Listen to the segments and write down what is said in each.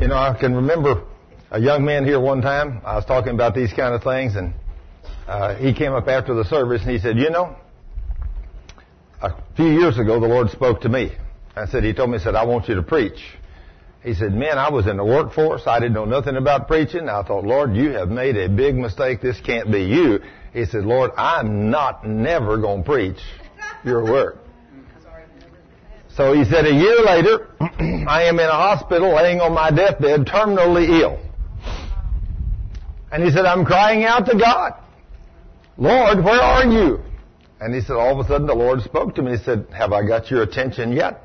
You know, I can remember a young man here one time. I was talking about these kind of things, and he came up after the service, and he said, you know, a few years ago, the Lord spoke to me. He told me, I want you to preach. He said, man, I was in the workforce. I didn't know nothing about preaching. I thought, Lord, you have made a big mistake. This can't be you. He said, Lord, I'm never going to preach your word. So he said, a year later, I am in a hospital laying on my deathbed, terminally ill. And he said, I'm crying out to God, Lord, where are you? And he said, all of a sudden the Lord spoke to me. He said, have I got your attention yet?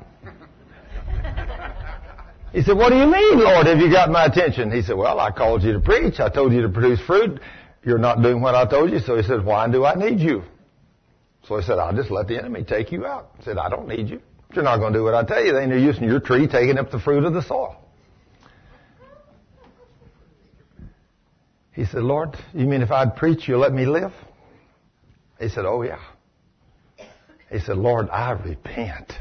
He said, what do you mean, Lord, have you got my attention? He said, well, I called you to preach. I told you to produce fruit. You're not doing what I told you. So he said, why do I need you? So he said, I'll just let the enemy take you out. He said, I don't need you. If you're not going to do what I tell you, then you're using your tree, taking up the fruit of the soil. He said, Lord, you mean if I'd preach, you'll let me live? He said, oh, yeah. He said, Lord, I repent.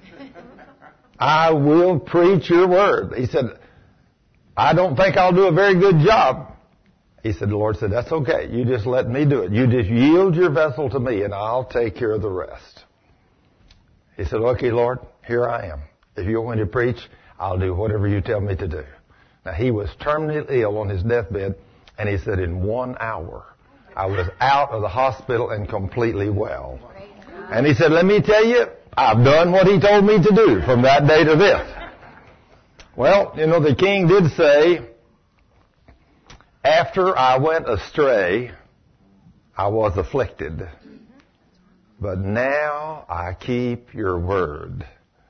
I will preach your word. He said, I don't think I'll do a very good job. He said, the Lord said, that's okay. You just let me do it. You just yield your vessel to me, and I'll take care of the rest. He said, okay, Lord, here I am. If you're going to preach, I'll do whatever you tell me to do. Now, he was terminally ill on his deathbed, and he said, in 1 hour, I was out of the hospital and completely well. And he said, let me tell you, I've done what he told me to do from that day to this. Well, you know, the king did say, after I went astray, I was afflicted. But now I keep your word.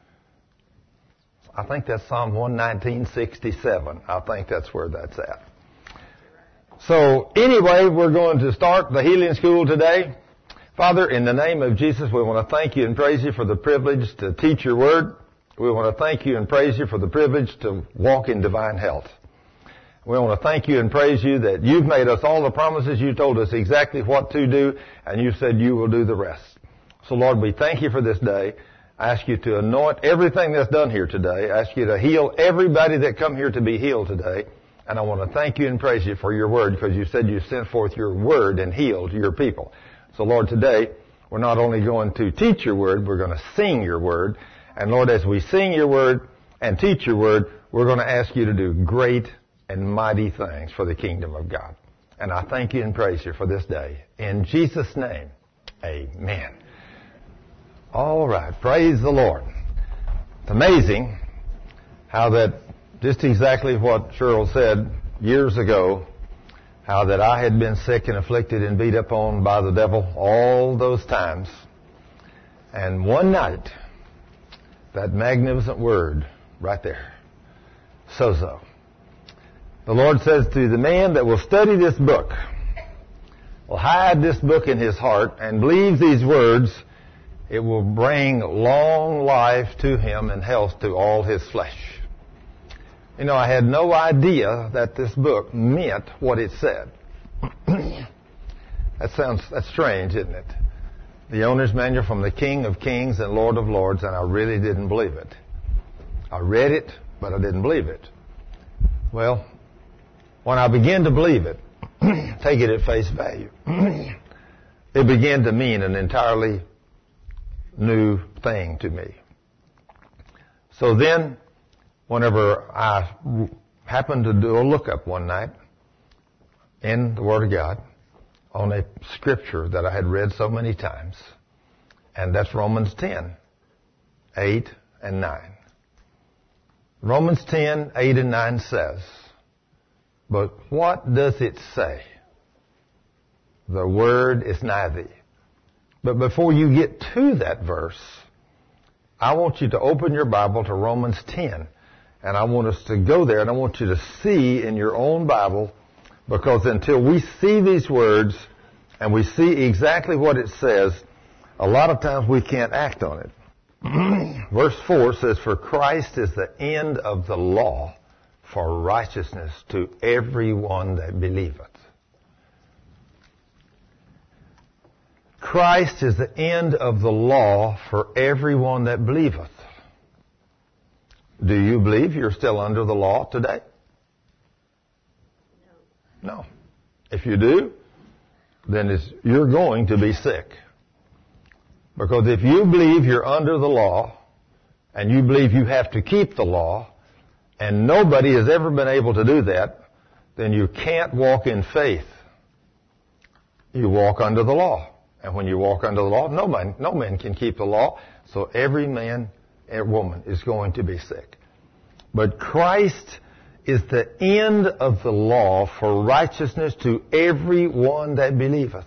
I think that's Psalm 119:67. I think that's where that's at. So anyway, we're going to start the healing school today. Father, in the name of Jesus, we want to thank you and praise you for the privilege to teach your word. We want to thank you and praise you for the privilege to walk in divine health. We want to thank you and praise you that you've made us all the promises. You told us exactly what to do, and you said you will do the rest. So, Lord, we thank you for this day. I ask you to anoint everything that's done here today. I ask you to heal everybody that come here to be healed today. And I want to thank you and praise you for your word, because you said you sent forth your word and healed your people. So, Lord, today, we're not only going to teach your word, we're going to sing your word. And, Lord, as we sing your word and teach your word, we're going to ask you to do great and mighty things for the kingdom of God. And I thank you and praise you for this day. In Jesus' name, amen. All right. Praise the Lord. It's amazing how that, just exactly what Cheryl said years ago, how that I had been sick and afflicted and beat up on by the devil all those times. And one night, that magnificent word right there, sozo. The Lord says to the man that will study this book, will hide this book in his heart and believes these words, it will bring long life to him and health to all his flesh. You know, I had no idea that this book meant what it said. That's strange, isn't it? The owner's manual from the King of Kings and Lord of Lords, and I really didn't believe it. I read it, but I didn't believe it. Well, when I began to believe it, take it at face value, it began to mean an entirely new thing to me. So then, whenever I happened to do a lookup one night in the Word of God on a scripture that I had read so many times, and that's Romans 10, 8 and 9. Romans 10, 8 and 9 says, but what does it say? The word is nigh thee. But before you get to that verse, I want you to open your Bible to Romans 10. And I want us to go there, and I want you to see in your own Bible, because until we see these words and we see exactly what it says, a lot of times we can't act on it. Verse 4 says, for Christ is the end of the law for righteousness to everyone that believeth. Christ is the end of the law for everyone that believeth. Do you believe you're still under the law today? No. If you do, then you're going to be sick. Because if you believe you're under the law, and you believe you have to keep the law, and nobody has ever been able to do that, then you can't walk in faith. You walk under the law. And when you walk under the law, no man can keep the law. So every man and woman is going to be sick. But Christ is the end of the law for righteousness to every one that believeth.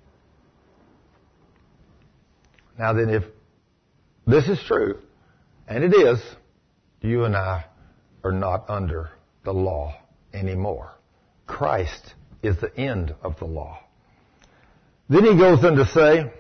Now then, if this is true, and it is, you and I are not under the law anymore. Christ is the end of the law. Then he goes on to say,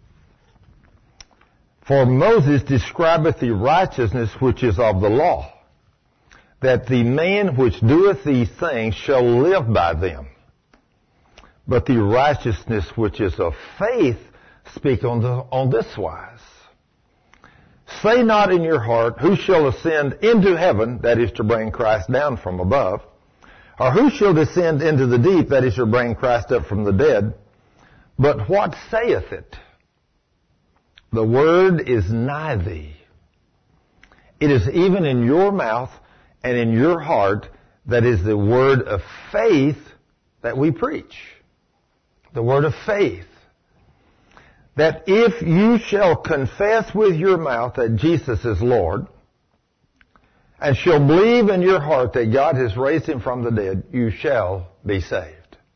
for Moses describeth the righteousness which is of the law, that the man which doeth these things shall live by them. But the righteousness which is of faith speak on this wise. Say not in your heart, who shall ascend into heaven, that is to bring Christ down from above, or who shall descend into the deep, that is to bring Christ up from the dead. But what saith it? The word is nigh thee. It is even in your mouth and in your heart, that is the word of faith that we preach. The word of faith. That if you shall confess with your mouth that Jesus is Lord, and shall believe in your heart that God has raised him from the dead, you shall be saved.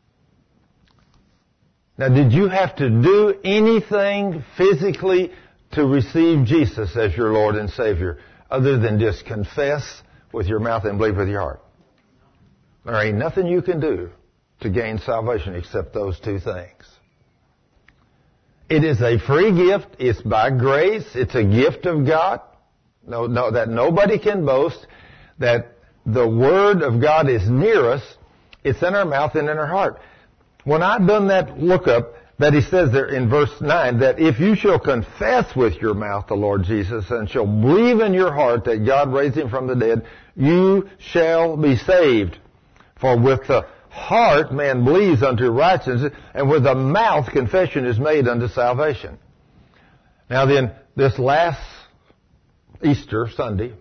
Now, did you have to do anything physically to receive Jesus as your Lord and Savior other than just confess with your mouth and believe with your heart? There ain't nothing you can do to gain salvation except those two things. It is a free gift. It's by grace. It's a gift of God. No, that nobody can boast. That the Word of God is near us. It's in our mouth and in our heart. When I done that lookup, that he says there in verse 9, that if you shall confess with your mouth the Lord Jesus and shall believe in your heart that God raised him from the dead, you shall be saved. For with the heart man believes unto righteousness, and with the mouth confession is made unto salvation. Now then, this last Sunday,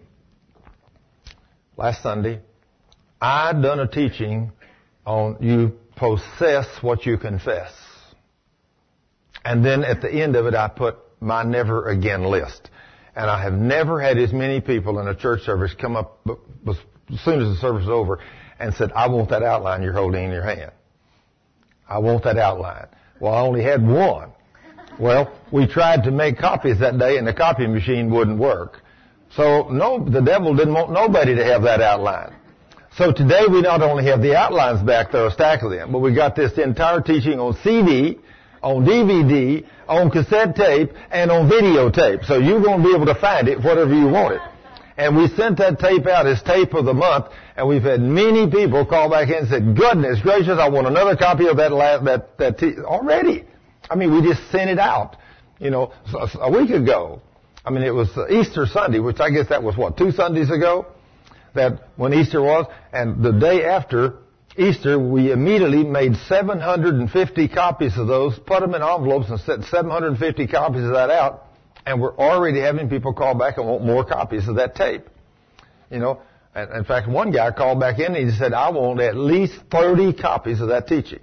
I done a teaching on you possess what you confess. And then at the end of it, I put my never again list. And I have never had as many people in a church service come up as soon as the service is over and said, I want that outline you're holding in your hand. I want that outline. Well, I only had one. Well, we tried to make copies that day and the copy machine wouldn't work. So the devil didn't want nobody to have that outline. So today we not only have the outlines back there, a stack of them, but we got this entire teaching on CD, on DVD, on cassette tape, and on videotape. So you're going to be able to find it, whatever you want it. And we sent that tape out as tape of the month, and we've had many people call back in and said, goodness gracious, I want another copy of that already. I mean, we just sent it out, a week ago. I mean, it was Easter Sunday, which I guess that was 2 Sundays ago? That when Easter was, and the day after Easter, we immediately made 750 copies of those, put them in envelopes and sent 750 copies of that out, and we're already having people call back and want more copies of that tape. And in fact, one guy called back in and he said, I want at least 30 copies of that teaching.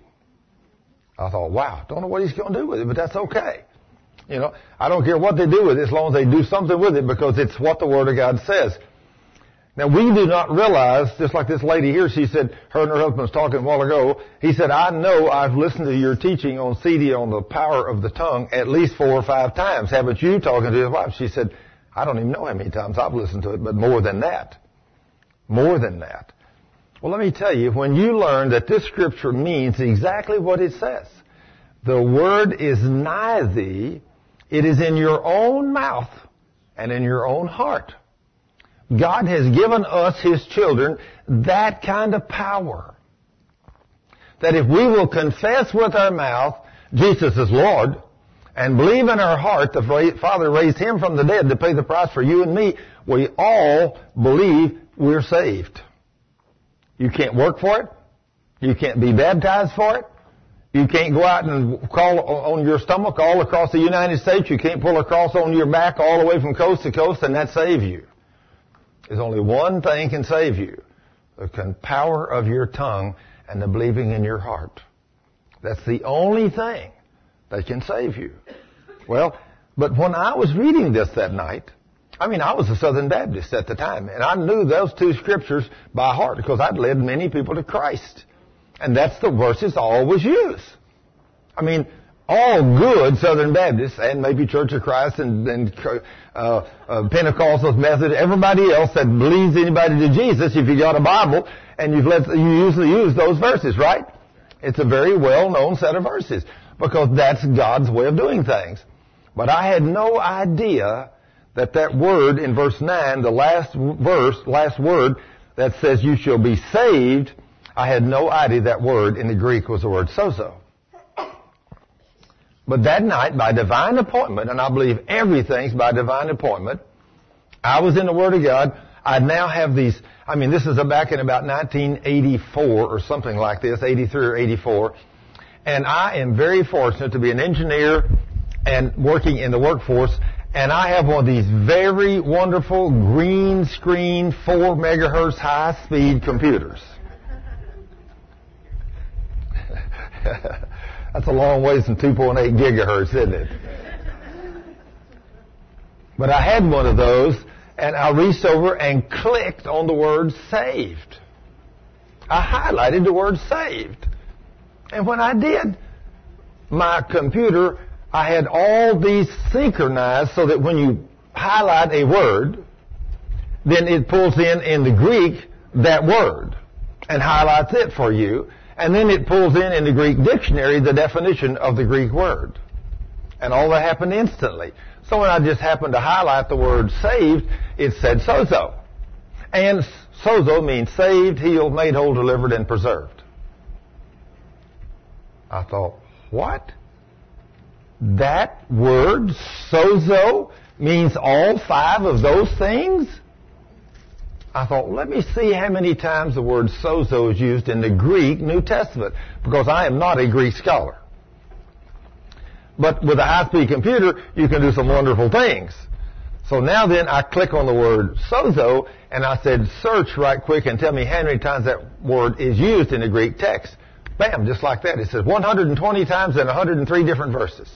I thought, wow, don't know what he's going to do with it, but that's okay. I don't care what they do with it as long as they do something with it because it's what the Word of God says. Now, we do not realize, just like this lady here, she said, her and her husband was talking a while ago, he said, I know I've listened to your teaching on CD on the power of the tongue at least 4 or 5 times. Haven't you? Talking to his wife. She said, I don't even know how many times I've listened to it, but more than that. More than that. Well, let me tell you, when you learn that this scripture means exactly what it says, the word is nigh thee, it is in your own mouth and in your own heart. God has given us, His children, that kind of power. That if we will confess with our mouth Jesus is Lord, and believe in our heart the Father raised Him from the dead to pay the price for you and me, we all believe we're saved. You can't work for it. You can't be baptized for it. You can't go out and crawl on your stomach all across the United States. You can't pull a cross on your back all the way from coast to coast and that save you. There's only one thing can save you. The power of your tongue and the believing in your heart. That's the only thing that can save you. Well, but when I was reading this that night, I was a Southern Baptist at the time, and I knew those two scriptures by heart because I'd led many people to Christ. And that's the verses I always use. All good Southern Baptists, and maybe Church of Christ and Pentecostals, Methodists, everybody else that believes anybody to Jesus, if you got a Bible, and you usually use those verses, right? It's a very well-known set of verses because that's God's way of doing things. But I had no idea that word in verse 9, the last word that says you shall be saved, I had no idea that word in the Greek was the word sozo. But that night, by divine appointment, and I believe everything's by divine appointment, I was in the Word of God. I now have these, this is back in about 1984 or something like this, 83 or 84. And I am very fortunate to be an engineer and working in the workforce. And I have one of these very wonderful green screen 4 megahertz high speed computers. That's a long ways from 2.8 gigahertz, isn't it? But I had one of those, and I reached over and clicked on the word saved. I highlighted the word saved. And when I did, my computer, I had all these synchronized so that when you highlight a word, then it pulls in the Greek that word and highlights it for you. And then it pulls in the Greek dictionary the definition of the Greek word. And all that happened instantly. So when I just happened to highlight the word saved, it said sozo. And sozo means saved, healed, made whole, delivered, and preserved. I thought, what? That word, sozo, means all 5 of those things? I thought, let me see how many times the word sozo is used in the Greek New Testament, because I am not a Greek scholar. But with a high-speed computer, you can do some wonderful things. So now then, I click on the word sozo, and I said, search right quick and tell me how many times that word is used in the Greek text. Bam, just like that. It says 120 times in 103 different verses.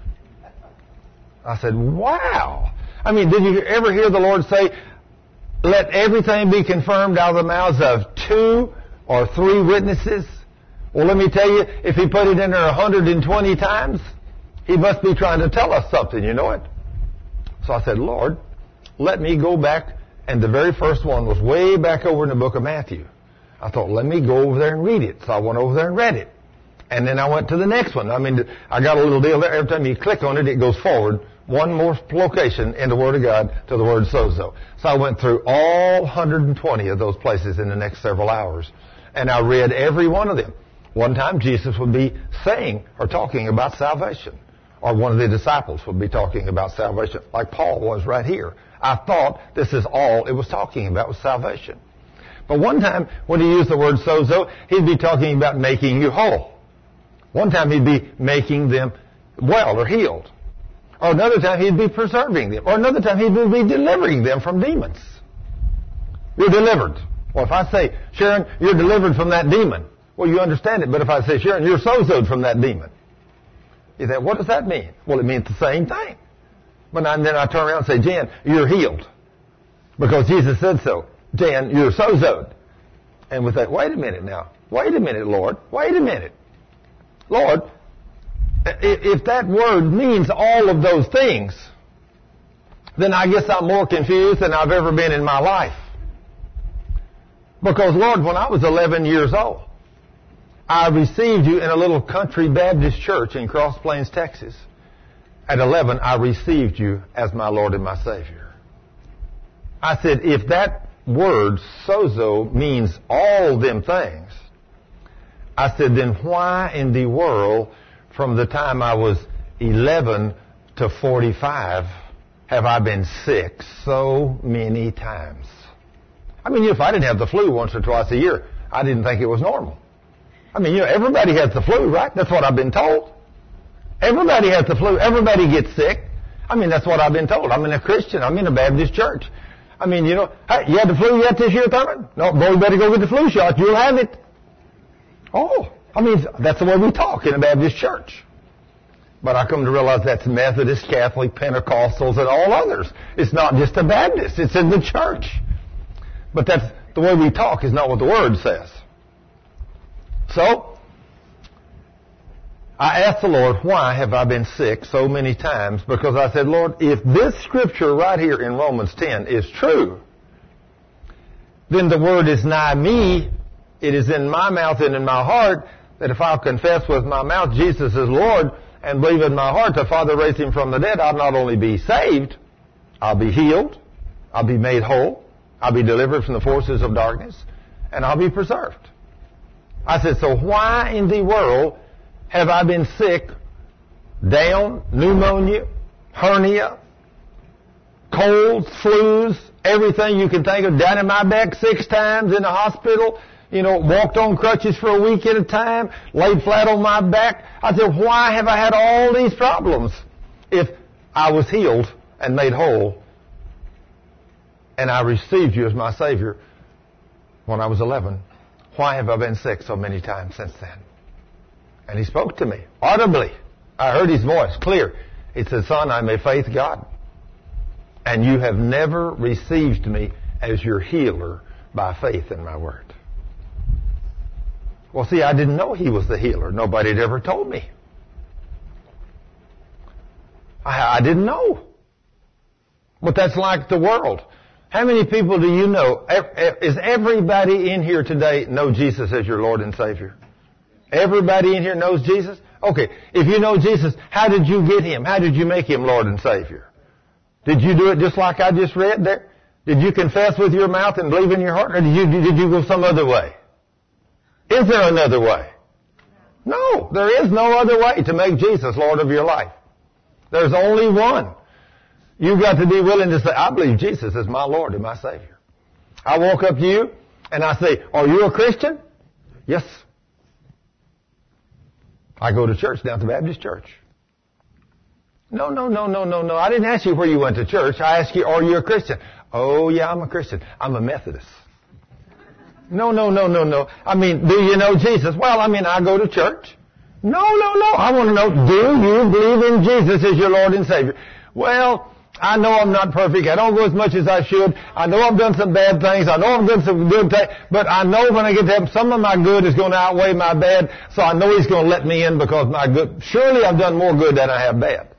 I said, wow. Did you ever hear the Lord say, let everything be confirmed out of the mouths of 2 or 3 witnesses? Well, let me tell you, if He put it in there 120 times, He must be trying to tell us something, you know it? So I said, Lord, let me go back, and the very first one was way back over in the book of Matthew. I thought, let me go over there and read it. So I went over there and read it. And then I went to the next one. I got a little deal there. Every time you click on it, it goes forward one more location in the Word of God to the word sozo. So I went through all 120 of those places in the next several hours. And I read every one of them. One time Jesus would be saying or talking about salvation. Or one of the disciples would be talking about salvation, like Paul was right here. I thought this is all it was talking about was salvation. But one time when he used the word sozo, he'd be talking about making you whole. One time he'd be making them well or healed. Or another time he'd be preserving them. Or another time he'd be delivering them from demons. You're delivered. Well, if I say, Sharon, you're delivered from that demon, well, you understand it. But if I say, Sharon, you're sozoed from that demon, you say, what does that mean? Well, it means the same thing. But then I turn around and say, Jan, you're healed. Because Jesus said so. Jan, you're sozoed. And we think, wait a minute now. Wait a minute, Lord. Wait a minute. Lord, if that word means all of those things, then I guess I'm more confused than I've ever been in my life. Because, Lord, when I was 11 years old, I received you in a little country Baptist church in Cross Plains, Texas. At 11, I received you as my Lord and my Savior. I said, if that word, sozo, means all them things, I said, then why in the world, from the time I was 11 to 45, have I been sick so many times? If I didn't have the flu once or twice a year, I didn't think it was normal. I mean, everybody has the flu, right? That's what I've been told. Everybody has the flu. Everybody gets sick. I mean, that's what I've been told. I'm in a Christian. I'm in a Baptist church. I mean, hey, you had the flu yet this year, Thurman? No, boy, you better go get the flu shot. You'll have it. Oh, I mean, that's the way we talk in a Baptist church. But I come to realize that's Methodist, Catholic, Pentecostals, and all others. It's not just a Baptist. It's in the church. But that's the way we talk is not what the Word says. So, I asked the Lord, why have I been sick so many times? Because I said, Lord, if this scripture right here in Romans 10 is true, then the Word is nigh me. It is in my mouth and in my heart, that if I'll confess with my mouth Jesus is Lord and believe in my heart the Father raised Him from the dead, I'll not only be saved, I'll be healed, I'll be made whole, I'll be delivered from the forces of darkness, and I'll be preserved. I said, so why in the world have I been sick, down, pneumonia, hernia, colds, flus, everything you can think of, down in my back 6 times in the hospital, walked on crutches for a week at a time, laid flat on my back. I said, why have I had all these problems if I was healed and made whole and I received you as my Savior when I was 11? Why have I been sick so many times since then? And He spoke to me audibly. I heard His voice clear. He said, son, I'm a faith God, and you have never received me as your healer by faith in my word. Well, see, I didn't know He was the healer. Nobody had ever told me. I didn't know. But that's like the world. How many people do you know? Is everybody in here today know Jesus as your Lord and Savior? Everybody in here knows Jesus? Okay, if you know Jesus, how did you get Him? How did you make Him Lord and Savior? Did you do it just like I just read there? Did you confess with your mouth and believe in your heart? Or did you go some other way? Is there another way? No, there is no other way to make Jesus Lord of your life. There's only one. You've got to be willing to say, I believe Jesus is my Lord and my Savior. I walk up to you and I say, are you a Christian? Yes. I go to church, down to Baptist church. No. I didn't ask you where you went to church. I asked you, are you a Christian? Oh, yeah, I'm a Christian. I'm a Methodist. No. I mean, do you know Jesus? Well, I mean, I go to church. No. I want to know, do you believe in Jesus as your Lord and Savior? Well, I know I'm not perfect. I don't go as much as I should. I know I've done some bad things. I know I've done some good things. But I know when I get to heaven, some of my good is going to outweigh my bad. So I know He's going to let me in because my good. Surely I've done more good than I have bad.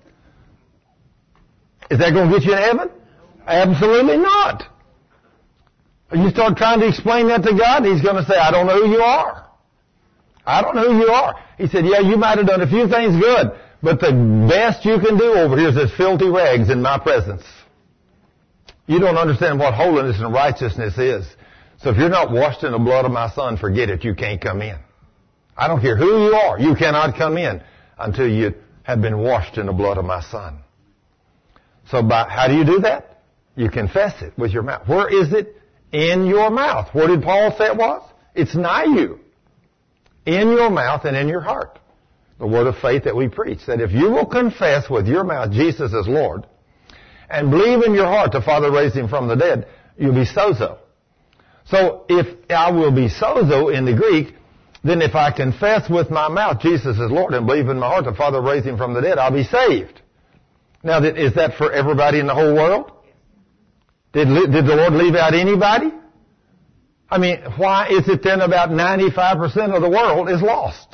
Is that going to get you in heaven? Absolutely not. You start trying to explain that to God, He's going to say, I don't know who you are. I don't know who you are. He said, yeah, you might have done a few things good, but the best you can do over here is this filthy rags in my presence. You don't understand what holiness and righteousness is. So if you're not washed in the blood of my Son, forget it. You can't come in. I don't care who you are. You cannot come in until you have been washed in the blood of my Son. So how do you do that? You confess it with your mouth. Where is it? In your mouth. Where did Paul say it was? It's nigh you. In your mouth and in your heart. The word of faith that we preach. That if you will confess with your mouth Jesus is Lord and believe in your heart the Father raised Him from the dead, you'll be sozo. So if I will be sozo in the Greek, then if I confess with my mouth Jesus is Lord and believe in my heart the Father raised Him from the dead, I'll be saved. Now, is that for everybody in the whole world? Did the Lord leave out anybody? I mean, why is it then about 95% of the world is lost?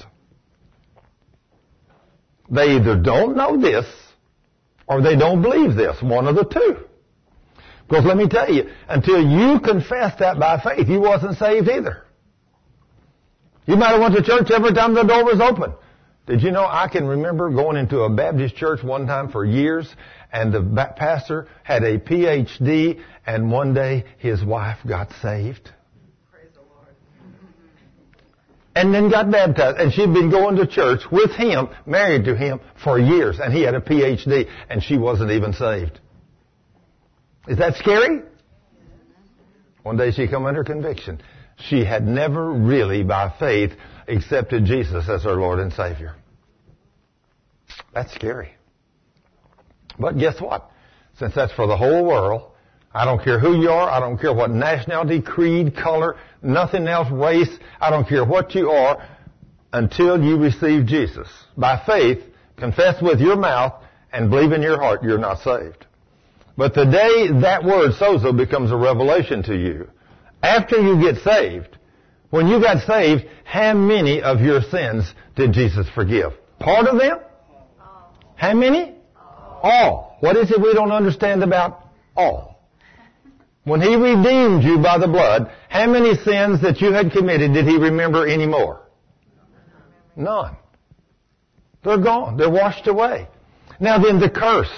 They either don't know this or they don't believe this. One of the two. Because let me tell you, until you confess that by faith, you wasn't saved either. You might have went to church every time the door was open. Did you know I can remember going into a Baptist church one time for years, and the pastor had a PhD, and one day his wife got saved. Praise the Lord. And then got baptized, and she'd been going to church with him, married to him, for years, and he had a PhD, and she wasn't even saved. Is that scary? One day she come under conviction. she had never really, by faith, accepted Jesus as her Lord and Savior. That's scary. But guess what? Since that's for the whole world, I don't care who you are, I don't care what nationality, creed, color, nothing else, race, I don't care what you are, until you receive Jesus. By faith, confess with your mouth, and believe in your heart, you're not saved. But the day that word sozo becomes a revelation to you, after you get saved, when you got saved, how many of your sins did Jesus forgive? Part of them? How many? All. What is it we don't understand about all? When He redeemed you by the blood, how many sins that you had committed did He remember anymore? None. They're gone. They're washed away. Now then, the curse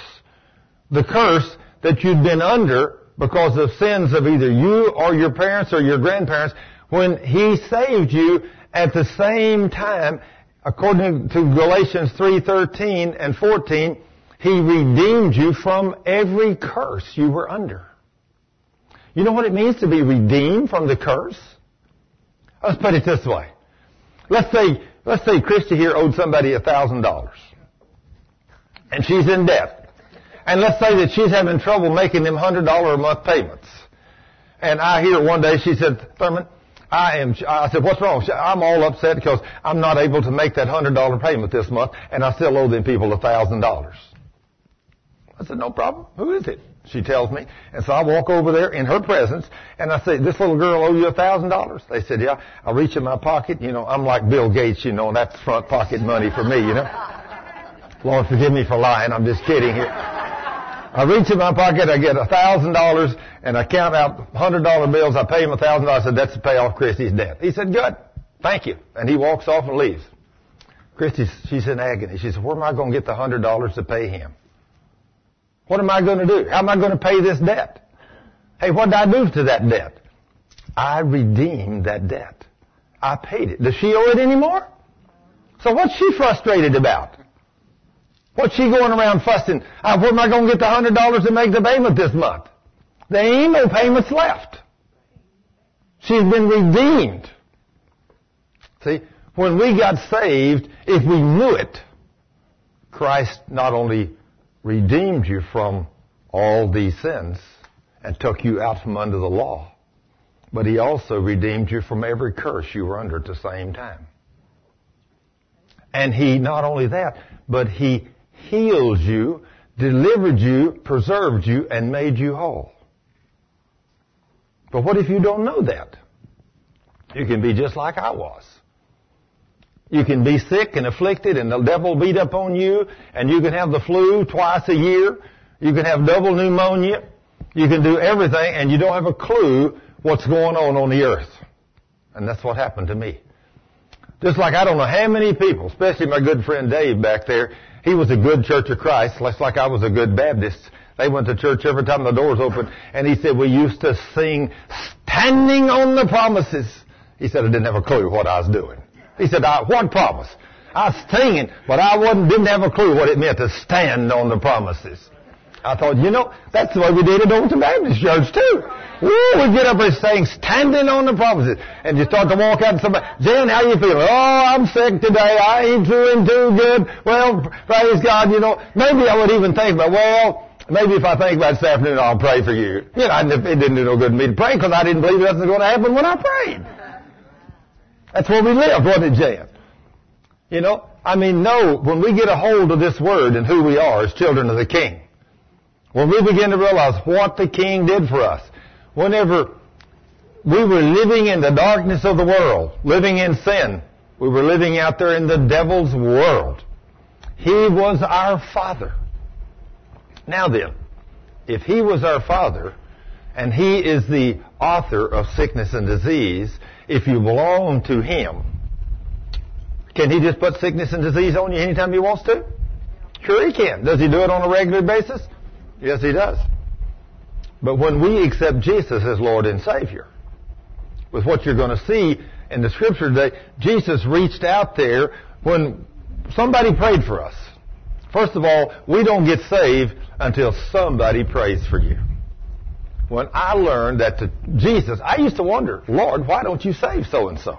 that you'd been under because of sins of either you or your parents or your grandparents, when He saved you at the same time, according to Galatians 3:13 and 14, He redeemed you from every curse you were under. You know what it means to be redeemed from the curse? Let's put it this way. Let's say Christy here owed somebody $1,000. And she's in debt. And let's say that she's having trouble making them $100 a month payments. And I hear one day she said, Thurman, I said, what's wrong? I'm all upset because I'm not able to make that $100 payment this month, and I still owe them people $1,000. I said, no problem. Who is it? She tells me. And so I walk over there in her presence, and I say, this little girl owe you $1,000? They said, yeah. I reach in my pocket. You know, I'm like Bill Gates, you know, and that's front pocket money for me, you know. Lord, forgive me for lying. I'm just kidding here. I reach in my pocket, I get $1,000, and I count out $100 bills. I pay him $1,000. I said, that's to pay off Christy's debt. He said, good. Thank you. And he walks off and leaves. Christy, she's in agony. She said, where am I going to get the $100 to pay him? What am I going to do? How am I going to pay this debt? Hey, what did I do to that debt? I redeemed that debt. I paid it. Does she owe it anymore? So what's she frustrated about? What's she going around fussing? Where am I going to get the $100 to make the payment this month? There ain't no payments left. She's been redeemed. See, when we got saved, if we knew it, Christ not only redeemed you from all these sins and took you out from under the law, but He also redeemed you from every curse you were under at the same time. And He, not only that, but He healed you, delivered you, preserved you, and made you whole. But what if you don't know that? You can be just like I was. You can be sick and afflicted and the devil beat up on you, and you can have the flu twice a year. You can have double pneumonia. You can do everything, and you don't have a clue what's going on the earth. And that's what happened to me. Just like I don't know how many people, especially my good friend Dave back there, he was a good Church of Christ, just like I was a good Baptist. They went to church every time the doors opened, and he said, we used to sing, standing on the promises. He said, I didn't have a clue what I was doing. He said, what promise? I was singing, but I didn't have a clue what it meant to stand on the promises. I thought, that's the way we did it over at the Baptist church too. Woo, we get up there saying, standing on the promises. And you start to walk out and somebody, Jen, how you feeling? Oh, I'm sick today. I ain't doing too good. Well, praise God, maybe I would even think about, maybe if I think about it this afternoon, I'll pray for you. It didn't do no good to me to pray because I didn't believe nothing was going to happen when I prayed. That's where we lived, wasn't it, Jan? When we get a hold of this word and who we are as children of the King, when we begin to realize what the King did for us, whenever we were living in the darkness of the world, living in sin, we were living out there in the devil's world. He was our Father. Now then, if He was our Father, and He is the author of sickness and disease, if you belong to Him, can He just put sickness and disease on you anytime He wants to? Sure He can. Does He do it on a regular basis? Yes, He does. But when we accept Jesus as Lord and Savior, with what you're going to see in the Scripture today, Jesus reached out there when somebody prayed for us. First of all, we don't get saved until somebody prays for you. when I learned that to Jesus, I used to wonder, Lord, why don't you save so-and-so?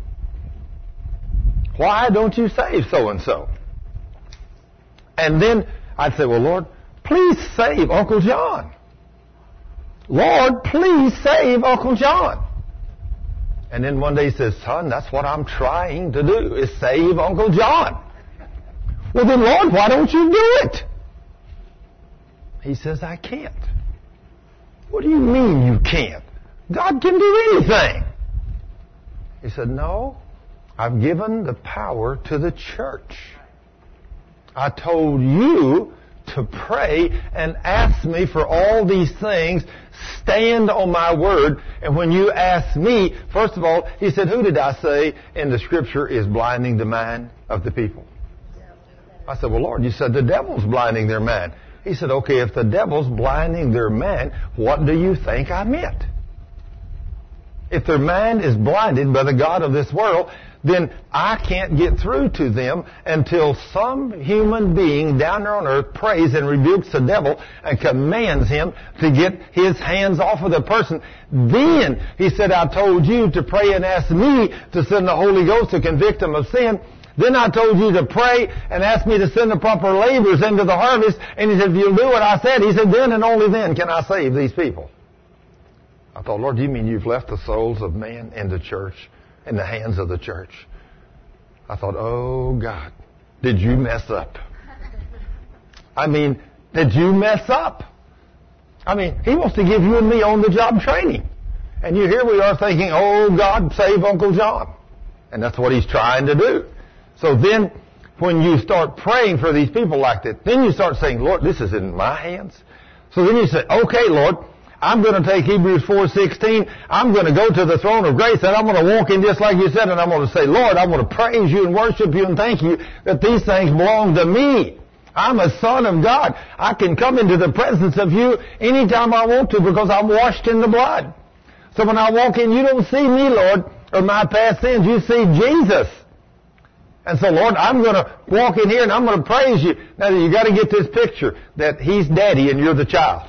Why don't you save so-and-so? And then I'd say, well, Lord, please save Uncle John. Lord, please save Uncle John. And then one day he says, son, that's what I'm trying to do, is save Uncle John. Well, then, Lord, why don't you do it? He says, I can't. What do you mean you can't? God can do anything. He said, no, I've given the power to the church. I told you to pray and ask me for all these things. Stand on my word. And when you ask me, first of all, he said, who did I say in the scripture is blinding the mind of the people? I said, well, Lord, you said the devil's blinding their mind. He said, okay, if the devil's blinding their mind, what do you think I meant? If their mind is blinded by the god of this world, then I can't get through to them until some human being down there on earth prays and rebukes the devil and commands him to get his hands off of the person. Then, he said, I told you to pray and ask me to send the Holy Ghost to convict them of sin. Then I told you to pray and ask me to send the proper laborers into the harvest. And he said, if you'll do what I said, he said, then and only then can I save these people. I thought, Lord, do you mean you've left the souls of man in the church, in the hands of the church? I thought, oh, God, did you mess up? I mean, did you mess up? I mean, he wants to give you and me on-the-job training. And here we are thinking, oh, God, save Uncle John. And that's what he's trying to do. So then, when you start praying for these people like that, then you start saying, Lord, this is in my hands. So then you say, okay, Lord, I'm going to take Hebrews 4:16. I'm going to go to the throne of grace and I'm going to walk in just like you said, and I'm going to say, Lord, I want to praise you and worship you and thank you that these things belong to me. I'm a son of God. I can come into the presence of you anytime I want to because I'm washed in the blood. So when I walk in, you don't see me, Lord, or my past sins. You see Jesus. And so, Lord, I'm going to walk in here and I'm going to praise you. Now, you got to get this picture that he's daddy and you're the child.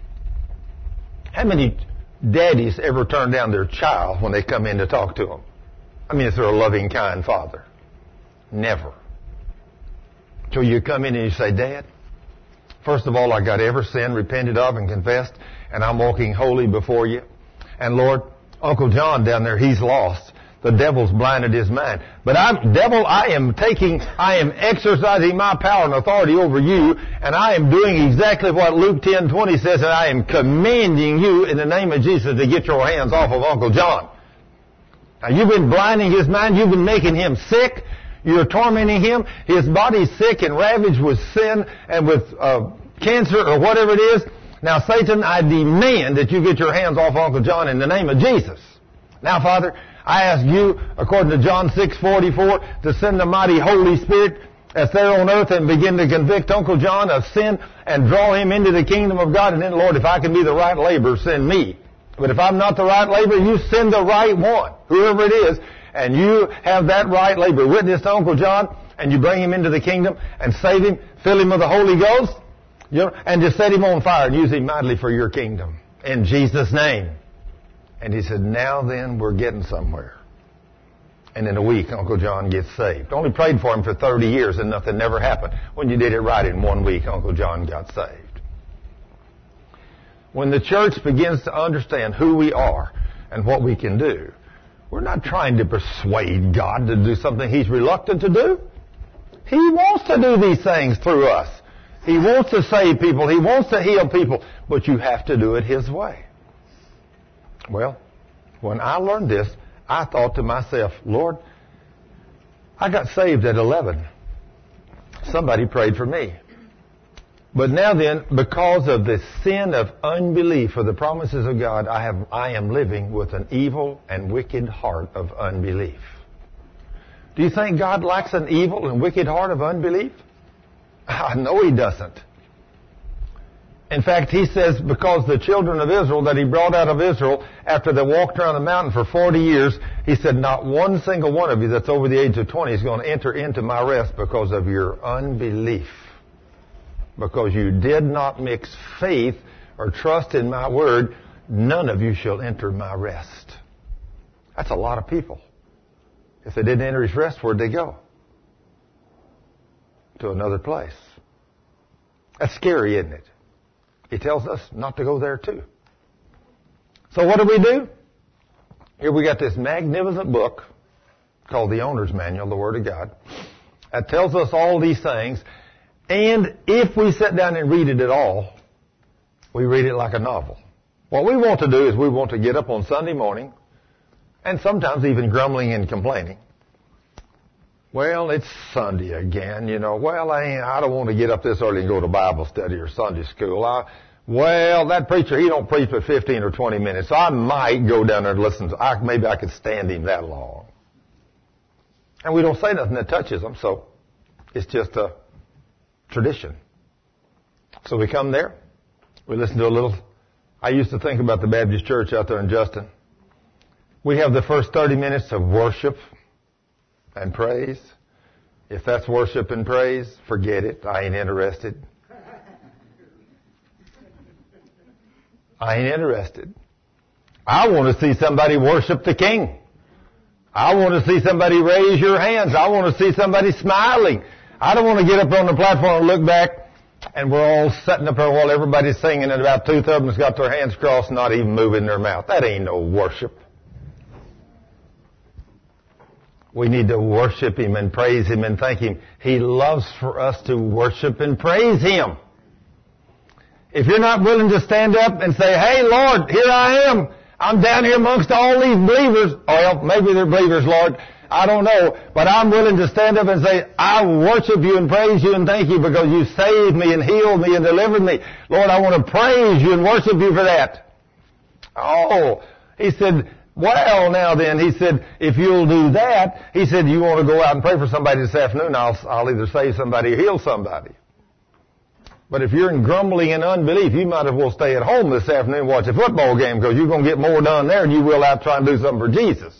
How many daddies ever turn down their child when they come in to talk to them? I mean, if they're a loving, kind father. Never. So you come in and you say, Dad, first of all, I got every sin repented of and confessed, and I'm walking holy before you. And Lord, Uncle John down there, he's lost. The devil's blinded his mind. But I am exercising my power and authority over you, and I am doing exactly what Luke 10:20 says, and I am commanding you in the name of Jesus to get your hands off of Uncle John. Now, you've been blinding his mind. You've been making him sick. You're tormenting him. His body's sick and ravaged with sin and with cancer or whatever it is. Now, Satan, I demand that you get your hands off Uncle John in the name of Jesus. Now, Father, I ask you, according to John 6:44, to send the mighty Holy Spirit that's there on earth and begin to convict Uncle John of sin and draw him into the kingdom of God. And then, Lord, if I can be the right laborer, send me. But if I'm not the right laborer, you send the right one, whoever it is, and you have that right laborer. Witness to Uncle John, and you bring him into the kingdom and save him, fill him with the Holy Ghost, and just set him on fire and use him mightily for your kingdom. In Jesus' name. And he said, now then, we're getting somewhere. And in a week, Uncle John gets saved. Only prayed for him for 30 years and nothing never happened. When you did it right in 1 week, Uncle John got saved. When the church begins to understand who we are and what we can do, we're not trying to persuade God to do something He's reluctant to do. He wants to do these things through us. He wants to save people. He wants to heal people. But you have to do it His way. Well, when I learned this, I thought to myself, Lord, I got saved at 11. Somebody prayed for me. But now then, because of the sin of unbelief for the promises of God, I am living with an evil and wicked heart of unbelief. Do you think God lacks an evil and wicked heart of unbelief? I know He doesn't. In fact, He says because the children of Israel that He brought out of Israel after they walked around the mountain for 40 years, He said, not one single one of you that's over the age of 20 is going to enter into my rest because of your unbelief. Because you did not mix faith or trust in my word none of you shall enter my rest. That's a lot of people. If they didn't enter his rest, where'd they go? To another place. That's scary, isn't it? He tells us not to go there too. So what do? Here we got this magnificent book called the Owner's Manual, the Word of God, that tells us all these things. And if we sit down and read it at all, we read it like a novel. What we want to do is we want to get up on Sunday morning, and sometimes even grumbling and complaining. Well, it's Sunday again, Well, I don't want to get up this early and go to Bible study or Sunday school. Well, that preacher, he don't preach but 15 or 20 minutes, so I might go down there and listen. Maybe I could stand him that long. And we don't say nothing that touches them, so it's just a tradition. So we come there, we listen to a little. I used to think about the Baptist church out there in Justin. We have the first 30 minutes of worship and praise. If that's worship and praise, forget it. I ain't interested. I ain't interested. I want to see somebody worship the King. I want to see somebody raise your hands. I want to see somebody smiling. I don't want to get up on the platform and look back and we're all sitting up there while everybody's singing and about two-thirds of them's got their hands crossed, not even moving their mouth. That ain't no worship. We need to worship Him and praise Him and thank Him. He loves for us to worship and praise Him. If you're not willing to stand up and say, hey, Lord, here I am. I'm down here amongst all these believers. Well, maybe they're believers, Lord. I don't know. But I'm willing to stand up and say, I worship you and praise you and thank you because you saved me and healed me and delivered me. Lord, I want to praise you and worship you for that. Oh, he said, well, now then, he said, if you'll do that, he said, you want to go out and pray for somebody this afternoon, I'll either save somebody or heal somebody. But if you're in grumbling and unbelief, you might as well stay at home this afternoon and watch a football game because you're going to get more done there than you will out trying to do something for Jesus.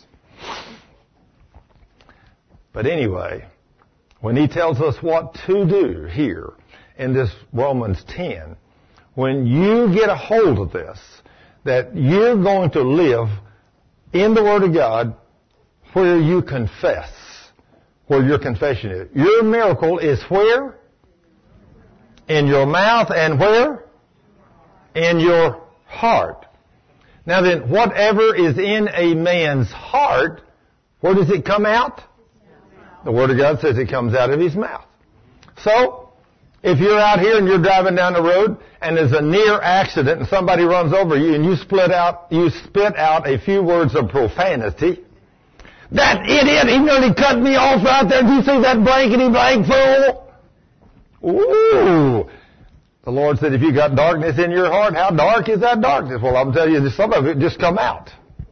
But anyway, when he tells us what to do here in this Romans 10, when you get a hold of this, that you're going to live in the Word of God where you confess, where your confession is. Your miracle is where? In your mouth and where? In your heart. Now then, whatever is in a man's heart, where does it come out? The Word of God says it comes out of his mouth. So, if you're out here and you're driving down the road and there's a near accident and somebody runs over you and you spit out a few words of profanity, that idiot, he nearly cut me off right there. Did you see that blankety blank fool? Ooh. The Lord said, if you got darkness in your heart, how dark is that darkness? Well, I'm telling you, some of it just come out.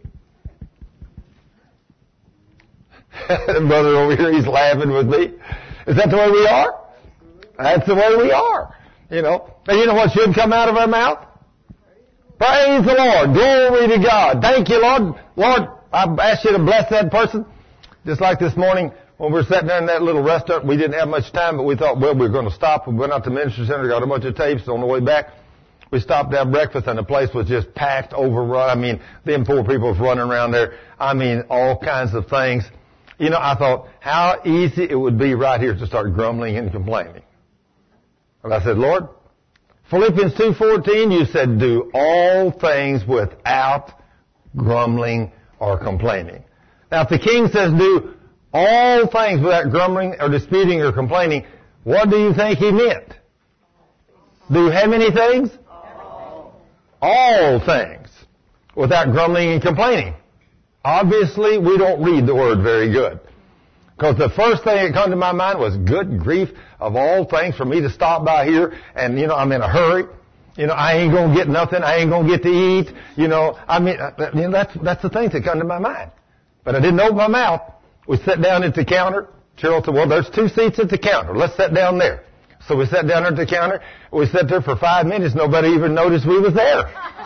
Brother over here, he's laughing with me. Is that the way we are? That's the way we are. And you know what should come out of our mouth? Praise the Lord. Glory to God. Thank you, Lord. Lord, I ask you to bless that person. Just like this morning, when we were sitting there in that little restaurant, we didn't have much time, but we thought, well, we were going to stop. We went out to the ministry center, got a bunch of tapes. On the way back, we stopped to have breakfast, and the place was just packed, overrun. I mean, them poor people was running around there. I mean, all kinds of things. I thought how easy it would be right here to start grumbling and complaining. And I said, Lord, Philippians 2:14, you said, do all things without grumbling or complaining. Now, if the King says do all things without grumbling or disputing or complaining, what do you think he meant? Do how many things? All things without grumbling and complaining. Obviously, we don't read the Word very good. Because the first thing that come to my mind was, good grief, of all things, for me to stop by here and, I'm in a hurry. I ain't going to get nothing. I ain't going to get to eat. That's the things that come to my mind. But I didn't open my mouth. We sat down at the counter. Cheryl said, well, there's 2 seats at the counter. Let's sit down there. So we sat down at the counter. We sat there for 5 minutes. Nobody even noticed we was there.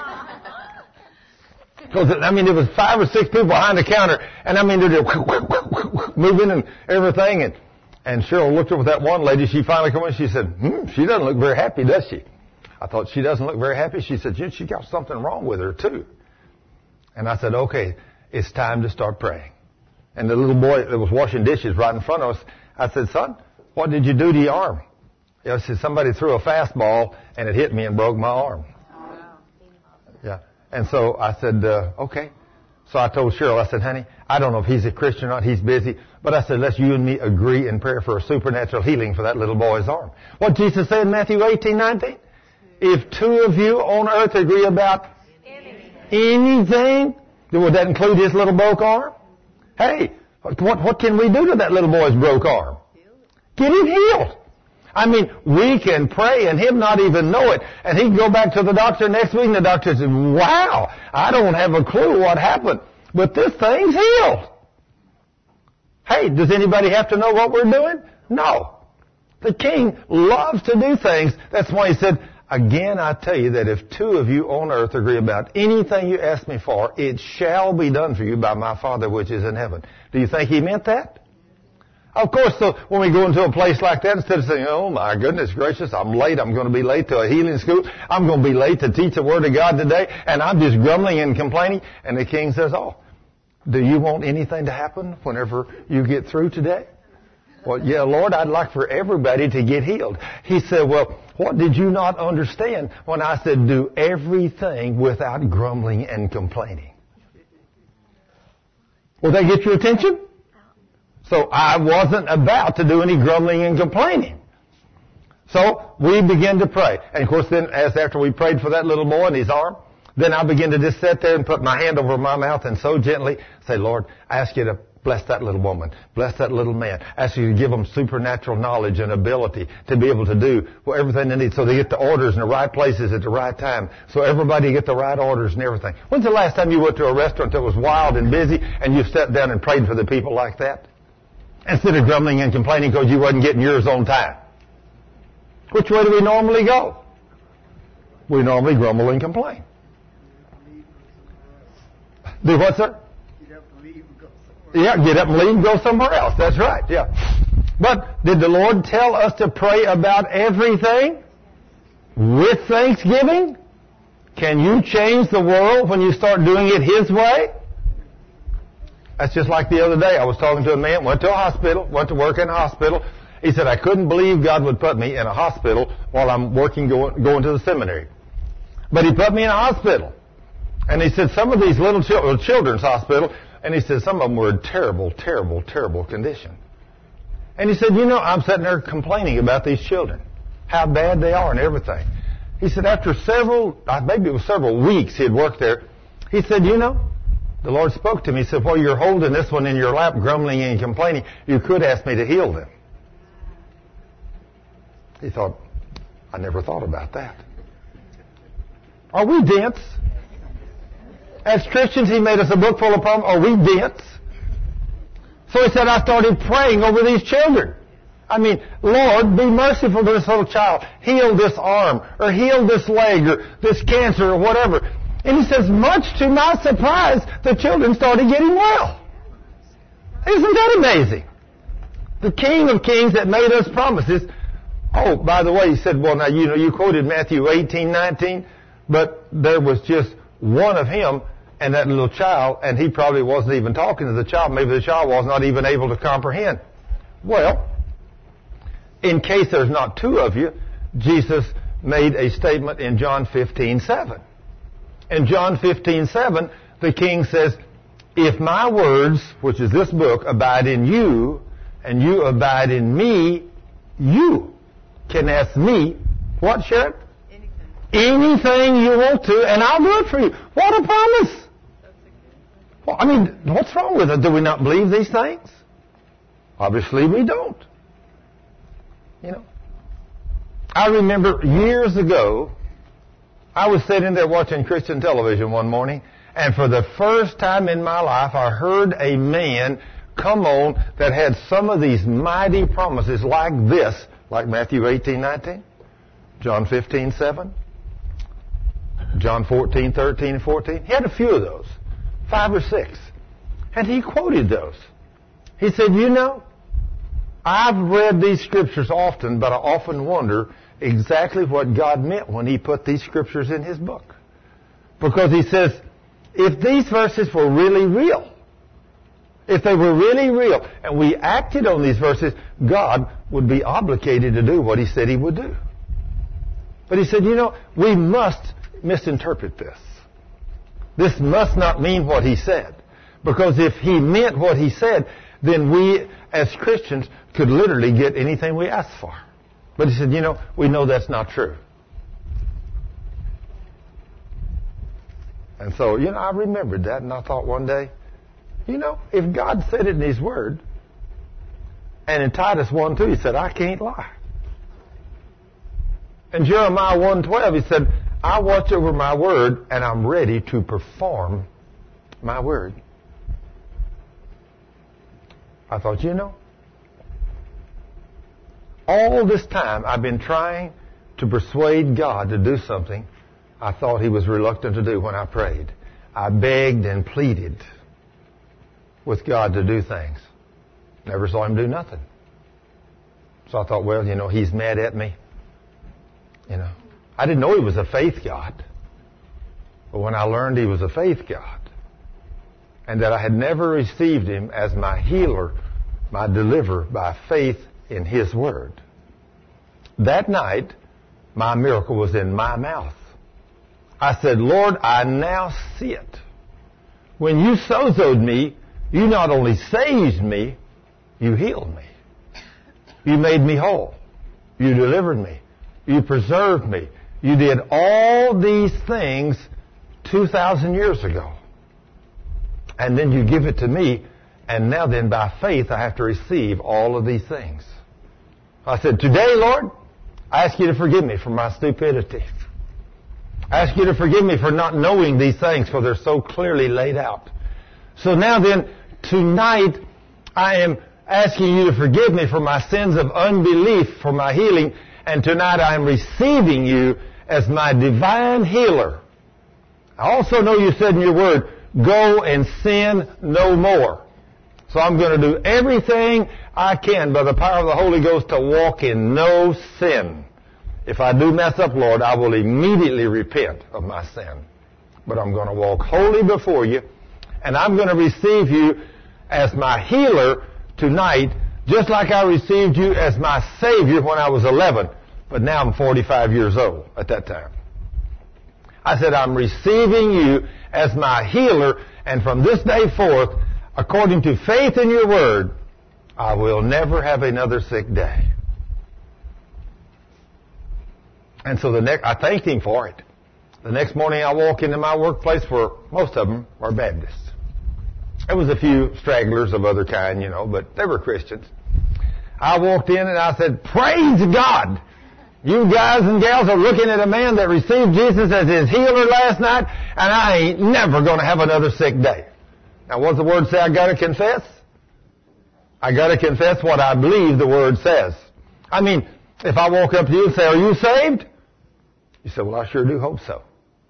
Because, there was 5 or 6 people behind the counter, and they're moving and everything, and Cheryl looked over at that one lady. She finally came in, she said, she doesn't look very happy, does she? I thought, she doesn't look very happy. She said, she got something wrong with her too. And I said, okay, it's time to start praying. And the little boy that was washing dishes right in front of us, I said, son, what did you do to your arm? He said, somebody threw a fastball and it hit me and broke my arm. Yeah. And so I said, okay. So I told Cheryl, I said, honey, I don't know if he's a Christian or not. He's busy. But I said, let's you and me agree in prayer for a supernatural healing for that little boy's arm. What Jesus said in Matthew 18:19? If two of you on earth agree about anything, would that include his little broke arm? Hey, what can we do to that little boy's broke arm? Get him healed. I mean, we can pray and him not even know it. And he can go back to the doctor next week and the doctor says, wow, I don't have a clue what happened, but this thing's healed. Hey, does anybody have to know what we're doing? No. The King loves to do things. That's why he said, again, I tell you that if two of you on earth agree about anything you ask me for, it shall be done for you by my Father which is in heaven. Do you think he meant that? Of course, so when we go into a place like that, instead of saying, oh my goodness gracious, I'm late, I'm going to be late to a healing school, I'm going to be late to teach the Word of God today, and I'm just grumbling and complaining, and the King says, oh, do you want anything to happen whenever you get through today? Well, yeah, Lord, I'd like for everybody to get healed. He said, well, what did you not understand when I said do everything without grumbling and complaining? Will that get your attention? So I wasn't about to do any grumbling and complaining. So we began to pray. And of course then, after we prayed for that little boy and his arm, then I began to just sit there and put my hand over my mouth and so gently say, Lord, I ask you to bless that little woman, bless that little man. I ask you to give them supernatural knowledge and ability to be able to do everything they need so they get the orders in the right places at the right time, so everybody get the right orders and everything. When's the last time you went to a restaurant that was wild and busy and you sat down and prayed for the people like that? Instead of grumbling and complaining because you wasn't getting yours on time. Which way do we normally go? We normally grumble and complain. Do what, sir? Get up and leave and go somewhere else. Yeah, get up and leave and go somewhere else. That's right, yeah. But did the Lord tell us to pray about everything with thanksgiving? Can you change the world when you start doing it His way? That's just like the other day. I was talking to a man, went to a hospital, went to work in a hospital. He said, I couldn't believe God would put me in a hospital while I'm working, going to the seminary. But He put me in a hospital. And he said, some of these little children's hospital, and he said, some of them were in terrible, terrible, terrible condition. And he said, I'm sitting there complaining about these children, how bad they are and everything. He said, after maybe it was several weeks he had worked there, he said, the Lord spoke to me. He said, while you're holding this one in your lap, grumbling and complaining, you could ask me to heal them. He thought, I never thought about that. Are we dense? As Christians, He made us a book full of problems. Are we dense? So he said, I started praying over these children. I mean, Lord, be merciful to this little child. Heal this arm, or heal this leg, or this cancer, or whatever. And he says, much to my surprise, the children started getting well. Isn't that amazing? The King of Kings that made us promises. Oh, by the way, he said, well, now, you quoted Matthew 18:19, but there was just one of him and that little child, and he probably wasn't even talking to the child. Maybe the child was not even able to comprehend. Well, in case there's not two of you, Jesus made a statement in John 15:7. In John 15:7, the King says, if my words, which is this book, abide in you, and you abide in me, you can ask me, what, Sharon? Anything you want to, and I'll do it for you. What a promise! Well, I mean, what's wrong with it? Do we not believe these things? Obviously we don't. I remember years ago, I was sitting there watching Christian television one morning, and for the first time in my life, I heard a man come on that had some of these mighty promises like this, like Matthew 18:19, John 15:7, John 14:13 and 14. He had a few of those, 5 or 6. And he quoted those. He said, I've read these scriptures often, but I often wonder exactly what God meant when He put these scriptures in His book. Because He says, if these verses were really real, if they were really real, and we acted on these verses, God would be obligated to do what He said He would do. But He said, we must misinterpret this. This must not mean what He said. Because if He meant what He said, then we as Christians could literally get anything we ask for. But He said, we know that's not true. And so, I remembered that, and I thought one day, if God said it in His Word, and in Titus 1:2 He said, I can't lie. In Jeremiah 1:12 He said, I watch over my word, and I'm ready to perform my word. I thought, all this time I've been trying to persuade God to do something I thought He was reluctant to do when I prayed. I begged and pleaded with God to do things. Never saw Him do nothing. So I thought, well, He's mad at me. I didn't know He was a faith God. But when I learned He was a faith God, and that I had never received Him as my healer, my deliverer, by faith in His Word, that night, my miracle was in my mouth. I said, Lord, I now see it. When You sozoed me, You not only saved me, You healed me. You made me whole. You delivered me. You preserved me. You did all these things 2,000 years ago. And then You give it to me, and now then by faith I have to receive all of these things. I said, today, Lord, I ask You to forgive me for my stupidity. I ask You to forgive me for not knowing these things, for they're so clearly laid out. So now then, tonight, I am asking You to forgive me for my sins of unbelief, for my healing, and tonight I am receiving You as my divine healer. I also know You said in Your Word, go and sin no more. So I'm going to do everything I can by the power of the Holy Ghost to walk in no sin. If I do mess up, Lord, I will immediately repent of my sin. But I'm going to walk holy before You, and I'm going to receive You as my healer tonight, just like I received You as my Savior when I was 11. But now I'm 45 years old at that time. I said, I'm receiving You as my healer, and from this day forth, according to faith in Your Word, I will never have another sick day. And so I thanked Him for it. The next morning I walk into my workplace where most of them are Baptists. There was a few stragglers of other kind, but they were Christians. I walked in and I said, praise God! You guys and gals are looking at a man that received Jesus as his healer last night, and I ain't never going to have another sick day. Now, what does the Word say I got to confess? I got to confess what I believe the Word says. I mean, if I walk up to you and say, are you saved? You say, well, I sure do hope so.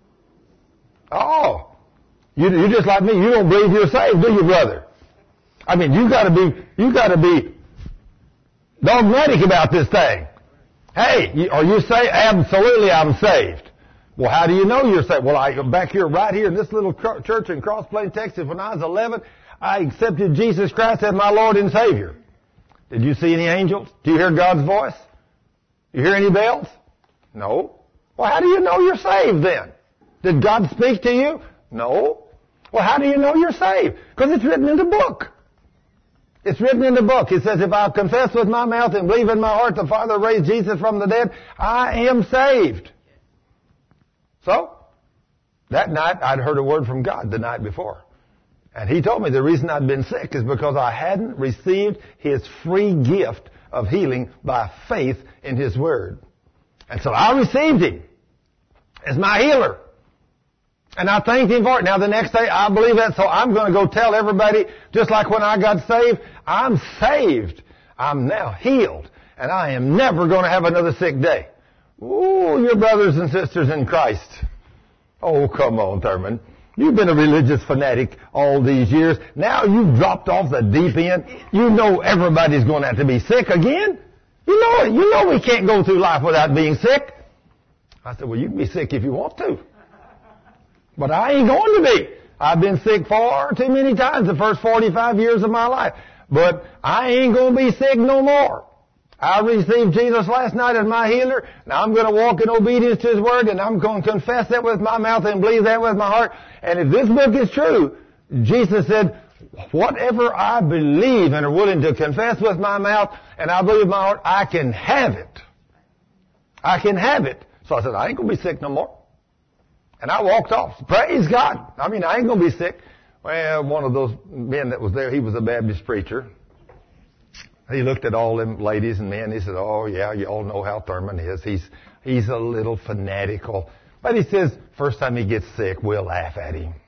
Oh, you're just like me. You don't believe you're saved, do you, brother? I mean, you got to be dogmatic about this thing. Hey, are you saved? Absolutely, I'm saved. Well, how do you know you're saved? Well, right here in this little church in Cross Plains, Texas, when I was 11, I accepted Jesus Christ as my Lord and Savior. Did you see any angels? Do you hear God's voice? You hear any bells? No. Well, how do you know you're saved then? Did God speak to you? No. Well, how do you know you're saved? Because it's written in the book. It's written in the book. It says, if I confess with my mouth and believe in my heart the Father raised Jesus from the dead, I am saved. So, that night I'd heard a word from God the night before. And He told me the reason I'd been sick is because I hadn't received His free gift of healing by faith in His Word. And so I received Him as my healer. And I thanked Him for it. Now the next day I believe that, so I'm going to go tell everybody, just like when I got saved, I'm saved. I'm now healed. And I am never going to have another sick day. Ooh, your brothers and sisters in Christ. Oh, come on, Thurman. You've been a religious fanatic all these years. Now you've dropped off the deep end. You know everybody's going to have to be sick again. You know it. You know we can't go through life without being sick. I said, well, you can be sick if you want to. But I ain't going to be. I've been sick far too many times the first 45 years of my life. But I ain't going to be sick no more. I received Jesus last night as my healer. Now I'm going to walk in obedience to His Word, and I'm going to confess that with my mouth and believe that with my heart. And if this book is true, Jesus said, whatever I believe and are willing to confess with my mouth and I believe in my heart, I can have it. I can have it. So I said, I ain't going to be sick no more. And I walked off. Praise God. I mean, I ain't going to be sick. Well, one of those men that was there, he was a Baptist preacher. He looked at all them ladies and men. He said, oh, yeah, you all know how Thurman is. He's a little fanatical. But he says, first time he gets sick, we'll laugh at him.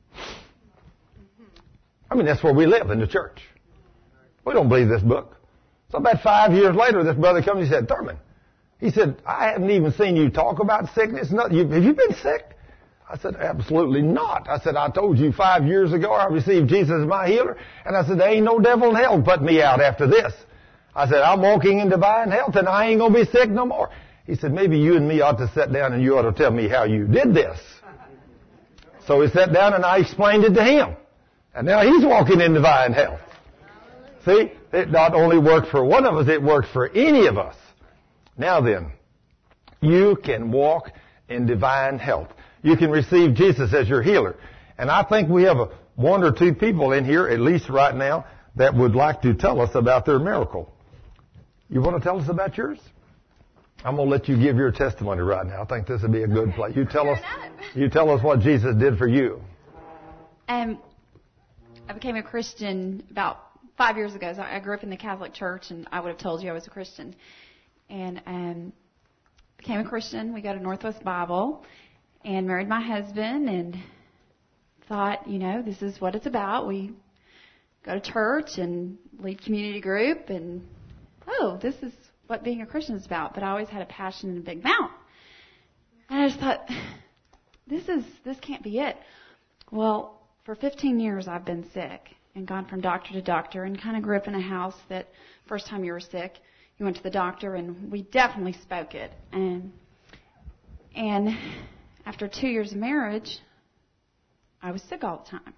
I mean, that's where we live, in the church. We don't believe this book. So about 5 years later, this brother comes and he said, Thurman, he said, I haven't even seen you talk about sickness. Have you been sick? I said, absolutely not. I said, I told you 5 years ago I received Jesus as my healer. And I said, there ain't no devil in hell put me out after this. I said, I'm walking in divine health and I ain't going to be sick no more. He said, maybe you and me ought to sit down and you ought to tell me how you did this. So we sat down and I explained it to him. And now he's walking in divine health. See, it not only worked for one of us, it worked for any of us. Now then, you can walk in divine health. You can receive Jesus as your healer. And I think we have one or two people in here, at least right now, that would like to tell us about their miracle. You want to tell us about yours? I'm going to let you give your testimony right now. I think this would be a good place. You tell us what Jesus did for you. I became a Christian about 5 years ago. So I grew up in the Catholic Church, and I would have told you I was a Christian. And became a Christian. We go to Northwest Bible and married my husband and thought, this is what it's about. We go to church and lead community group and, this is what being a Christian is about. But I always had a passion and a big mouth. And I just thought, this can't be it. Well, for 15 years I've been sick and gone from doctor to doctor and kind of grew up in a house that first time you were sick, you went to the doctor and we definitely spoke it. And after 2 years of marriage, I was sick all the time.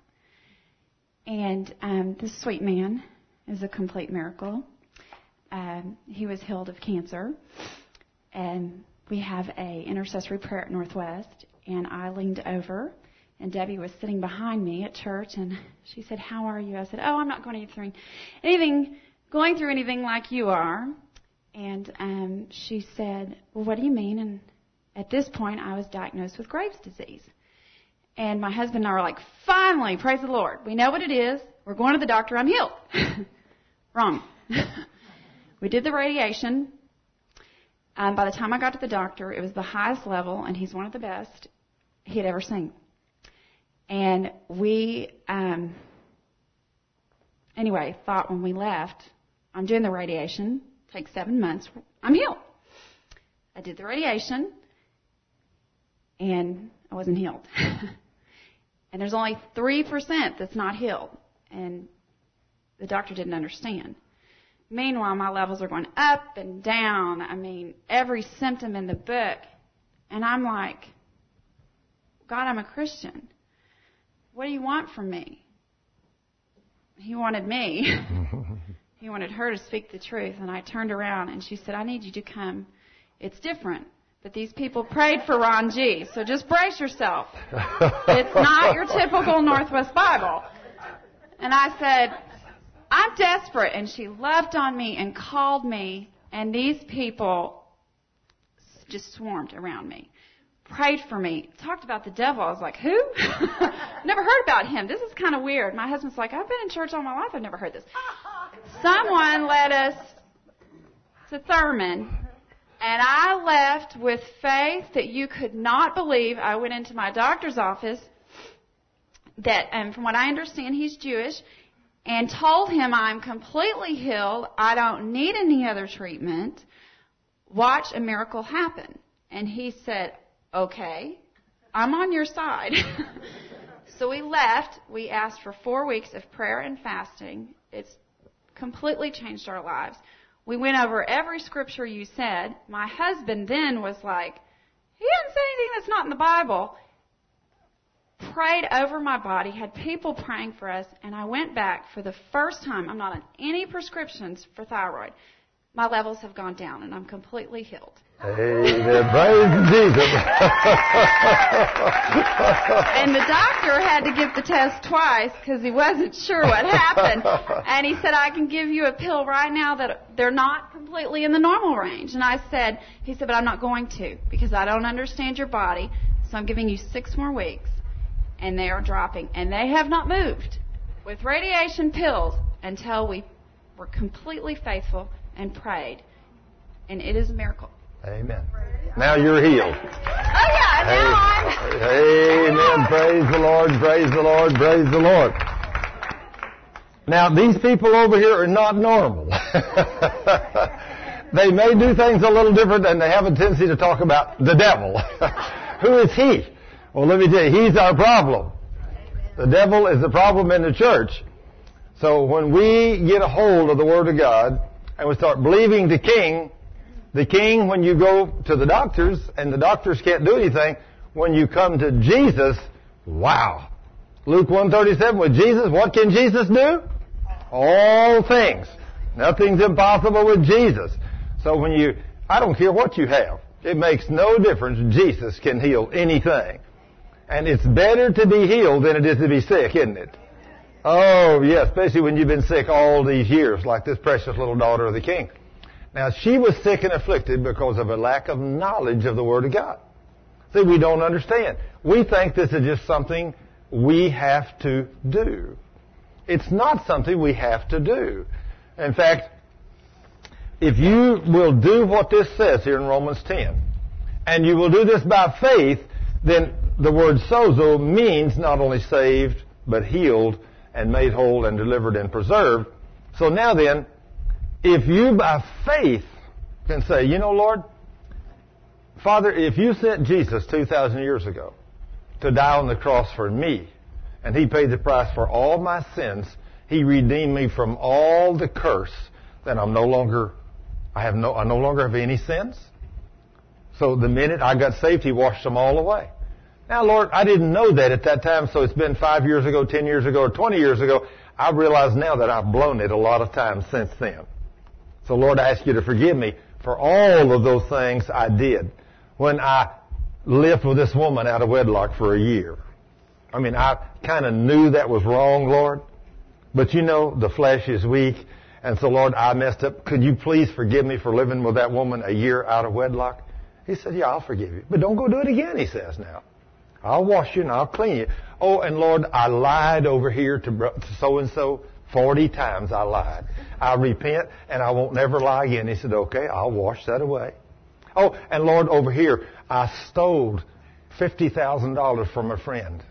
And this sweet man is a complete miracle. He was healed of cancer. And we have a intercessory prayer at Northwest. And I leaned over, and Debbie was sitting behind me at church, and she said, "How are you?" I said, "Oh, I'm not going through anything like you are." And she said, "Well, what do you mean?" And at this point, I was diagnosed with Graves' disease. And my husband and I were like, finally, praise the Lord. We know what it is. We're going to the doctor. I'm healed. Wrong. We did the radiation. By the time I got to the doctor, it was the highest level, and he's one of the best he had ever seen. And we, thought when we left, I'm doing the radiation. Takes 7 months. I'm healed. I did the radiation, and I wasn't healed. And there's only 3% that's not healed. And the doctor didn't understand. Meanwhile, my levels are going up and down. I mean, every symptom in the book. And I'm like, God, I'm a Christian. What do you want from me? He wanted me. He wanted her to speak the truth. And I turned around and she said, I need you to come. It's different. But these people prayed for Ron G. So just brace yourself. It's not your typical Northwest Bible. And I said, I'm desperate. And she loved on me and called me. And these people just swarmed around me. Prayed for me. Talked about the devil. I was like, who? Never heard about him. This is kind of weird. My husband's like, I've been in church all my life. I've never heard this. Someone led us to Thurman. And I left with faith that you could not believe. I went into my doctor's office that, from what I understand, he's Jewish, and told him I'm completely healed. I don't need any other treatment. Watch a miracle happen. And he said, okay, I'm on your side. So we left. We asked for 4 weeks of prayer and fasting. It's completely changed our lives. We went over every scripture you said. My husband then was like, he didn't say anything that's not in the Bible. Prayed over my body, had people praying for us, and I went back for the first time. I'm not on any prescriptions for thyroid. My levels have gone down, and I'm completely healed. Amen. Praise Jesus. And the doctor had to give the test twice because he wasn't sure what happened. And he said, I can give you a pill right now that they're not completely in the normal range. And he said, but I'm not going to because I don't understand your body. So I'm giving you 6 more weeks. And they are dropping. And they have not moved with radiation pills until we were completely faithful and prayed. And it is a miracle. Amen. Now you're healed. Oh, yeah. Now I'm... Amen. Praise the Lord. Praise the Lord. Praise the Lord. Now, these people over here are not normal. They may do things a little different, and they have a tendency to talk about the devil. Who is he? Well, let me tell you, he's our problem. The devil is the problem in the church. So when we get a hold of the Word of God and we start believing the king, when you go to the doctors and the doctors can't do anything, when you come to Jesus, wow. Luke 1:37, with Jesus, what can Jesus do? All things. Nothing's impossible with Jesus. So I don't care what you have. It makes no difference. Jesus can heal anything. And it's better to be healed than it is to be sick, isn't it? Oh, yeah, especially when you've been sick all these years, like this precious little daughter of the king. Now, she was sick and afflicted because of a lack of knowledge of the Word of God. See, we don't understand. We think this is just something we have to do. It's not something we have to do. In fact, if you will do what this says here in Romans 10, and you will do this by faith, then the word sozo means not only saved, but healed and made whole and delivered and preserved. So now then, if you by faith can say, you know, Lord, Father, if you sent Jesus 2,000 years ago to die on the cross for me, and He paid the price for all my sins, He redeemed me from all the curse, then I no longer have any sins. So the minute I got saved, He washed them all away. Now, Lord, I didn't know that at that time, so it's been 5 years ago, 10 years ago, or 20 years ago. I realize now that I've blown it a lot of times since then. So, Lord, I ask you to forgive me for all of those things I did when I lived with this woman out of wedlock for a year. I mean, I kind of knew that was wrong, Lord. But you know, the flesh is weak. And so, Lord, I messed up. Could you please forgive me for living with that woman a year out of wedlock? He said, yeah, I'll forgive you. But don't go do it again, he says now. I'll wash you and I'll clean you. Oh, and Lord, I lied over here to so-and-so 40 times I lied. I repent and I won't never lie again. He said, okay, I'll wash that away. Oh, and Lord, over here, I stole $50,000 from a friend.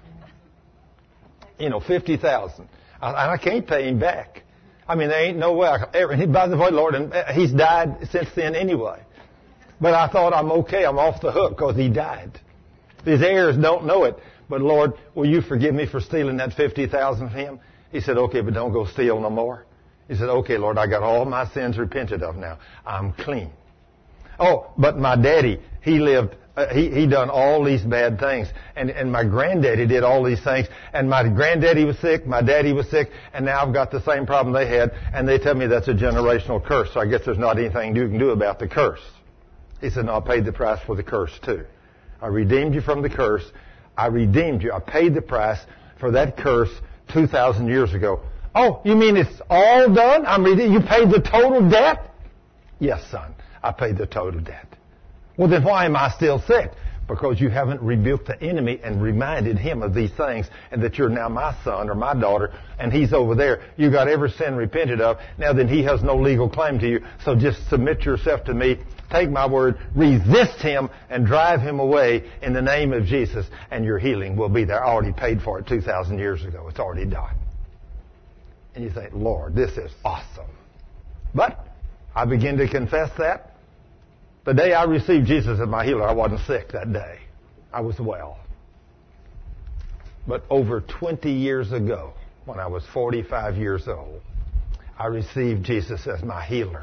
You know, $50,000. And I can't pay him back. I mean, there ain't no way I can ever. By the way, Lord, and he's died since then anyway. But I thought I'm okay. I'm off the hook because he died. His heirs don't know it. But Lord, will you forgive me for stealing that $50,000 from him? He said, okay, but don't go steal no more. He said, okay, Lord, I got all my sins repented of now. I'm clean. Oh, but my daddy, he lived, he done all these bad things. And my granddaddy did all these things. And my granddaddy was sick, my daddy was sick, and now I've got the same problem they had. And they tell me that's a generational curse. So I guess there's not anything you can do about the curse. He said, no, I paid the price for the curse too. I redeemed you from the curse. I redeemed you. I paid the price for that curse 2,000 years ago. Oh, you mean it's all done? You paid the total debt? Yes, son. I paid the total debt. Well, then why am I still sick? Because you haven't rebuked the enemy and reminded him of these things and that you're now my son or my daughter and he's over there. You got every sin repented of. Now then he has no legal claim to you. So just submit yourself to me. Take my word, resist him, and drive him away in the name of Jesus, and your healing will be there. I already paid for it 2,000 years ago. It's already done. And you think, Lord, this is awesome. But I begin to confess that. The day I received Jesus as my healer, I wasn't sick that day. I was well. But over 20 years ago, when I was 45 years old, I received Jesus as my healer.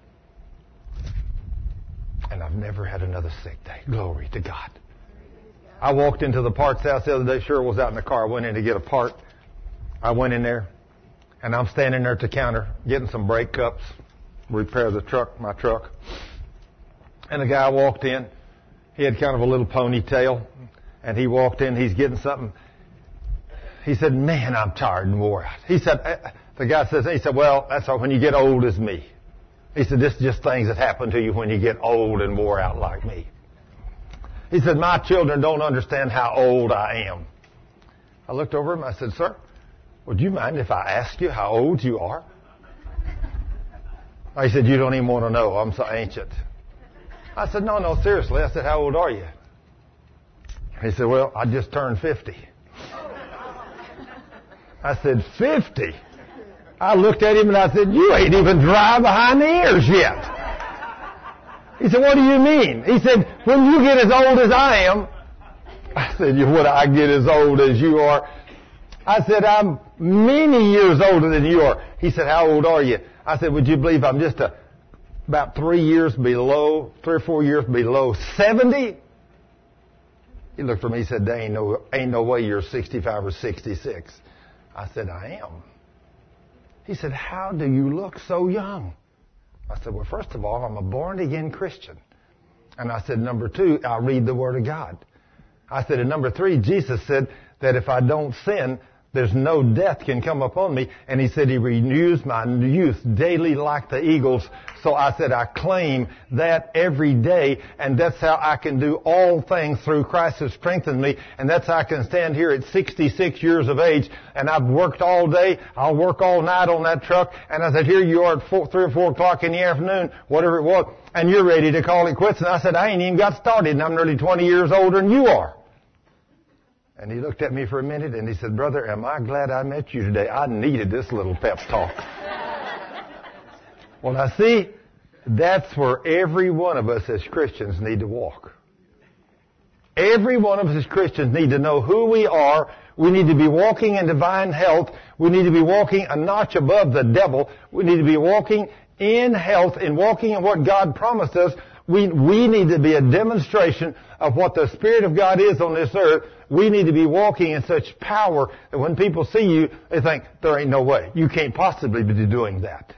And I've never had another sick day. Glory to God. I walked into the parts house the other day. Cheryl was out in the car. I went in to get a part. I went in there, and I'm standing there at the counter getting some brake cups, repair my truck. And a guy walked in. He had kind of a little ponytail, and he walked in. He's getting something. He said, "Man, I'm tired and wore out." He said, the guy says, he said, "Well, that's all when you get old as me." He said, "This is just things that happen to you when you get old and wore out like me." He said, "My children don't understand how old I am." I looked over him. I said, "Sir, would you mind if I ask you how old you are?" He said, "You don't even want to know. I'm so ancient." I said, No, seriously. I said, "How old are you?" He said, "Well, I just turned 50. I said, 50? I looked at him and I said, "You ain't even dry behind the ears yet." He said, "What do you mean?" He said, "When you get as old as I am." I said, "Would I get as old as you are?" I said, "I'm many years older than you are." He said, "How old are you?" I said, "Would you believe I'm just about 3 or 4 years below 70? He looked at me and said, "There ain't no way you're 65 or 66. I said, "I am." He said, "How do you look so young?" I said, "Well, first of all, I'm a born-again Christian." And I said, "Number 2, I read the Word of God." I said, "And number 3, Jesus said that if I don't sin, there's no death can come upon me." And he said he renews my youth daily like the eagles. So I said, I claim that every day, and that's how I can do all things through Christ who strengthens me. And that's how I can stand here at 66 years of age, and I've worked all day. I'll work all night on that truck. And I said, here you are at 3 or 4 o'clock in the afternoon, whatever it was, and you're ready to call it quits. And I said, I ain't even got started, and I'm nearly 20 years older than you are. And he looked at me for a minute and he said, "Brother, am I glad I met you today? I needed this little pep talk." Well, now see, that's where every one of us as Christians need to walk. Every one of us as Christians need to know who we are. We need to be walking in divine health. We need to be walking a notch above the devil. We need to be walking in health and walking in what God promised us. We need to be a demonstration of what the Spirit of God is on this earth. We need to be walking in such power that when people see you, they think, there ain't no way. You can't possibly be doing that.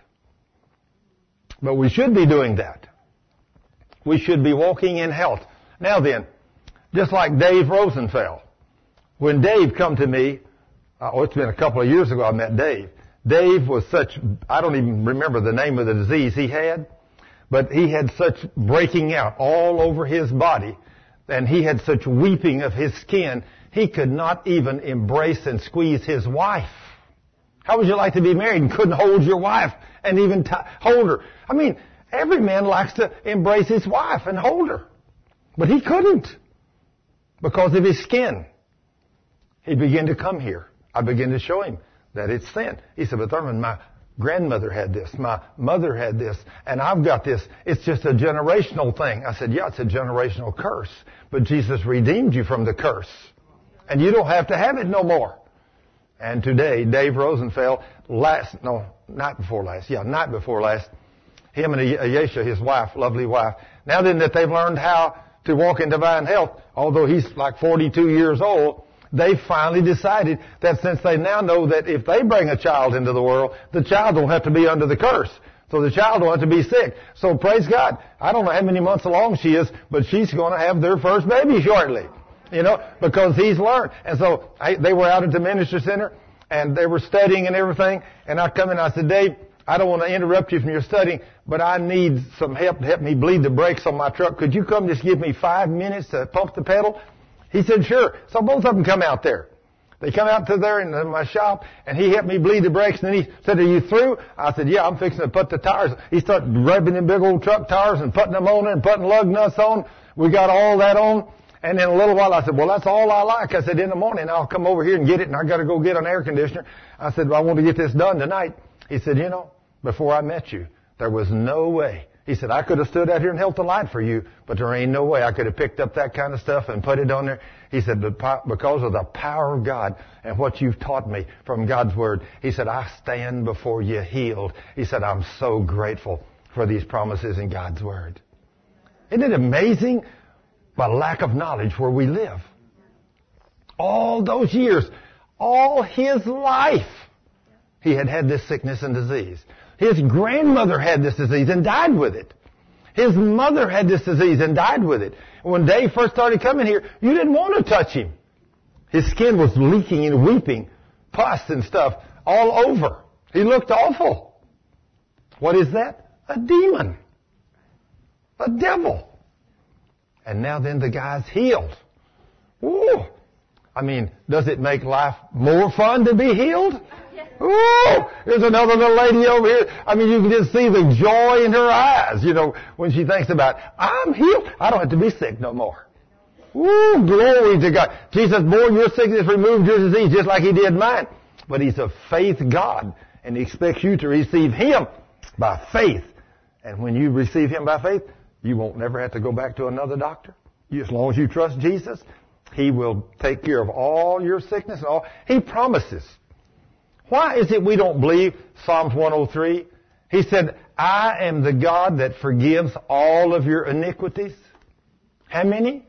But we should be doing that. We should be walking in health. Now then, just like Dave Rosenfeld. When Dave come to me, it's been a couple of years ago I met Dave. Dave was I don't even remember the name of the disease he had. But he had such breaking out all over his body, and he had such weeping of his skin, he could not even embrace and squeeze his wife. How would you like to be married and couldn't hold your wife and even hold her? I mean, every man likes to embrace his wife and hold her. But he couldn't because of his skin. He began to come here. I began to show him that it's sin. He said, "But Thurman, my grandmother had this, my mother had this, and I've got this. It's just a generational thing." I said, "Yeah, it's a generational curse. But Jesus redeemed you from the curse. And you don't have to have it no more." And today, Dave Rosenfeld, night before last, him and Ayesha, his wife, lovely wife, now then that they've learned how to walk in divine health, although he's like 42 years old, they finally decided that since they now know that if they bring a child into the world, the child don't have to be under the curse. So the child don't have to be sick. So praise God. I don't know how many months along she is, but she's going to have their first baby shortly. Because he's learned. And so they were out at the ministry center, and they were studying and everything. And I come in and I said, "Dave, I don't want to interrupt you from your studying, but I need some help to help me bleed the brakes on my truck. Could you come just give me 5 minutes to pump the pedal?" He said, "Sure." So both of them come out there. They come out to there in my shop, and he helped me bleed the brakes. And then he said, "Are you through?" I said, "Yeah, I'm fixing to put the tires." He started rubbing them big old truck tires and putting them on and putting lug nuts on. We got all that on. And in a little while, I said, "Well, that's all I like." I said, "In the morning, I'll come over here and get it, and I got to go get an air conditioner." I said, "Well, I want to get this done tonight." He said, "Before I met you, there was no way He said, I could have stood out here and held the light for you, but there ain't no way I could have picked up that kind of stuff and put it on there. He said, but because of the power of God and what you've taught me from God's Word, he said, I stand before you healed. He said, I'm so grateful for these promises in God's Word. Isn't it amazing by lack of knowledge where we live? All those years, all his life, he had this sickness and disease. His grandmother had this disease and died with it. His mother had this disease and died with it. When Dave first started coming here, you didn't want to touch him. His skin was leaking and weeping, pus and stuff all over. He looked awful. What is that? A demon. A devil. And now then the guy's healed. Ooh. I mean, does it make life more fun to be healed? Oh, there's another little lady over here. I mean, you can just see the joy in her eyes, when she thinks about, I'm healed. I don't have to be sick no more. Ooh, glory to God. Jesus bore your sickness, removed your disease, just like he did mine. But he's a faith God, and he expects you to receive him by faith. And when you receive him by faith, you won't never have to go back to another doctor. As long as you trust Jesus, he will take care of all your sickness and all. He promises. Why is it we don't believe Psalms 103? He said, I am the God that forgives all of your iniquities. How many?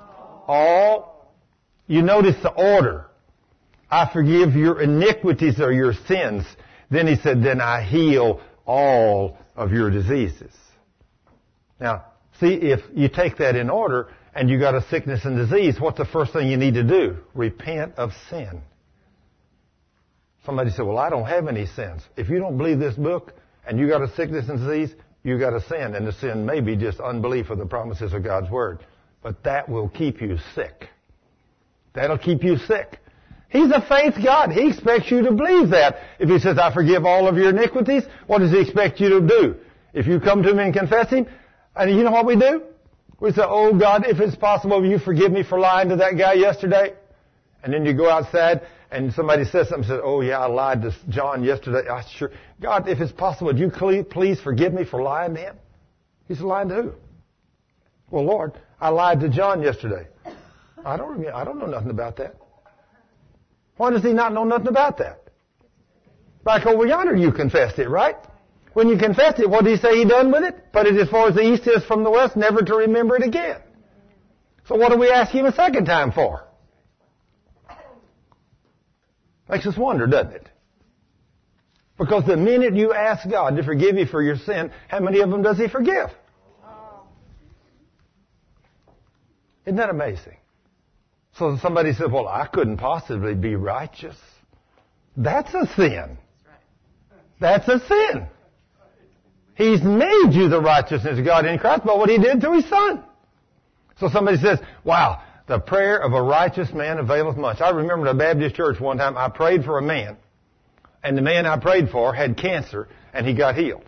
All. You notice the order. I forgive your iniquities or your sins. Then he said, then I heal all of your diseases. Now, see, if you take that in order and you got a sickness and disease, what's the first thing you need to do? Repent of sin. Somebody said, well, I don't have any sins. If you don't believe this book and you got a sickness and disease, you got a sin. And the sin may be just unbelief of the promises of God's Word. But that will keep you sick. That'll keep you sick. He's a faith God. He expects you to believe that. If he says, I forgive all of your iniquities, what does he expect you to do? If you come to him and confess him, and you know what we do? We say, oh God, if it's possible, will you forgive me for lying to that guy yesterday? And then you go outside and somebody says something, says, oh yeah, I lied to John yesterday. Sure. God, if it's possible, would you please forgive me for lying to him? He said, lying to who? Well, Lord, I lied to John yesterday. I don't know nothing about that. Why does he not know nothing about that? Back over yonder, you confessed it, right? When you confessed it, what did he say he done with it? Put it as far as the east is from the west, never to remember it again. So what do we ask him a second time for? Makes us wonder, doesn't it? Because the minute you ask God to forgive you for your sin, how many of them does he forgive? Isn't that amazing? So somebody said, well, I couldn't possibly be righteous. That's a sin. That's a sin. He's made you the righteousness of God in Christ by what he did through his Son. So somebody says, wow, the prayer of a righteous man availeth much. I remember at a Baptist church one time, I prayed for a man, and the man I prayed for had cancer, and he got healed.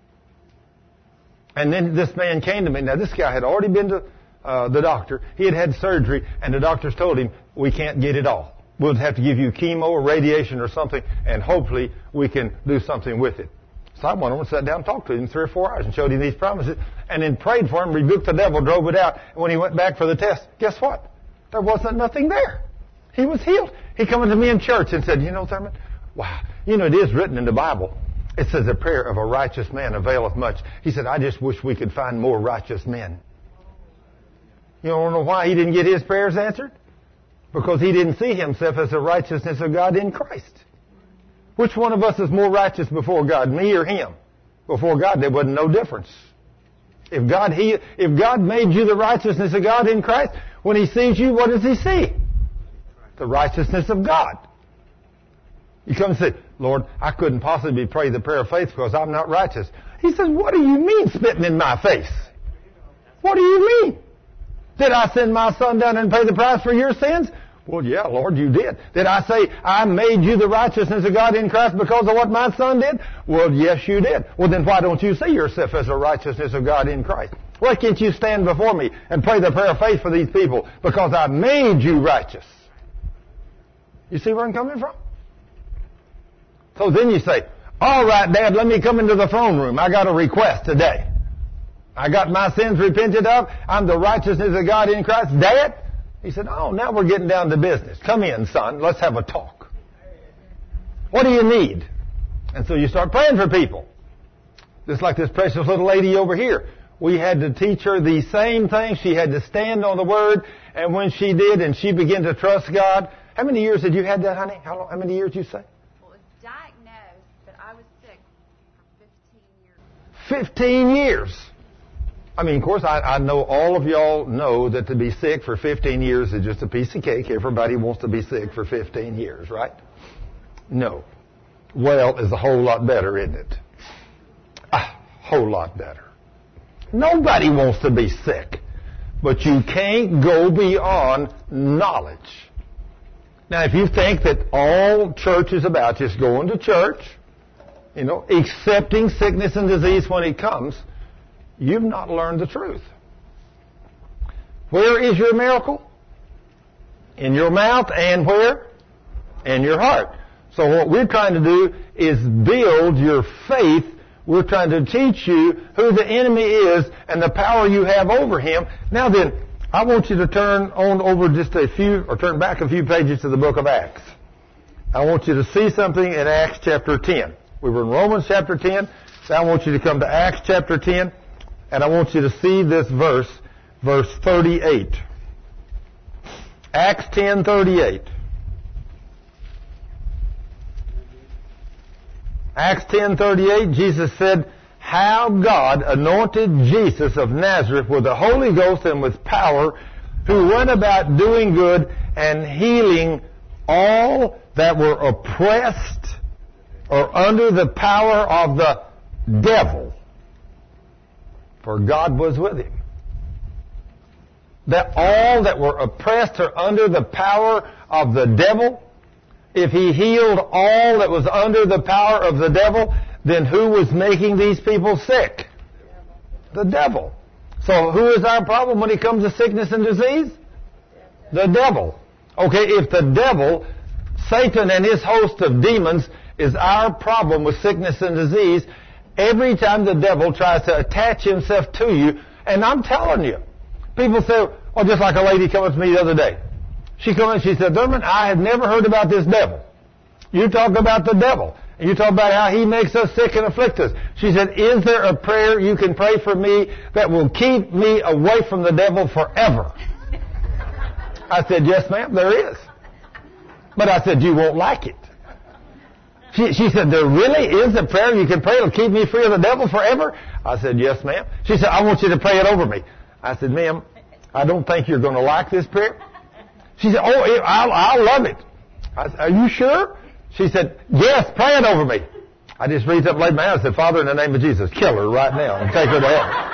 And then this man came to me. Now, this guy had already been to the doctor. He had had surgery, and the doctors told him, we can't get it all. We'll have to give you chemo or radiation or something, and hopefully we can do something with it. So I went over and sat down and talked to him 3 or 4 hours and showed him these promises and then prayed for him, rebuked the devil, drove it out. And when he went back for the test, guess what? There wasn't nothing there. He was healed. He came to me in church and said, you know, Thurman, wow, you know, it is written in the Bible. It says the prayer of a righteous man availeth much. He said, I just wish we could find more righteous men. You don't know why he didn't get his prayers answered? Because he didn't see himself as the righteousness of God in Christ. Which one of us is more righteous before God, me or him? Before God, there wasn't no difference. If God made you the righteousness of God in Christ, when he sees you, what does he see? The righteousness of God. You come and say, Lord, I couldn't possibly pray the prayer of faith because I'm not righteous. He says, what do you mean spitting in my face? What do you mean? Did I send my son down and pay the price for your sins? Well, yeah, Lord, you did. Did I say I made you the righteousness of God in Christ because of what my son did? Well, yes, you did. Well, then why don't you see yourself as the righteousness of God in Christ? Why can't you stand before me and pray the prayer of faith for these people? Because I made you righteous. You see where I'm coming from? So then you say, all right, Dad, let me come into the throne room. I got a request today. I got my sins repented of. I'm the righteousness of God in Christ. Dad? He said, oh, now we're getting down to business. Come in, son. Let's have a talk. What do you need? And so you start praying for people. Just like this precious little lady over here. We had to teach her the same thing. She had to stand on the Word. And when she did and she began to trust God. How many years had you had that, honey? How many years did you say? Well, it was diagnosed, but I was sick for 15 years. 15 years. I mean, of course, I know all of y'all know that to be sick for 15 years is just a piece of cake. Everybody wants to be sick for 15 years, right? No. Well is a whole lot better, isn't it? A whole lot better. Nobody wants to be sick, but you can't go beyond knowledge. Now, if you think that all church is about just going to church, accepting sickness and disease when it comes, you've not learned the truth. Where is your miracle? In your mouth and where? In your heart. So what we're trying to do is build your faith. We're trying to teach you who the enemy is and the power you have over him. Now then, I want you to turn on over turn back a few pages to the book of Acts. I want you to see something in Acts chapter 10. We were in Romans chapter 10. Now I want you to come to Acts chapter 10, and I want you to see this verse 38. Acts 10:38. Acts 10:38, Jesus said, how God anointed Jesus of Nazareth with the Holy Ghost and with power, who went about doing good and healing all that were oppressed or under the power of the devil. For God was with him. That all that were oppressed or under the power of the devil, if he healed all that was under the power of the devil, then who was making these people sick? The devil. So who is our problem when it comes to sickness and disease? The devil. Okay, if the devil, Satan and his host of demons, is our problem with sickness and disease, every time the devil tries to attach himself to you, and I'm telling you, people say, just like a lady came up to me the other day. She came in and she said, Thurman, I had never heard about this devil. You talk about the devil. And you talk about how he makes us sick and afflict us. She said, is there a prayer you can pray for me that will keep me away from the devil forever? I said, yes, ma'am, there is. But I said, you won't like it. She said, there really is a prayer you can pray that'll keep me free of the devil forever? I said, yes, ma'am. She said, I want you to pray it over me. I said, ma'am, I don't think you're going to like this prayer. She said, I'll love it. I said, are you sure? She said, yes, pray it over me. I just reached up and laid my hand and said, Father, in the name of Jesus, kill her right now and take her to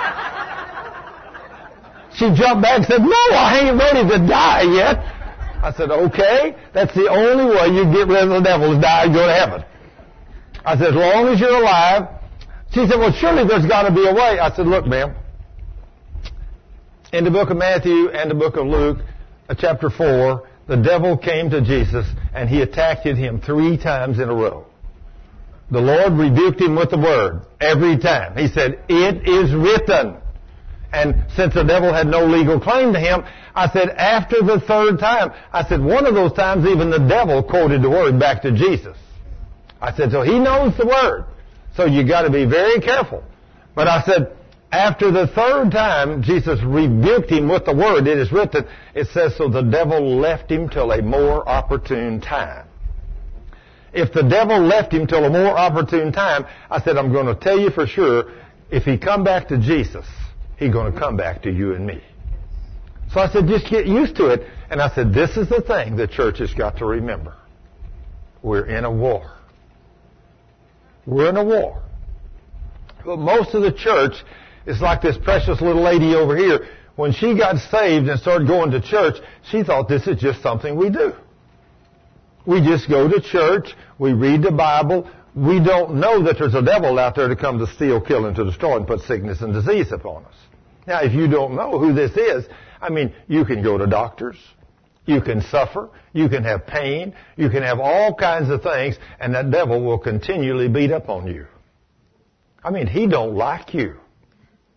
heaven. She jumped back and said, no, I ain't ready to die yet. I said, okay, that's the only way you get rid of the devil is die and go to heaven. I said, as long as you're alive. She said, well, surely there's got to be a way. I said, look, ma'am, in the book of Matthew and the book of Luke, chapter 4, the devil came to Jesus and he attacked him 3 times in a row. The Lord rebuked him with the word every time. He said, it is written. And since the devil had no legal claim to him, I said, after the 3rd time, I said, one of those times even the devil quoted the word back to Jesus. I said, so he knows the word. So you got to be very careful. But I said, after the 3rd time, Jesus rebuked him with the word. It is written, it says, so the devil left him till a more opportune time. If the devil left him till a more opportune time, I said, I'm going to tell you for sure, if he come back to Jesus, he's going to come back to you and me. So I said, just get used to it. And I said, this is the thing the church has got to remember. We're in a war. We're in a war. But most of the church is like this precious little lady over here. When she got saved and started going to church, she thought this is just something we do. We just go to church, we read the Bible. We don't know that there's a devil out there to come to steal, kill, and to destroy and put sickness and disease upon us. Now, if you don't know who this is, you can go to doctors. You can suffer. You can have pain. You can have all kinds of things, and that devil will continually beat up on you. He don't like you.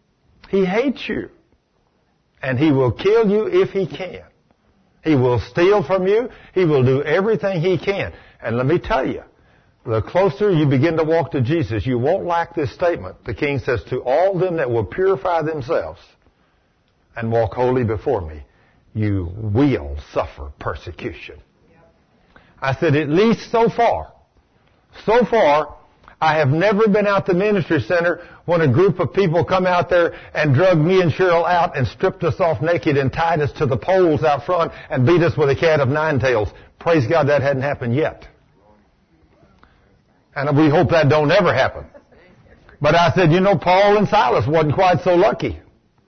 He hates you. And he will kill you if he can. He will steal from you. He will do everything he can. And let me tell you, the closer you begin to walk to Jesus, you won't lack this statement. The King says, to all them that will purify themselves and walk holy before me, you will suffer persecution. I said, at least so far, I have never been out the ministry center when a group of people come out there and drug me and Cheryl out and stripped us off naked and tied us to the poles out front and beat us with a cat of nine tails. Praise God that hadn't happened yet. And we hope that don't ever happen. But I said, Paul and Silas wasn't quite so lucky.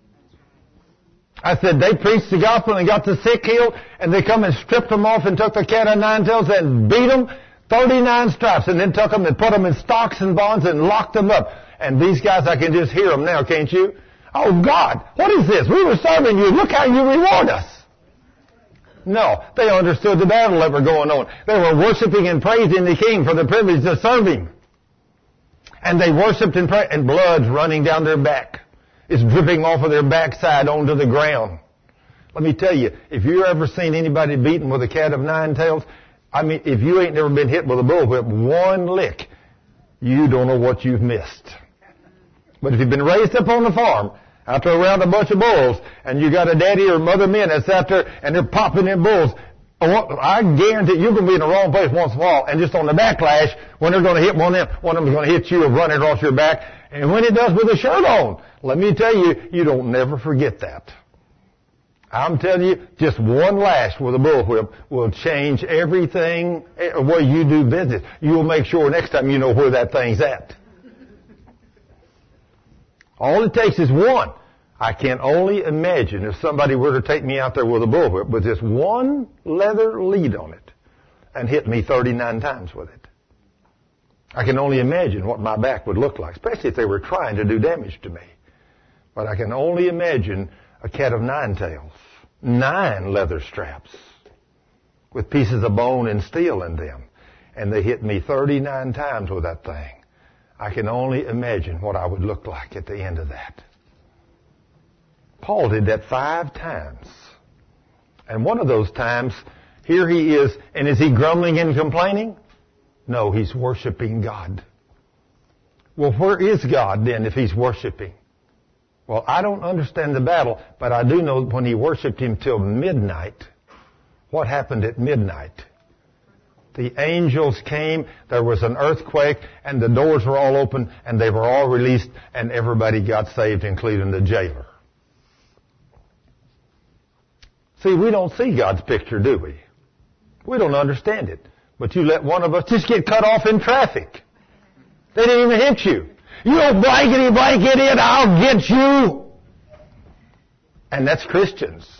I said, they preached the gospel and got the sick healed, and they come and stripped them off and took the cat of nine tails and beat them 39 stripes, and then took them and put them in stocks and bonds and locked them up. And these guys, I can just hear them now, can't you? Oh God, what is this? We were serving you. Look how you reward us. No, they understood the battle that were going on. They were worshiping and praising the King for the privilege to serve Him. And they worshiped and prayed, and blood's running down their back. It's dripping off of their backside onto the ground. Let me tell you, if you've ever seen anybody beaten with a cat of nine tails, if you ain't never been hit with a bullwhip, one lick, you don't know what you've missed. But if you've been raised up on the farm, out there around a bunch of bulls, and you got a daddy or mother men that's out there, and they're popping them bulls, I guarantee you're going to be in the wrong place once in a while, and just on the backlash, when they're going to hit one of them is going to hit you or run across your back, and when it does with a shirt on, let me tell you, you don't never forget that. I'm telling you, just one lash with a bullwhip will change everything where you do business. You'll make sure next time you know where that thing's at. All it takes is one. I can only imagine if somebody were to take me out there with a bullwhip with just one leather lead on it and hit me 39 times with it. I can only imagine what my back would look like, especially if they were trying to do damage to me. But I can only imagine a cat of nine tails, 9 leather straps with pieces of bone and steel in them. And they hit me 39 times with that thing. I can only imagine what I would look like at the end of that. Paul did that 5 times. And one of those times, here he is, and is he grumbling and complaining? No, he's worshiping God. Well, where is God then if he's worshiping? Well, I don't understand the battle, but I do know when he worshiped him till midnight. What happened at midnight? The angels came, there was an earthquake, and the doors were all open, and they were all released, and everybody got saved, including the jailer. See, we don't see God's picture, do we? We don't understand it. But you let one of us just get cut off in traffic. They didn't even hit you. You blankety blanket it, I'll get you. And that's Christians.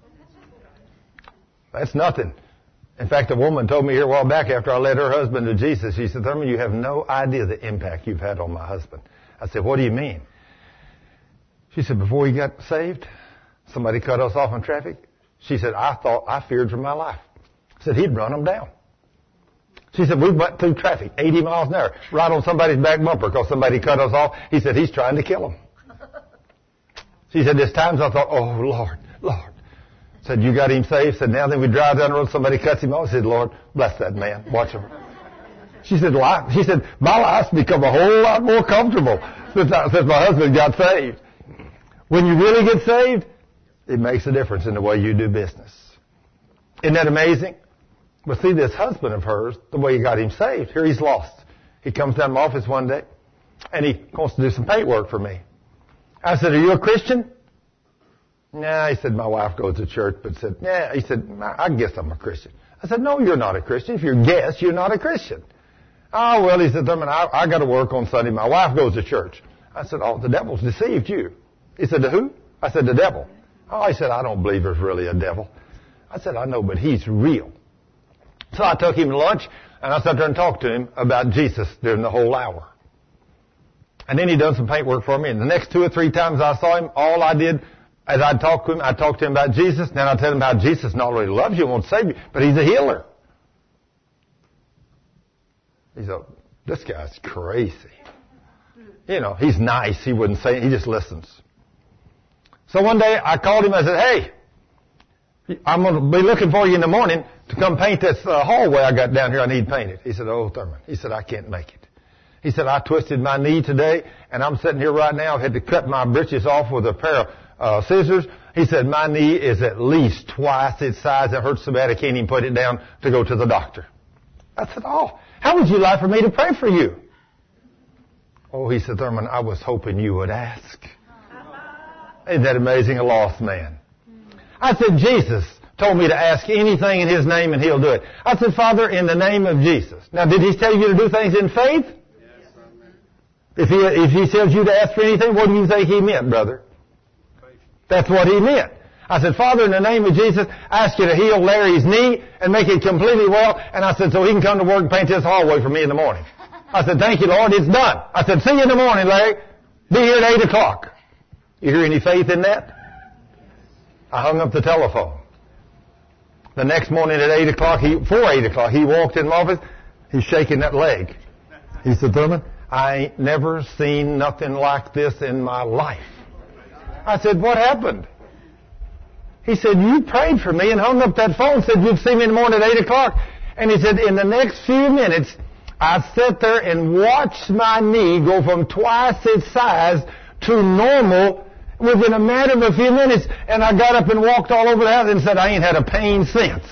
That's nothing. In fact, a woman told me here a while back after I led her husband to Jesus, she said, Thurman, you have no idea the impact you've had on my husband. I said, what do you mean? She said, before he got saved, somebody cut us off in traffic. She said, I feared for my life. I said, he'd run them down. She said, we went through traffic, 80 miles an hour, right on somebody's back bumper because somebody cut us off. He said, he's trying to kill him. She said, there's times I thought, oh, Lord. Said, you got him saved? Said, now then we drive down the road, somebody cuts him off. Said, Lord, bless that man. Watch him. She said, my life's become a whole lot more comfortable since my husband got saved. When you really get saved, it makes a difference in the way you do business. Isn't that amazing? But see, this husband of hers, the way he got him saved, here he's lost. He comes down to my office one day, and he wants to do some paintwork for me. I said, are you a Christian? Nah, he said, my wife goes to church, but said, yeah, he said, I guess I'm a Christian. I said, no, you're not a Christian. If you're a guest, you're not a Christian. Oh, well, he said, I got to work on Sunday. My wife goes to church. I said, oh, the devil's deceived you. He said, the who? I said, the devil. Oh, he said, I don't believe there's really a devil. I said, I know, but he's real. So I took him to lunch, and I sat there and talked to him about Jesus during the whole hour. And then he done some paintwork for me, and the next 2 or 3 times I saw him, all I did, as I talked to him, I talked to him about Jesus, and then I tell him how Jesus not only loves you and wants to save you, but he's a healer. He said, this guy's crazy. You know, he's nice. He wouldn't say it. He just listens. So one day I called him. I said, hey, I'm going to be looking for you in the morning to come paint this hallway I got down here. I need painted. He said, oh, Thurman. He said, I can't make it. He said, I twisted my knee today, and I'm sitting here right now. I had to cut my britches off with a pair of scissors. He said, my knee is at least twice its size. It hurts so bad I can't even put it down to go to the doctor. I said, oh, how would you like for me to pray for you? Oh, he said, Thurman, I was hoping you would ask. Isn't that amazing? A lost man. I said, Jesus told me to ask anything in His name and He'll do it. I said, Father, in the name of Jesus. Now, did He tell you to do things in faith? If he tells you to ask for anything, what do you think He meant, brother? That's what He meant. I said, Father, in the name of Jesus, I ask you to heal Larry's knee and make it completely well. And I said, so he can come to work and paint this hallway for me in the morning. I said, thank you, Lord, it's done. I said, see you in the morning, Larry. Be here at 8 o'clock. You hear any faith in that? I hung up the telephone. The next morning at 8 o'clock, before 8 o'clock, he walked in my office. He's shaking that leg. He said, Thurman, I ain't never seen nothing like this in my life. I said, what happened? He said, you prayed for me and hung up that phone and said, you'd see me in the morning at 8 o'clock. And he said, in the next few minutes, I sat there and watched my knee go from twice its size to normal within a matter of a few minutes. And I got up and walked all over the house and said, I ain't had a pain since.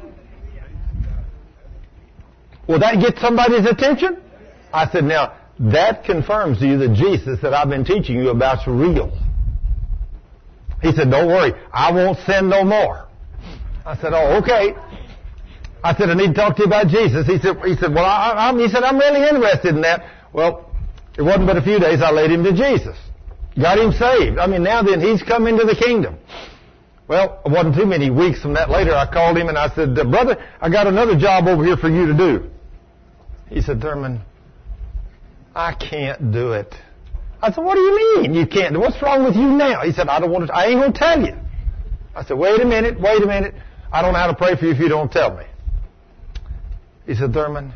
Will that get somebody's attention? I said, now, that confirms to you that Jesus that I've been teaching you about is real. He said, don't worry, I won't sin no more. I said, oh, okay. I said, I need to talk to you about Jesus. He said, well, I'm really interested in that. Well, it wasn't but a few days I led him to Jesus. Got him saved. I mean, now then, he's come into the kingdom. Well, it wasn't too many weeks from that later, I called him and I said, brother, I got another job over here for you to do. He said, Thurman, I can't do it. I said, what do you mean you can't do it? What's wrong with you now? He said, I ain't going to tell you. I said, wait a minute. I don't know how to pray for you if you don't tell me. He said, Thurman,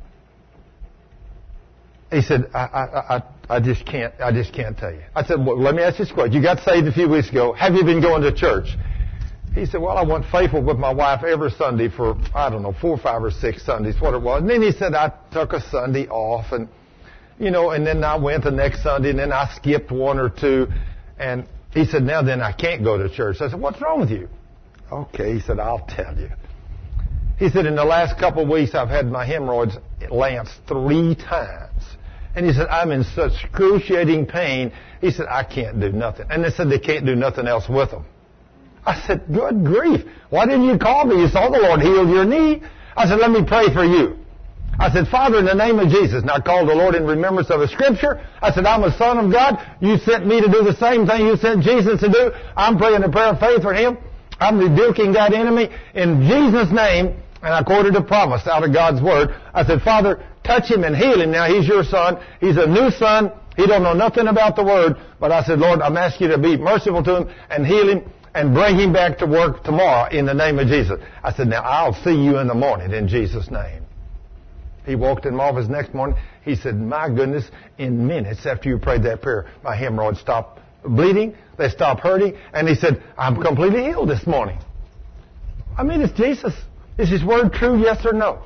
he said, I just can't tell you. I said, well, let me ask you this question. You got saved a few weeks ago. Have you been going to church? He said, well, I went faithful with my wife every Sunday for, 4, 5, or 6 Sundays, what it was. And then he said, I took a Sunday off and then I went the next Sunday and then I skipped 1 or 2. And he said, now then I can't go to church. I said, what's wrong with you? Okay, he said, I'll tell you. He said, in the last couple of weeks I've had my hemorrhoids lanced 3 times. And he said, I'm in such excruciating pain. He said, I can't do nothing. And they said they can't do nothing else with them. I said, good grief. Why didn't you call me? You saw the Lord heal your knee. I said, let me pray for you. I said, Father, in the name of Jesus, and I called the Lord in remembrance of a scripture. I said, I'm a son of God. You sent me to do the same thing you sent Jesus to do. I'm praying a prayer of faith for him. I'm rebuking that enemy in Jesus' name. And I quoted a promise out of God's Word. I said, Father, touch him and heal him. Now, he's your son. He's a new son. He don't know nothing about the Word. But I said, Lord, I'm asking you to be merciful to him and heal him and bring him back to work tomorrow in the name of Jesus. I said, now, I'll see you in the morning in Jesus' name. He walked in my office next morning. He said, my goodness, in minutes after you prayed that prayer, my hemorrhoids stopped bleeding. They stopped hurting. And he said, I'm completely healed this morning. I mean, it's Jesus. Is his word true, yes or no?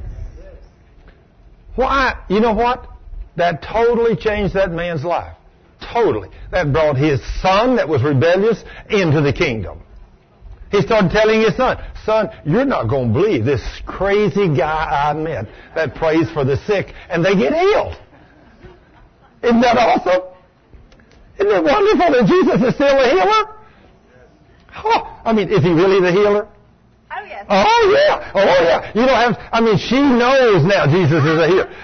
Why? You know what? That totally changed that man's life. Totally. That brought his son that was rebellious into the kingdom. He started telling his son, you're not going to believe this crazy guy I met that prays for the sick and they get healed. Isn't that awesome? Isn't it wonderful that Jesus is still a healer? Oh, I mean, is he really the healer? Oh, yes. Oh, yeah. Oh, yeah. You don't have, I mean, she knows now Jesus is a healer.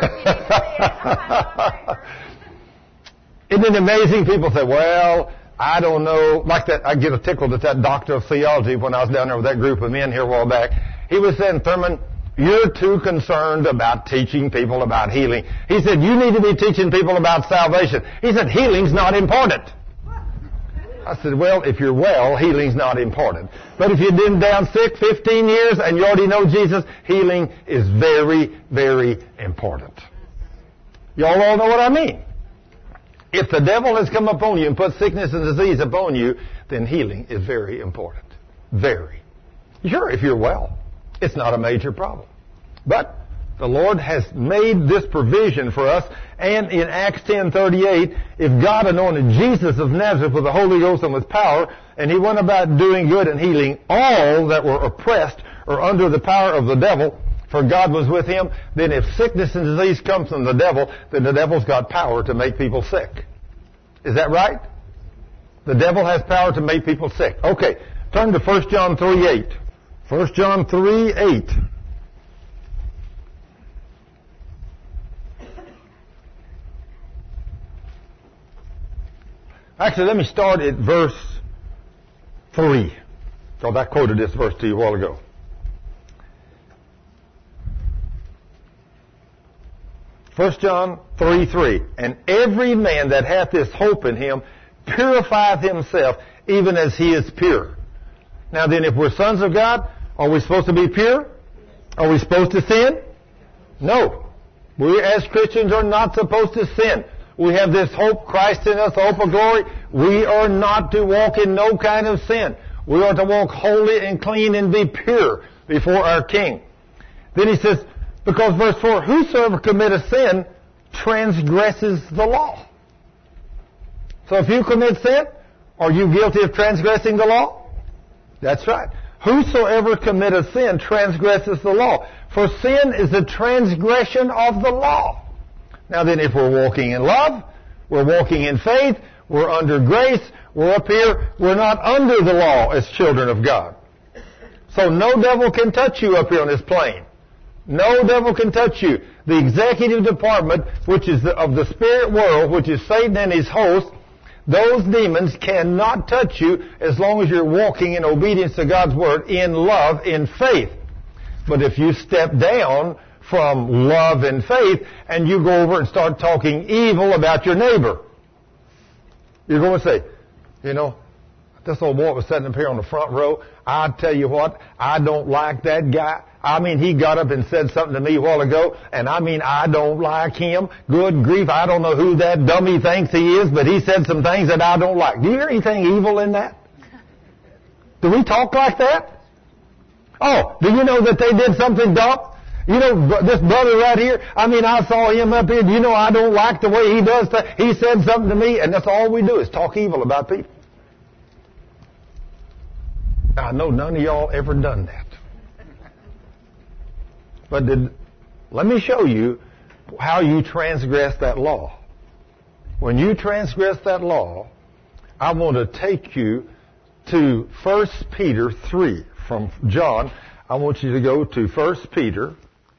Isn't it amazing? People say, well, I don't know. Like that, I get a tickle at that doctor of theology when I was down there with that group of men here a while back. He was saying, Thurman, you're too concerned about teaching people about healing. He said, you need to be teaching people about salvation. He said, healing's not important. I said, well, if you're well, healing's not important. But if you've been down sick 15 years and you already know Jesus, healing is very, very important. Y'all all know what I mean. If the devil has come upon you and put sickness and disease upon you, then healing is very important. Very. Sure, if you're well, it's not a major problem. But the Lord has made this provision for us, and in Acts 10:38, if God anointed Jesus of Nazareth with the Holy Ghost and with power, and he went about doing good and healing all that were oppressed or under the power of the devil, for God was with him, then if sickness and disease comes from the devil, then the devil's got power to make people sick. Is that right? The devil has power to make people sick. Okay, turn to 1 John 3:8. 1 John 3:8. Actually, let me start at verse 3. Because I quoted this verse to you a while ago. 1 John 3:3. And every man that hath this hope in him purifieth himself, even as he is pure. Now then, if we're sons of God, are we supposed to be pure? Are we supposed to sin? No. We as Christians are not supposed to sin. We have this hope, Christ in us, the hope of glory. We are not to walk in no kind of sin. We are to walk holy and clean and be pure before our King. Then he says, because verse 4, whosoever committeth sin transgresses the law. So if you commit sin, are you guilty of transgressing the law? That's right. Whosoever committeth sin transgresses the law. For sin is the transgression of the law. Now then, if we're walking in love, we're walking in faith, we're under grace, we're up here, we're not under the law as children of God. So no devil can touch you up here on this plane. No devil can touch you. The executive department, which is of the spirit world, which is Satan and his host, those demons cannot touch you as long as you're walking in obedience to God's word, in love, in faith. But if you step down from love and faith and you go over and start talking evil about your neighbor, you're going to say, you know, this old boy was sitting up here on the front row. I tell you what, I don't like that guy. I mean, he got up and said something to me a while ago, and I mean, I don't like him. Good grief, I don't know who that dummy thinks he is, but he said some things that I don't like. Do you hear anything evil in that? Do we talk like that? Oh, do you know that they did something dumb? You know, this brother right here, I mean, I saw him up here. Do you know I don't like the way he does that? He said something to me, and that's all we do is talk evil about people. I know none of y'all ever done that. But let me show you how you transgress that law. When you transgress that law, I want to take you to 1 Peter 3 from John. I want you to go to 1 Peter.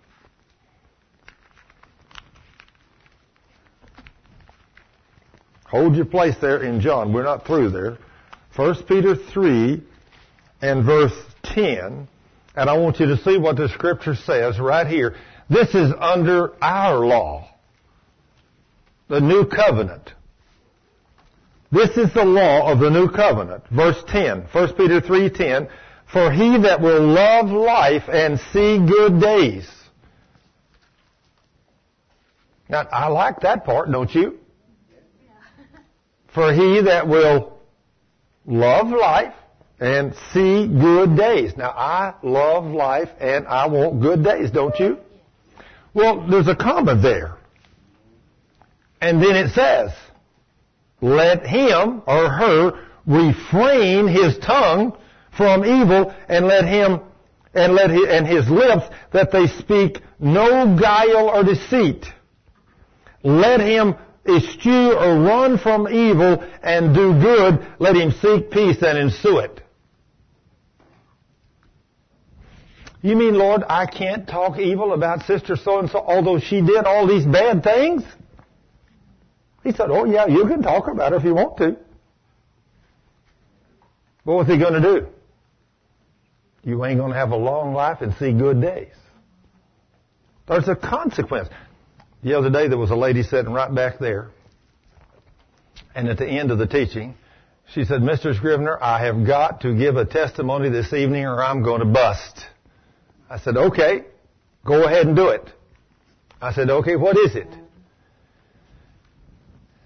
Hold your place there in John. We're not through there. 1 Peter 3 and verse 10. And I want you to see what the Scripture says right here. This is under our law, the new covenant. This is the law of the new covenant. Verse 10, 1 Peter 3:10. For he that will love life and see good days. Now, I like that part, don't you? For he that will love life and see good days. Now, I love life and I want good days, don't you? Well, there's a comma there. And then it says, let him or her refrain his tongue from evil and and his lips that they speak no guile or deceit. Let him eschew or run from evil and do good. Let him seek peace and ensue it. You mean, Lord, I can't talk evil about Sister so-and-so, although she did all these bad things? He said, oh yeah, you can talk about her if you want to. But what's he going to do? You ain't going to have a long life and see good days. There's a consequence. The other day there was a lady sitting right back there. And at the end of the teaching, she said, Mr. Scrivener, I have got to give a testimony this evening or I'm going to bust. I said, okay, go ahead and do it. I said, okay, what is it?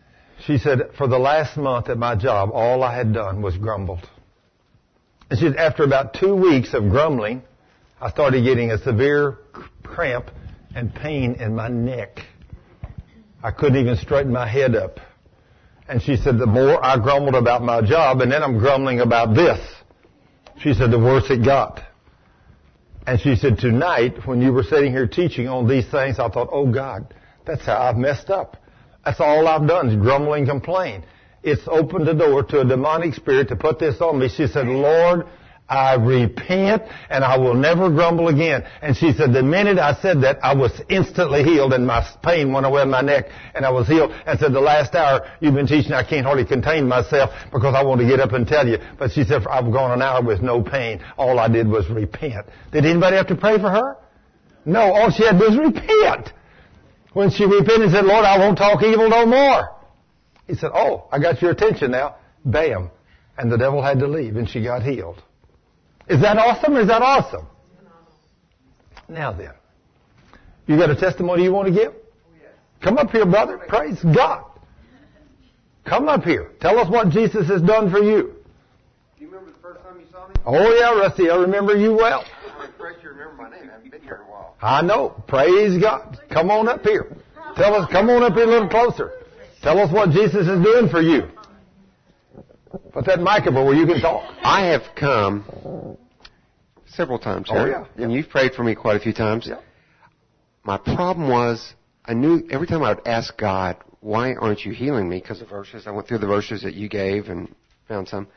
she said, for the last month at my job, all I had done was grumbled. And she said, after about 2 weeks of grumbling, I started getting a severe cramp and pain in my neck. I couldn't even straighten my head up. And she said, the more I grumbled about my job, and then I'm grumbling about this, she said, the worse it got. And she said, tonight, when you were sitting here teaching on these things, I thought, oh God, that's how I've messed up. That's all I've done is grumble and complain. It's opened the door to a demonic spirit to put this on me. She said, Lord, I repent and I will never grumble again. And she said, the minute I said that, I was instantly healed and my pain went away in my neck and I was healed. And said, the last hour you've been teaching, I can't hardly contain myself because I want to get up and tell you. But she said, I've gone an hour with no pain. All I did was repent. Did anybody have to pray for her? No, all she had to do was repent. When she repented and said, Lord, I won't talk evil no more. He said, oh, I got your attention now. Bam. And the devil had to leave and she got healed. Is that awesome or is that awesome? Now then, you got a testimony you want to give? Come up here, brother. Praise God. Come up here. Tell us what Jesus has done for you. Do you remember the first time you saw me? Oh, yeah, Rusty. I remember you well. I'm afraid you remember my name. I haven't been here in a while. I know. Praise God. Come on up here. Come on up here a little closer. Tell us what Jesus is doing for you. Put that mic up where you can talk. I have come several times here. Oh, yeah. And you've prayed for me quite a few times. Yeah. My problem was, I knew every time I would ask God, why aren't you healing me? Because of verses. I went through the verses that you gave and found some.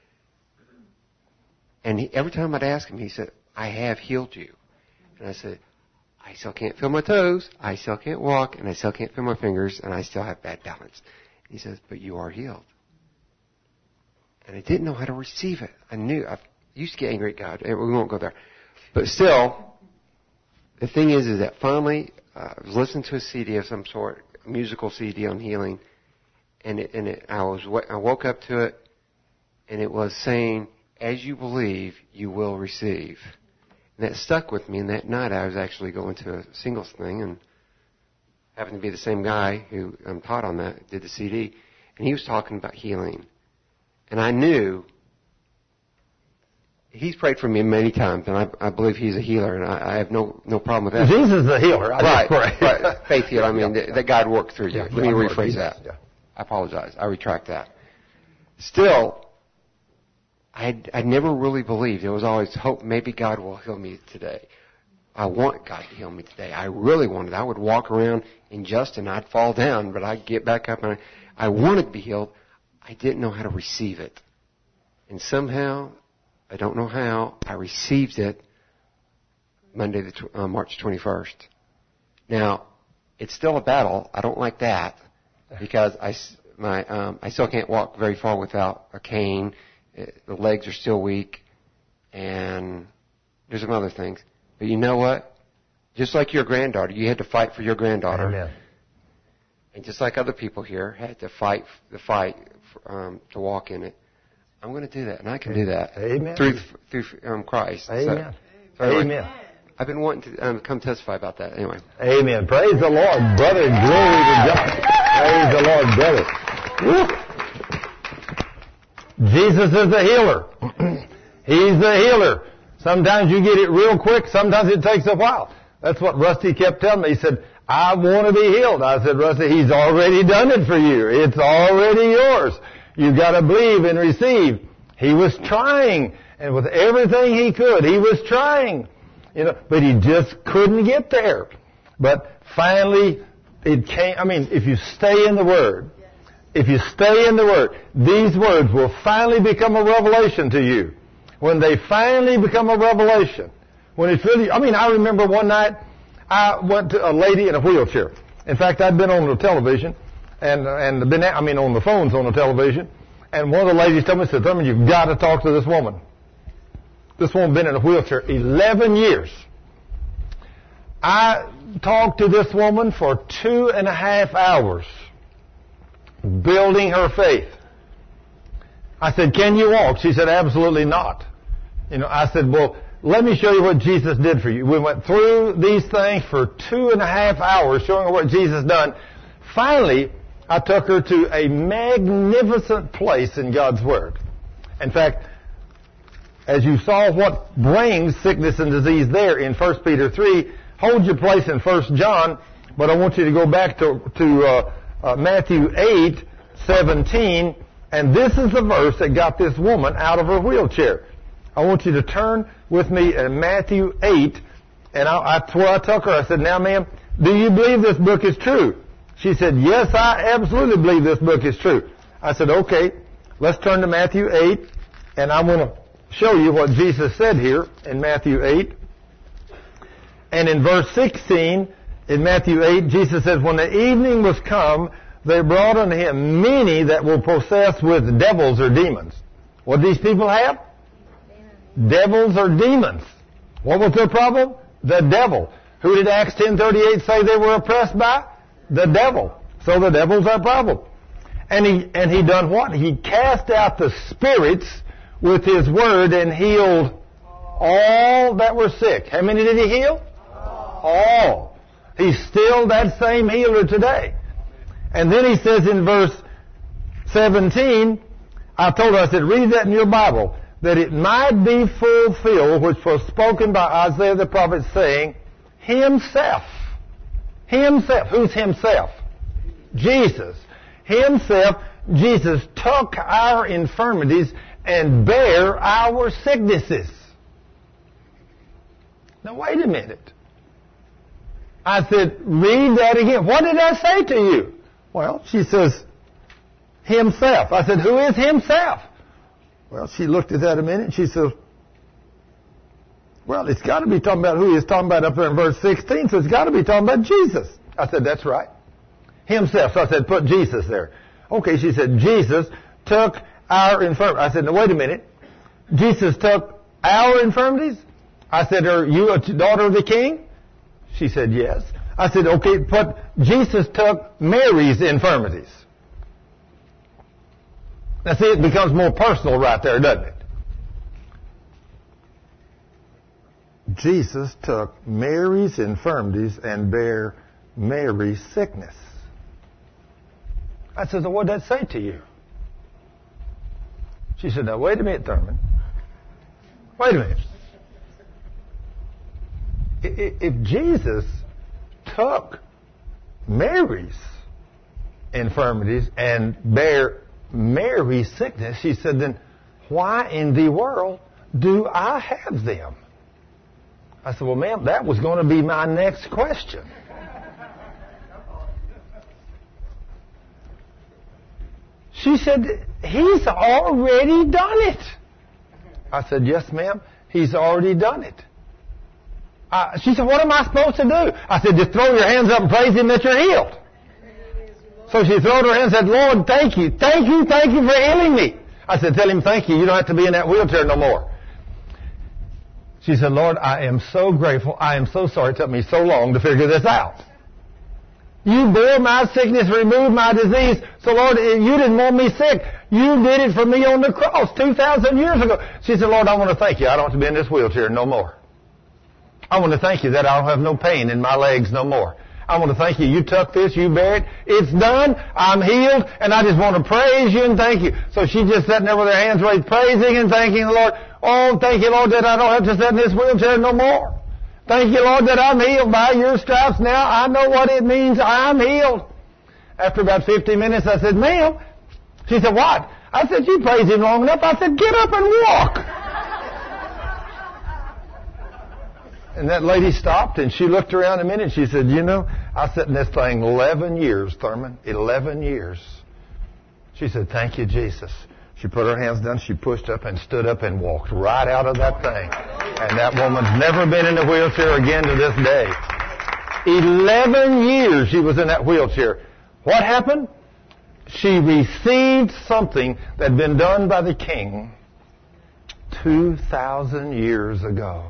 And every time I'd ask him, he said, I have healed you. And I said, I still can't feel my toes, I still can't walk, and I still can't feel my fingers, and I still have bad balance. He says, but you are healed. And I didn't know how to receive it. I used to get angry at God. We won't go there. But still, the thing is that finally, I was listening to a CD of some sort, a musical CD on healing, and I woke up to it, and it was saying, as you believe, you will receive. And that stuck with me, and that night I was actually going to a singles thing, and happened to be the same guy who taught on that, did the CD, and he was talking about healing. And I knew, he's prayed for me many times, and I believe he's a healer, and I have no problem with that. Jesus is a healer. Right. Faith healer, I mean, that God worked through you. Yeah, Let me rephrase that. Yeah. I apologize. I retract that. Still, I never really believed. There was always hope maybe God will heal me today. I want God to heal me today. I really wanted. I would walk around in Justin. I'd fall down, but I'd get back up, and I wanted to be healed. I didn't know how to receive it. And somehow, I don't know how, I received it Monday, March 21st. Now, it's still a battle. I don't like that because I still can't walk very far without a cane. The legs are still weak, and there's some other things. But you know what? Just like your granddaughter, you had to fight for your granddaughter. Amen. And just like other people here had to fight the fight to walk in it, I'm going to do that, and I can do that. Amen. Through Christ. Amen. So anyway, Amen. I've been wanting to come testify about that. Anyway. Amen. Praise the Lord, brother. Glory to God. Praise the Lord, brother. Woo. Jesus is the healer. He's the healer. Sometimes you get it real quick. Sometimes it takes a while. That's what Rusty kept telling me. He said, I want to be healed. I said, Rusty, he's already done it for you. It's already yours. You've got to believe and receive. He was trying, and with everything he could, he was trying. But he just couldn't get there. But finally, it came. I mean, if you stay in the Word, these words will finally become a revelation to you. When they finally become a revelation, when it's really, I remember one night, I went to a lady in a wheelchair. In fact, I'd been on the television, and on the phones on the television, and one of the ladies told me, said, Thurman, you've got to talk to this woman. This woman been in a wheelchair 11 years. I talked to this woman for 2.5 hours, building her faith. I said, can you walk? She said, absolutely not. I said, well, let me show you what Jesus did for you. We went through these things for 2.5 hours, showing her what Jesus done. Finally, I took her to a magnificent place in God's Word. In fact, as you saw what brings sickness and disease there in 1 Peter 3, hold your place in 1 John, but I want you to go back to Matthew 8:17, and this is the verse that got this woman out of her wheelchair. I want you to turn with me in Matthew 8, and that's where I took her. I said, now, ma'am, do you believe this book is true? She said, yes, I absolutely believe this book is true. I said, okay, let's turn to Matthew 8, and I want to show you what Jesus said here in Matthew 8. And in verse 16, in Matthew 8, Jesus says, when the evening was come, they brought unto him many that were possessed with devils or demons. What do these people have? Devils or demons. What was their problem? The devil. Who did Acts 10:38 say they were oppressed by? The devil. So the devil's our problem. And he done what? He cast out the spirits with his word and healed all that were sick. How many did he heal? All. He's still that same healer today. And then he says in verse 17, I told her, I said, read that in your Bible, that it might be fulfilled, which was spoken by Isaiah the prophet, saying, himself. Himself. Who's himself? Jesus. Himself, Jesus took our infirmities and bare our sicknesses. Now wait a minute. I said, read that again. What did I say to you? Well, she says, himself. I said, who is himself? Well, she looked at that a minute and she says, well, it's got to be talking about who he's talking about up there in verse 16, so it's got to be talking about Jesus. I said, that's right. Himself. So I said, put Jesus there. Okay, she said, Jesus took our infirmities. I said, now wait a minute. Jesus took our infirmities? I said, are you a daughter of the king? She said, yes. I said, okay, put Jesus took Mary's infirmities. Now see, it becomes more personal right there, doesn't it? Jesus took Mary's infirmities and bare Mary's sickness. I said, so what did that say to you? She said, now wait a minute, Thurman. Wait a minute. If Jesus took Mary's infirmities and bare Mary's sickness, she said, then why in the world do I have them? I said, well, ma'am, that was going to be my next question. She said, he's already done it. I said, yes, ma'am, he's already done it. She said, what am I supposed to do? I said, just throw your hands up and praise him that you're healed. So she threw her hands and said, Lord, thank you. Thank you for healing me. I said, tell him thank you. You don't have to be in that wheelchair no more. She said, Lord, I am so grateful. I am so sorry it took me so long to figure this out. You bore my sickness, removed my disease. So, Lord, you didn't want me sick. You did it for me on the cross 2,000 years ago. She said, Lord, I want to thank you. I don't have to be in this wheelchair no more. I want to thank you that I don't have no pain in my legs no more. I want to thank you. You took this, you bare it. It's done. I'm healed, and I just want to praise you and thank you. So she just sitting there with her hands raised, praising and thanking the Lord. Oh, thank you, Lord, that I don't have to sit in this wheelchair no more. Thank you, Lord, that I'm healed by your stripes now. I know what it means. I'm healed. After about 50 minutes, I said, ma'am. She said, what? I said, you praised him long enough. I said, get up and walk. And that lady stopped, and she looked around a minute, and she said, you know, I sat in this thing 11 years, Thurman, 11 years. She said, thank you, Jesus. She put her hands down, she pushed up and stood up and walked right out of that thing. And that woman's never been in a wheelchair again to this day. 11 years she was in that wheelchair. What happened? She received something that had been done by the king 2,000 years ago.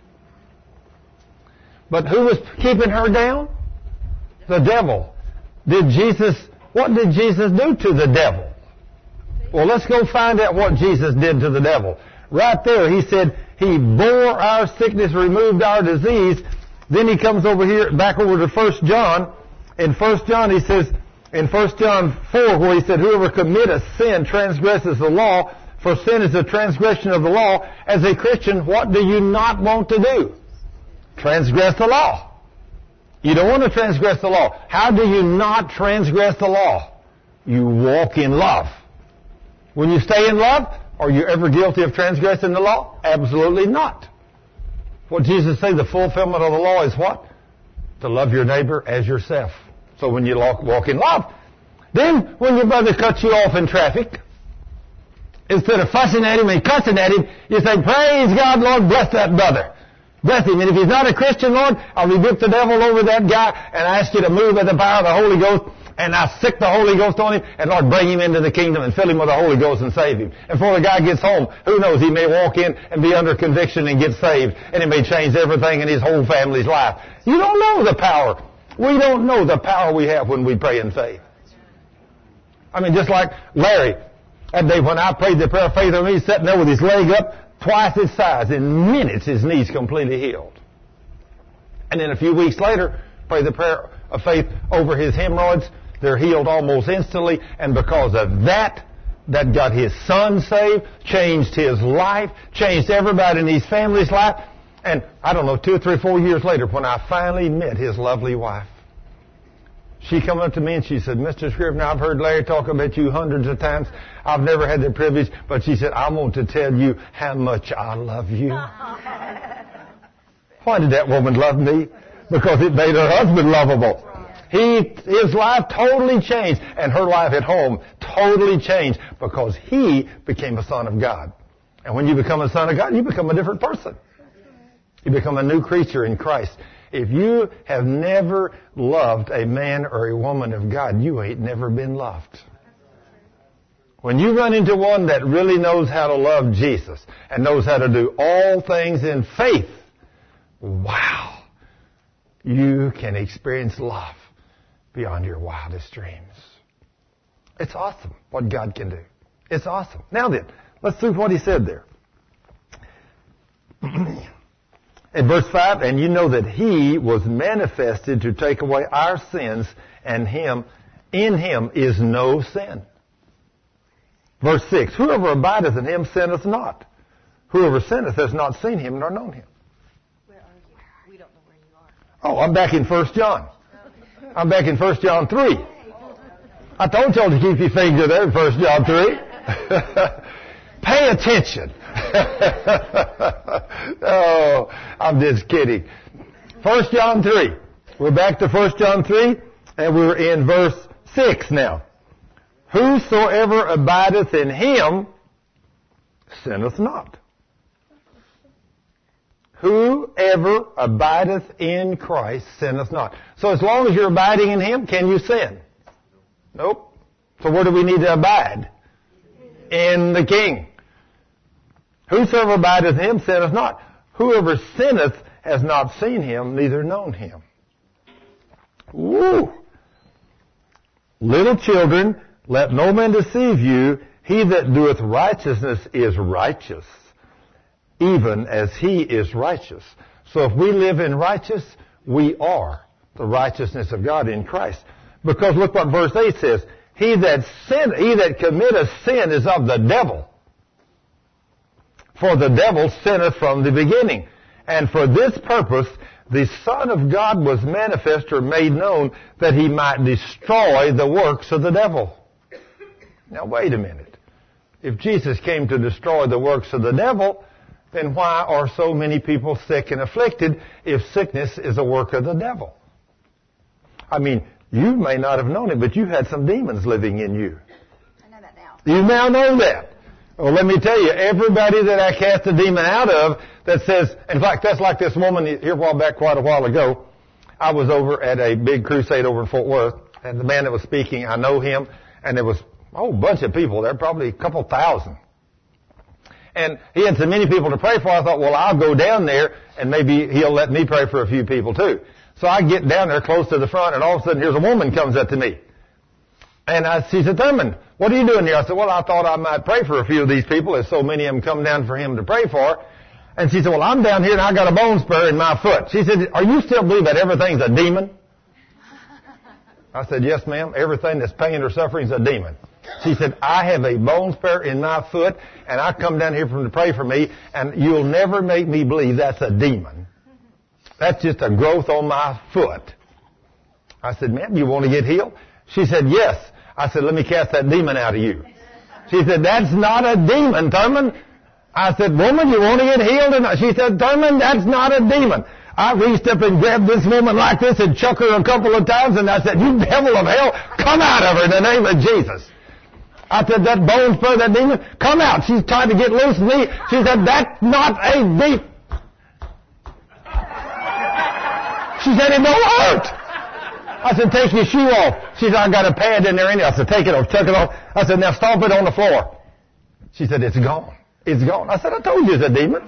But who was keeping her down? The devil. What did Jesus do to the devil? Well, let's go find out what Jesus did to the devil. Right there, he said, he bore our sickness, removed our disease. Then he comes over here, back over to 1 John. In 1 John, he says, in 1 John 4 where he said, whoever committeth sin transgresses the law, for sin is a transgression of the law. As a Christian, what do you not want to do? Transgress the law. You don't want to transgress the law. How do you not transgress the law? You walk in love. When you stay in love, are you ever guilty of transgressing the law? Absolutely not. What Jesus said, the fulfillment of the law is what? To love your neighbor as yourself. So when you walk in love, then when your brother cuts you off in traffic, instead of fussing at him and cussing at him, you say, praise God, Lord, bless that brother. Bless him. And if he's not a Christian, Lord, I'll rebuke the devil over that guy and I ask you to move by the power of the Holy Ghost, and I sick the Holy Ghost on him, and Lord, bring him into the kingdom and fill him with the Holy Ghost and save him. And before the guy gets home, who knows, he may walk in and be under conviction and get saved, and it may change everything in his whole family's life. You don't know the power. We don't know the power we have when we pray in faith. I mean, just like Larry, that day when I prayed the prayer of faith on me, sitting there with his leg up, twice his size. In minutes, his knees completely healed. And then a few weeks later, prayed the prayer of faith over his hemorrhoids. They're healed almost instantly. And because of that got his son saved, changed his life, changed everybody in his family's life. And I don't know, 2 or 3 or 4 years later, when I finally met his lovely wife, she come up to me and she said, Mr. Scrivener, I've heard Larry talk about you hundreds of times. I've never had the privilege, but she said, I want to tell you how much I love you. Why did that woman love me? Because it made her husband lovable. His life totally changed, and her life at home totally changed because he became a son of God. And when you become a son of God, you become a different person. You become a new creature in Christ. If you have never loved a man or a woman of God, you ain't never been loved. When you run into one that really knows how to love Jesus and knows how to do all things in faith, wow, you can experience love beyond your wildest dreams. It's awesome what God can do. It's awesome. Now then, let's see what he said there. In verse 5, and you know that he was manifested to take away our sins, and in him is no sin. Verse 6, whoever abideth in him sinneth not. Whoever sinneth has not seen him nor known him. Where are you? We don't know where you are. Oh, I'm back in 1 John. I'm back in 1 John 3. I told y'all to keep your finger there in 1 John 3. Pay attention. Oh, I'm just kidding. 1 John 3. We're back to 1 John 3, and we're in verse 6 now. Whosoever abideth in him sinneth not. Whoever abideth in Christ sinneth not. So as long as you're abiding in him, can you sin? Nope. So where do we need to abide? In the King. Whosoever abideth in him sinneth not. Whoever sinneth has not seen him, neither known him. Woo! Little children, let no man deceive you. He that doeth righteousness is righteous, even as he is righteous. So if we live in righteous, we are the righteousness of God in Christ. Because look what verse 8 says. He that committeth sin is of the devil. For the devil sinneth from the beginning. And for this purpose, the Son of God was manifest or made known that he might destroy the works of the devil. Now wait a minute. If Jesus came to destroy the works of the devil, then why are so many people sick and afflicted if sickness is a work of the devil? I mean, you may not have known it, but you had some demons living in you. I know that now. You now know that. Well, let me tell you, everybody that I cast a demon out of that says, in fact, that's like this woman here quite a while ago. I was over at a big crusade over in Fort Worth, and the man that was speaking, I know him, and there was a bunch of people there, probably a couple thousand. And he had so many people to pray for, I thought, well, I'll go down there, and maybe he'll let me pray for a few people too. So I get down there close to the front, and all of a sudden, here's a woman comes up to me. And she said, Thurman, what are you doing here? I said, well, I thought I might pray for a few of these people, as so many of them come down for him to pray for. And she said, well, I'm down here and I got a bone spur in my foot. She said, are you still believing that everything's a demon? I said, yes, ma'am. Everything that's pain or suffering is a demon. She said, I have a bone spur in my foot, and I come down here to pray for me, and you'll never make me believe that's a demon. That's just a growth on my foot. I said, ma'am, you want to get healed? She said, yes. I said, let me cast that demon out of you. She said, that's not a demon, Thurman. I said, woman, you want to get healed or not? She said, Thurman, that's not a demon. I reached up and grabbed this woman like this and shook her a couple of times, and I said, you devil of hell, come out of her in the name of Jesus. I said, that bone spur, that demon, come out. She's trying to get loose from me. She said, that's not a demon. She said, it don't hurt. I said, take your shoe off. She said, I got a pad in there anyway. I said, take it off, chuck it off. I said, now stomp it on the floor. She said, it's gone. It's gone. I said, I told you it's a demon.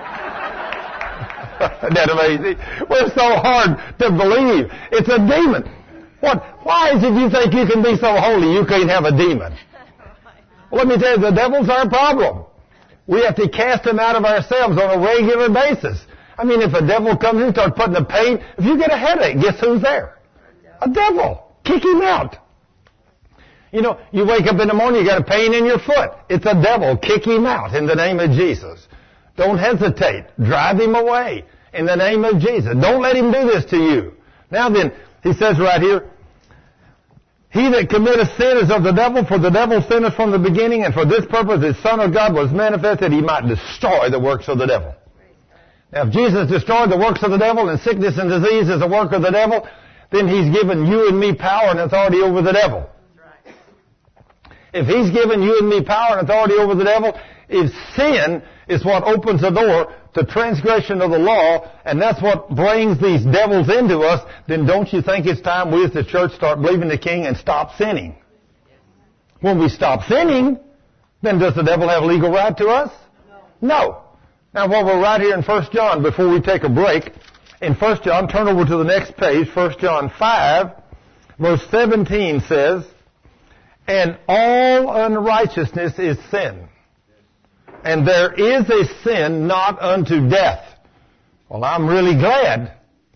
Isn't that amazing? Well, it's so hard to believe. It's a demon. What? Why is it you think you can be so holy you can't have a demon? Well, let me tell you, the devil's our problem. We have to cast him out of ourselves on a regular basis. I mean, if a devil comes in and starts putting the pain, if you get a headache, guess who's there? A devil. Kick him out. You know, you wake up in the morning, you got a pain in your foot. It's a devil. Kick him out in the name of Jesus. Don't hesitate. Drive him away in the name of Jesus. Don't let him do this to you. Now then, he says right here, he that committeth sin is of the devil, for the devil sinneth from the beginning, and for this purpose the Son of God was manifested, he might destroy the works of the devil. Now, if Jesus destroyed the works of the devil, and sickness and disease is the work of the devil, then he's given you and me power and authority over the devil. If he's given you and me power and authority over the devil, if sin is what opens the door to transgression of the law, and that's what brings these devils into us, then don't you think it's time we as the church start believing the King and stop sinning? When we stop sinning, then does the devil have legal right to us? No. Now, while we're right here in 1 John, before we take a break, in 1 John, turn over to the next page, 1 John 5, verse 17 says, and all unrighteousness is sin. And there is a sin not unto death. Well, I'm really glad.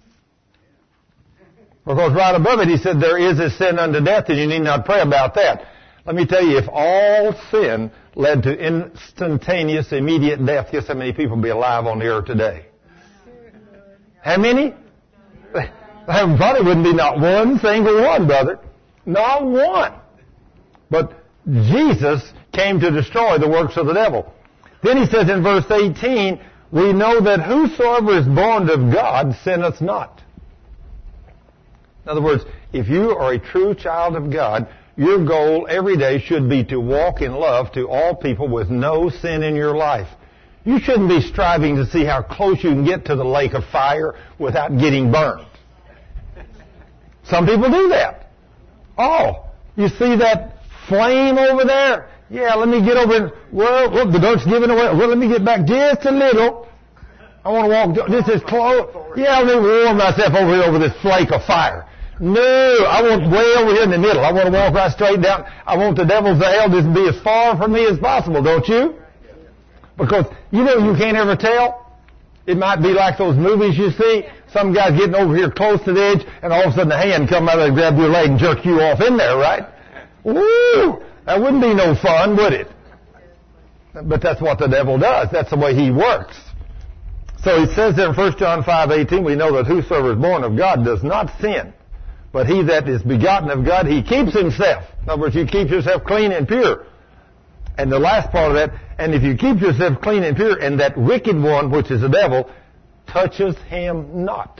Because right above it he said there is a sin unto death, and you need not pray about that. Let me tell you, if all sin led to instantaneous, immediate death, guess how many people would be alive on the earth today? How many? There probably wouldn't be not one single one, brother. Not one. But Jesus came to destroy the works of the devil. Then he says in verse 18, we know that whosoever is born of God sinneth not. In other words, if you are a true child of God, your goal every day should be to walk in love to all people with no sin in your life. You shouldn't be striving to see how close you can get to the lake of fire without getting burned. Some people do that. Oh, you see that flame over there? Yeah, let me get over it. Well, look, the dark's giving away. Well, let me get back just a little. I want to walk. This is close. Yeah, let me warm myself over here over this flake of fire. No, I want way over here in the middle. I want to walk right straight down. I want the devil's hell to be as far from me as possible, don't you? Because, you know, you can't ever tell. It might be like those movies you see. Some guy's getting over here close to the edge, and all of a sudden a hand come out and grab your leg and jerk you off in there, right? Woo! That wouldn't be no fun, would it? But that's what the devil does. That's the way he works. So it says in 1 John 5:18, we know that whosoever is born of God does not sin. But he that is begotten of God, he keeps himself. In other words, you keep yourself clean and pure. And the last part of that, and if you keep yourself clean and pure, and that wicked one, which is the devil, touches him not.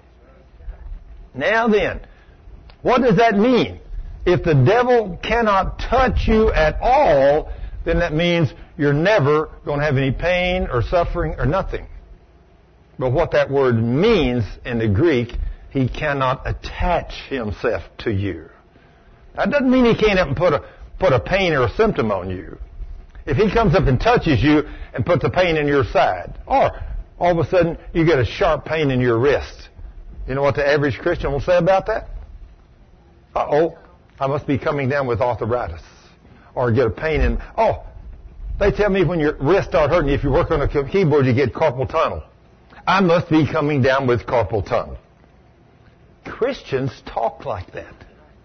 Now then, what does that mean? If the devil cannot touch you at all, then that means you're never going to have any pain or suffering or nothing. But what that word means in the Greek, he cannot attach himself to you. That doesn't mean he can't put a pain or a symptom on you. If he comes up and touches you and puts a pain in your side, or all of a sudden you get a sharp pain in your wrist, you know what the average Christian will say about that? Uh-oh, I must be coming down with arthritis. Or get a pain in, they tell me when your wrist start hurting, if you work on a keyboard, you get carpal tunnel. I must be coming down with carpal tunnel. Christians talk like that.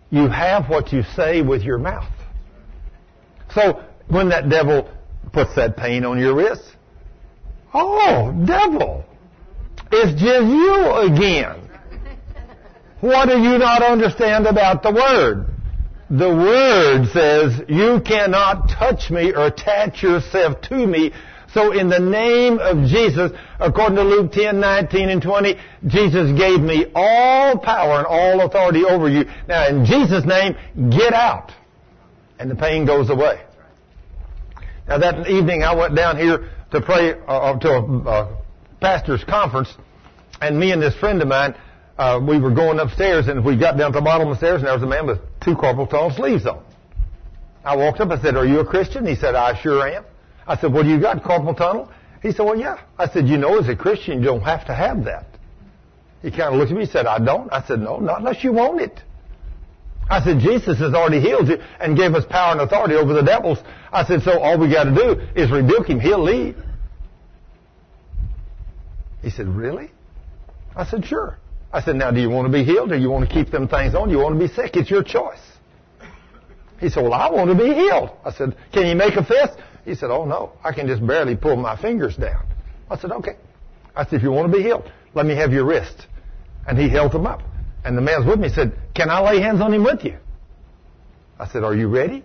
You have what you say with your mouth. So when that devil puts that pain on your wrist, oh, devil, it's just you again. What do you not understand about the Word? The Word says you cannot touch me or attach yourself to me. So in the name of Jesus, according to Luke 10:19 and 20, Jesus gave me all power and all authority over you. Now in Jesus' name, get out. And the pain goes away. Now that evening I went down here to pray to a pastor's conference, and me and this friend of mine, we were going upstairs, and we got down to the bottom of the stairs, and there was a man with 2 carpal tunnel sleeves on. I walked up, I said, "Are you a Christian?" He said, "I sure am." I said, "What do you got, carpal tunnel?" He said, "Well, yeah." I said, "You know, as a Christian, you don't have to have that." He kind of looked at me and said, "I don't." I said, "No, not unless you want it." I said, "Jesus has already healed you and gave us power and authority over the devils." I said, "So all we got to do is rebuke him. He'll leave." He said, "Really?" I said, "Sure." I said, "Now, do you want to be healed or you want to keep them things on? You want to be sick? It's your choice." He said, "Well, I want to be healed." I said, "Can you make a fist?" He said, "Oh, no, I can just barely pull my fingers down." I said, "Okay." I said, "If you want to be healed, let me have your wrist." And he held them up. And the man was with me said, "Can I lay hands on him with you?" I said, "Are you ready?"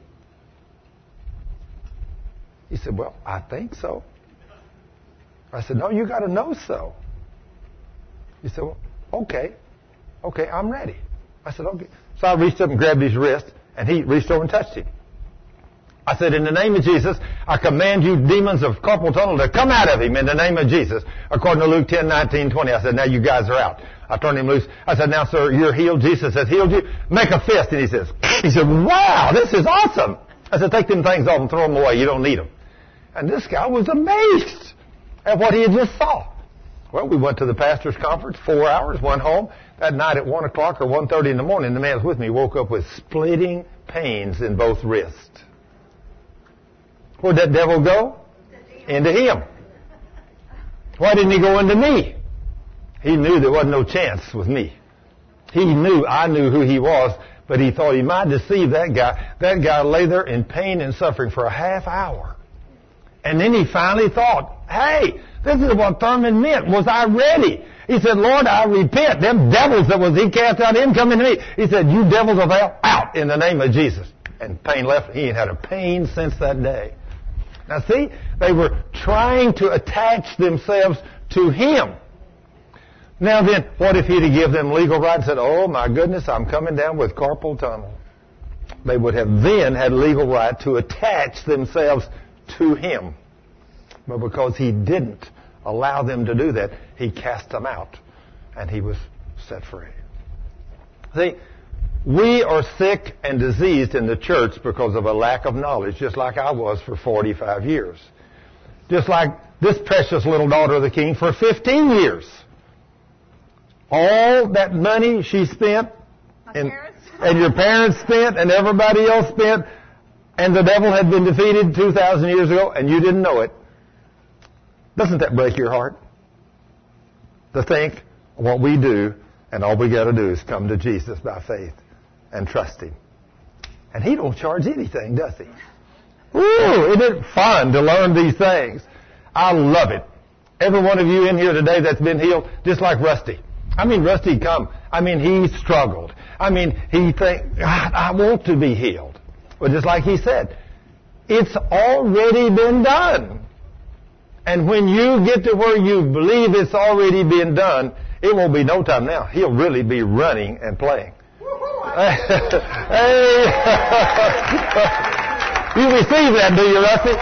He said, "Well, I think so." I said, "No, you got to know so." He said, "Well, okay, I'm ready." I said, "Okay." So I reached up and grabbed his wrist, and he reached over and touched him. I said, "In the name of Jesus, I command you demons of carpal tunnel to come out of him in the name of Jesus." According to Luke 10:19, 20, I said, "Now you guys are out." I turned him loose. I said, "Now, sir, you're healed. Jesus has healed you. Make a fist." And he said, "Wow, this is awesome." I said, "Take them things off and throw them away. You don't need them." And this guy was amazed at what he had just saw. Well, we went to the pastor's conference, 4 hours, went home. That night at 1 o'clock or 1:30 in the morning, the man was with me, woke up with splitting pains in both wrists. Where'd that devil go? Into him. Why didn't he go into me? He knew there wasn't no chance with me. I knew who he was, but he thought he might deceive that guy. That guy lay there in pain and suffering for a half hour. And then he finally thought, "Hey, this is what Thurman meant. Was I ready?" He said, "Lord, I repent. Them devils that was he cast out in come into me." He said, "You devils of hell, out in the name of Jesus." And pain left. He ain't had a pain since that day. Now see, they were trying to attach themselves to him. Now then, what if he'd have given them legal right and said, "Oh my goodness, I'm coming down with carpal tunnel"? They would have then had legal right to attach themselves to him. But because he didn't allow them to do that, he cast them out and he was set free. See, we are sick and diseased in the church because of a lack of knowledge, just like I was for 45 years. Just like this precious little daughter of the king for 15 years. All that money she spent, and your parents spent, and everybody else spent, and the devil had been defeated 2,000 years ago, and you didn't know it. Doesn't that break your heart? To think what we do, and all we got to do is come to Jesus by faith and trust him. And he don't charge anything, does he? Ooh, isn't it fun to learn these things? I love it. Every one of you in here today that's been healed, just like Rusty. I mean, Rusty come. I mean, he struggled. I mean, he think, "God, I want to be healed." But just like he said, it's already been done. And when you get to where you believe it's already been done, it won't be no time now. He'll really be running and playing. Hey. You receive that, do you, Rusty?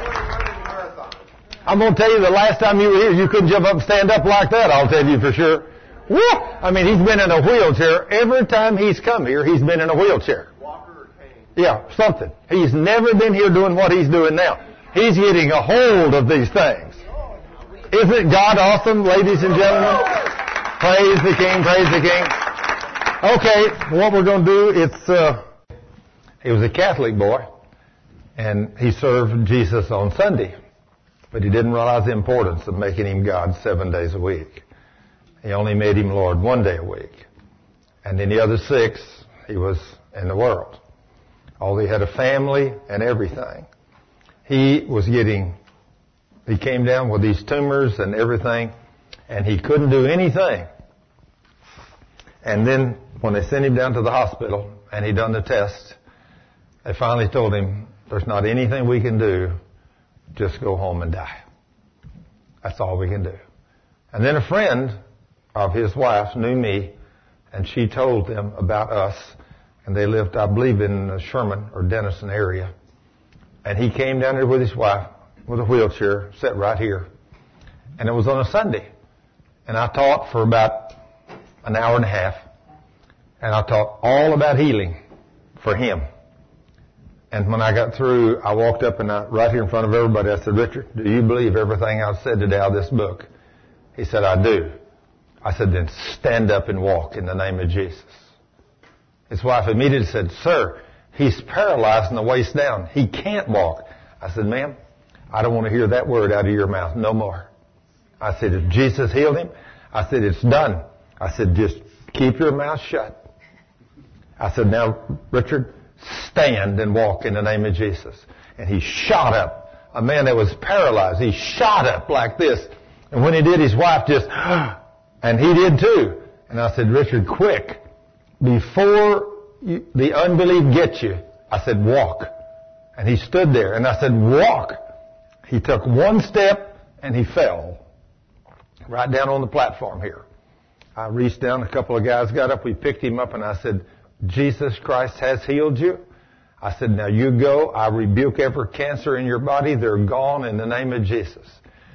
I'm going to tell you, the last time you were here, you couldn't jump up and stand up like that, I'll tell you for sure. Woo! I mean, he's been in a wheelchair. Every time he's come here, he's been in a wheelchair. Walker or cane? Yeah, something. He's never been here doing what he's doing now. He's getting a hold of these things. Isn't God awesome, ladies and gentlemen? Praise the King, praise the King. Okay, what we're going to do, he was a Catholic boy, and he served Jesus on Sunday, but he didn't realize the importance of making him God 7 days a week. He only made him Lord 1 day a week. And in the other 6, he was in the world. Although he had a family and everything. He came down with these tumors and everything, and he couldn't do anything. And then when they sent him down to the hospital and he done the test, they finally told him, there's not anything we can do, just go home and die. That's all we can do. And then a friend of his wife knew me, and she told them about us, and they lived, I believe, in the Sherman or Denison area. And he came down there with his wife, with a wheelchair, sat right here. And it was on a Sunday. And I taught for about an hour and a half. And I taught all about healing for him. And when I got through, I walked up and right here in front of everybody, I said, Richard, do you believe everything I've said today out of this book? He said, I do. I said, then stand up and walk in the name of Jesus. His wife immediately said, sir, he's paralyzed from the waist down. He can't walk. I said, ma'am, I don't want to hear that word out of your mouth no more. I said, if Jesus healed him, I said, it's done. I said, just keep your mouth shut. I said, now, Richard, stand and walk in the name of Jesus. And he shot up. A man that was paralyzed, he shot up like this. And when he did, his wife just, and he did too. And I said, Richard, quick, before the unbelief gets you, I said, walk. And he stood there, and I said, walk. He took one step, and he fell right down on the platform here. I reached down, a couple of guys got up, we picked him up, and I said, Jesus Christ has healed you. I said, now you go. I rebuke every cancer in your body. They're gone in the name of Jesus.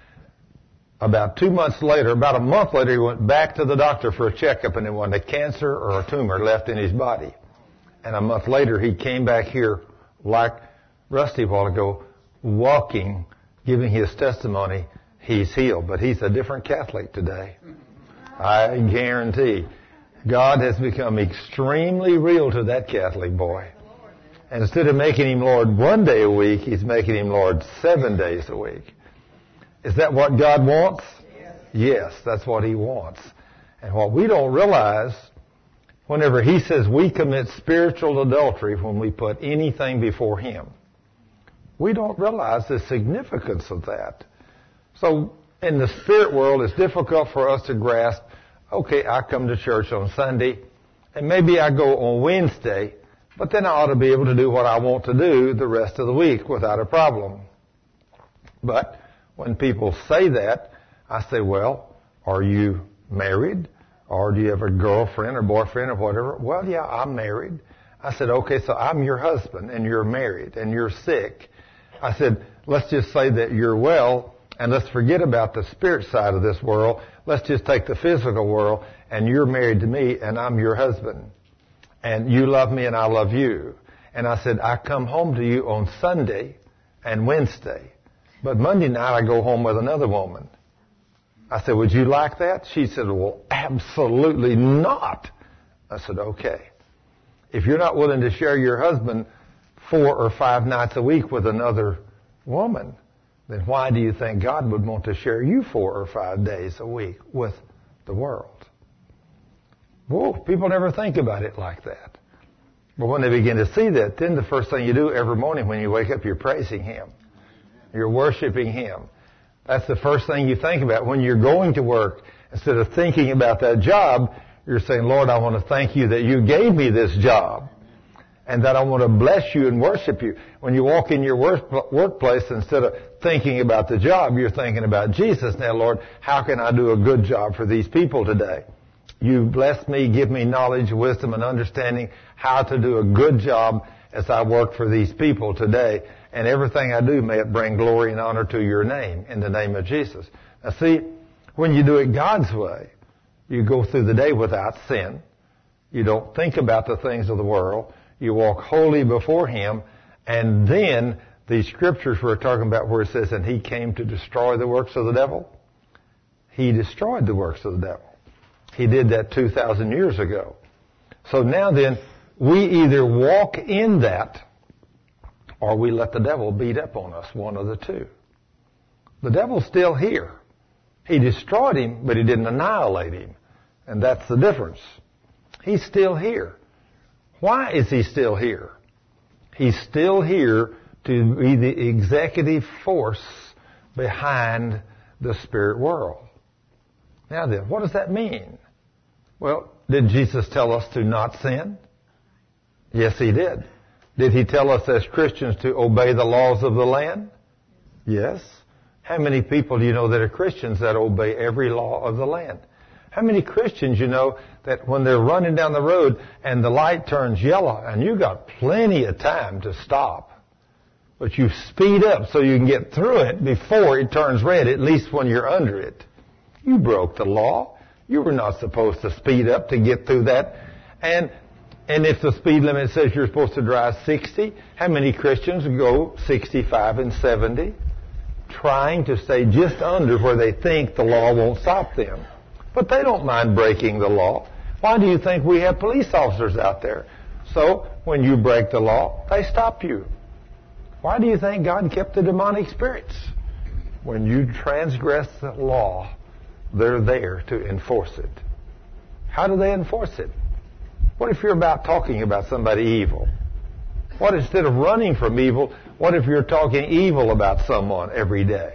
About 2 months later, about a month later, he went back to the doctor for a checkup, and there wasn't a cancer or a tumor left in his body. And a month later, he came back here like Rusty a while ago, walking, giving his testimony. He's healed. But he's a different Catholic today. I guarantee. God has become extremely real to that Catholic boy. And instead of making him Lord 1 day a week, he's making him Lord 7 days a week. Is that what God wants? Yes, that's what he wants. And what we don't realize, whenever he says we commit spiritual adultery when we put anything before him, we don't realize the significance of that. So in the spirit world, it's difficult for us to grasp, okay, I come to church on Sunday, and maybe I go on Wednesday, but then I ought to be able to do what I want to do the rest of the week without a problem. But when people say that, I say, well, are you married? Or do you have a girlfriend or boyfriend or whatever? Well, yeah, I'm married. I said, okay, so I'm your husband, and you're married, and you're sick. I said, let's just say that you're well, and let's forget about the spirit side of this world. Let's just take the physical world, and you're married to me, and I'm your husband. And you love me, and I love you. And I said, I come home to you on Sunday and Wednesday. But Monday night, I go home with another woman. I said, would you like that? She said, well, absolutely not. I said, okay. If you're not willing to share your husband 4 or 5 nights a week with another woman, then why do you think God would want to share you 4 or 5 days a week with the world? Whoa, people never think about it like that. But when they begin to see that, then the first thing you do every morning when you wake up, you're praising him. You're worshiping him. That's the first thing you think about. When you're going to work, instead of thinking about that job, you're saying, Lord, I want to thank you that you gave me this job and that I want to bless you and worship you. When you walk in your workplace, instead of thinking about the job, you're thinking about Jesus. Now, Lord, how can I do a good job for these people today? You bless me, give me knowledge, wisdom, and understanding how to do a good job as I work for these people today. And everything I do, may it bring glory and honor to your name, in the name of Jesus. Now see, when you do it God's way, you go through the day without sin. You don't think about the things of the world. You walk holy before him. And then the scriptures we're talking about where it says, and he came to destroy the works of the devil. He destroyed the works of the devil. He did that 2,000 years ago. So now then, we either walk in that or we let the devil beat up on us, one of the two. The devil's still here. He destroyed him, but he didn't annihilate him. And that's the difference. He's still here. Why is he still here? He's still here to be the executive force behind the spirit world. Now then, what does that mean? Well, did Jesus tell us to not sin? Yes, he did. Did he tell us as Christians to obey the laws of the land? Yes. How many people do you know that are Christians that obey every law of the land? How many Christians you know that when they're running down the road and the light turns yellow and you got plenty of time to stop, but you speed up so you can get through it before it turns red, at least when you're under it? You broke the law. You were not supposed to speed up to get through that. And if the speed limit says you're supposed to drive 60, how many Christians go 65 and 70 trying to stay just under where they think the law won't stop them? But they don't mind breaking the law. Why do you think we have police officers out there? So when you break the law, they stop you. Why do you think God kept the demonic spirits? When you transgress the law, they're there to enforce it. How do they enforce it? What if you're talking about somebody evil? What, instead of running from evil, what if you're talking evil about someone every day?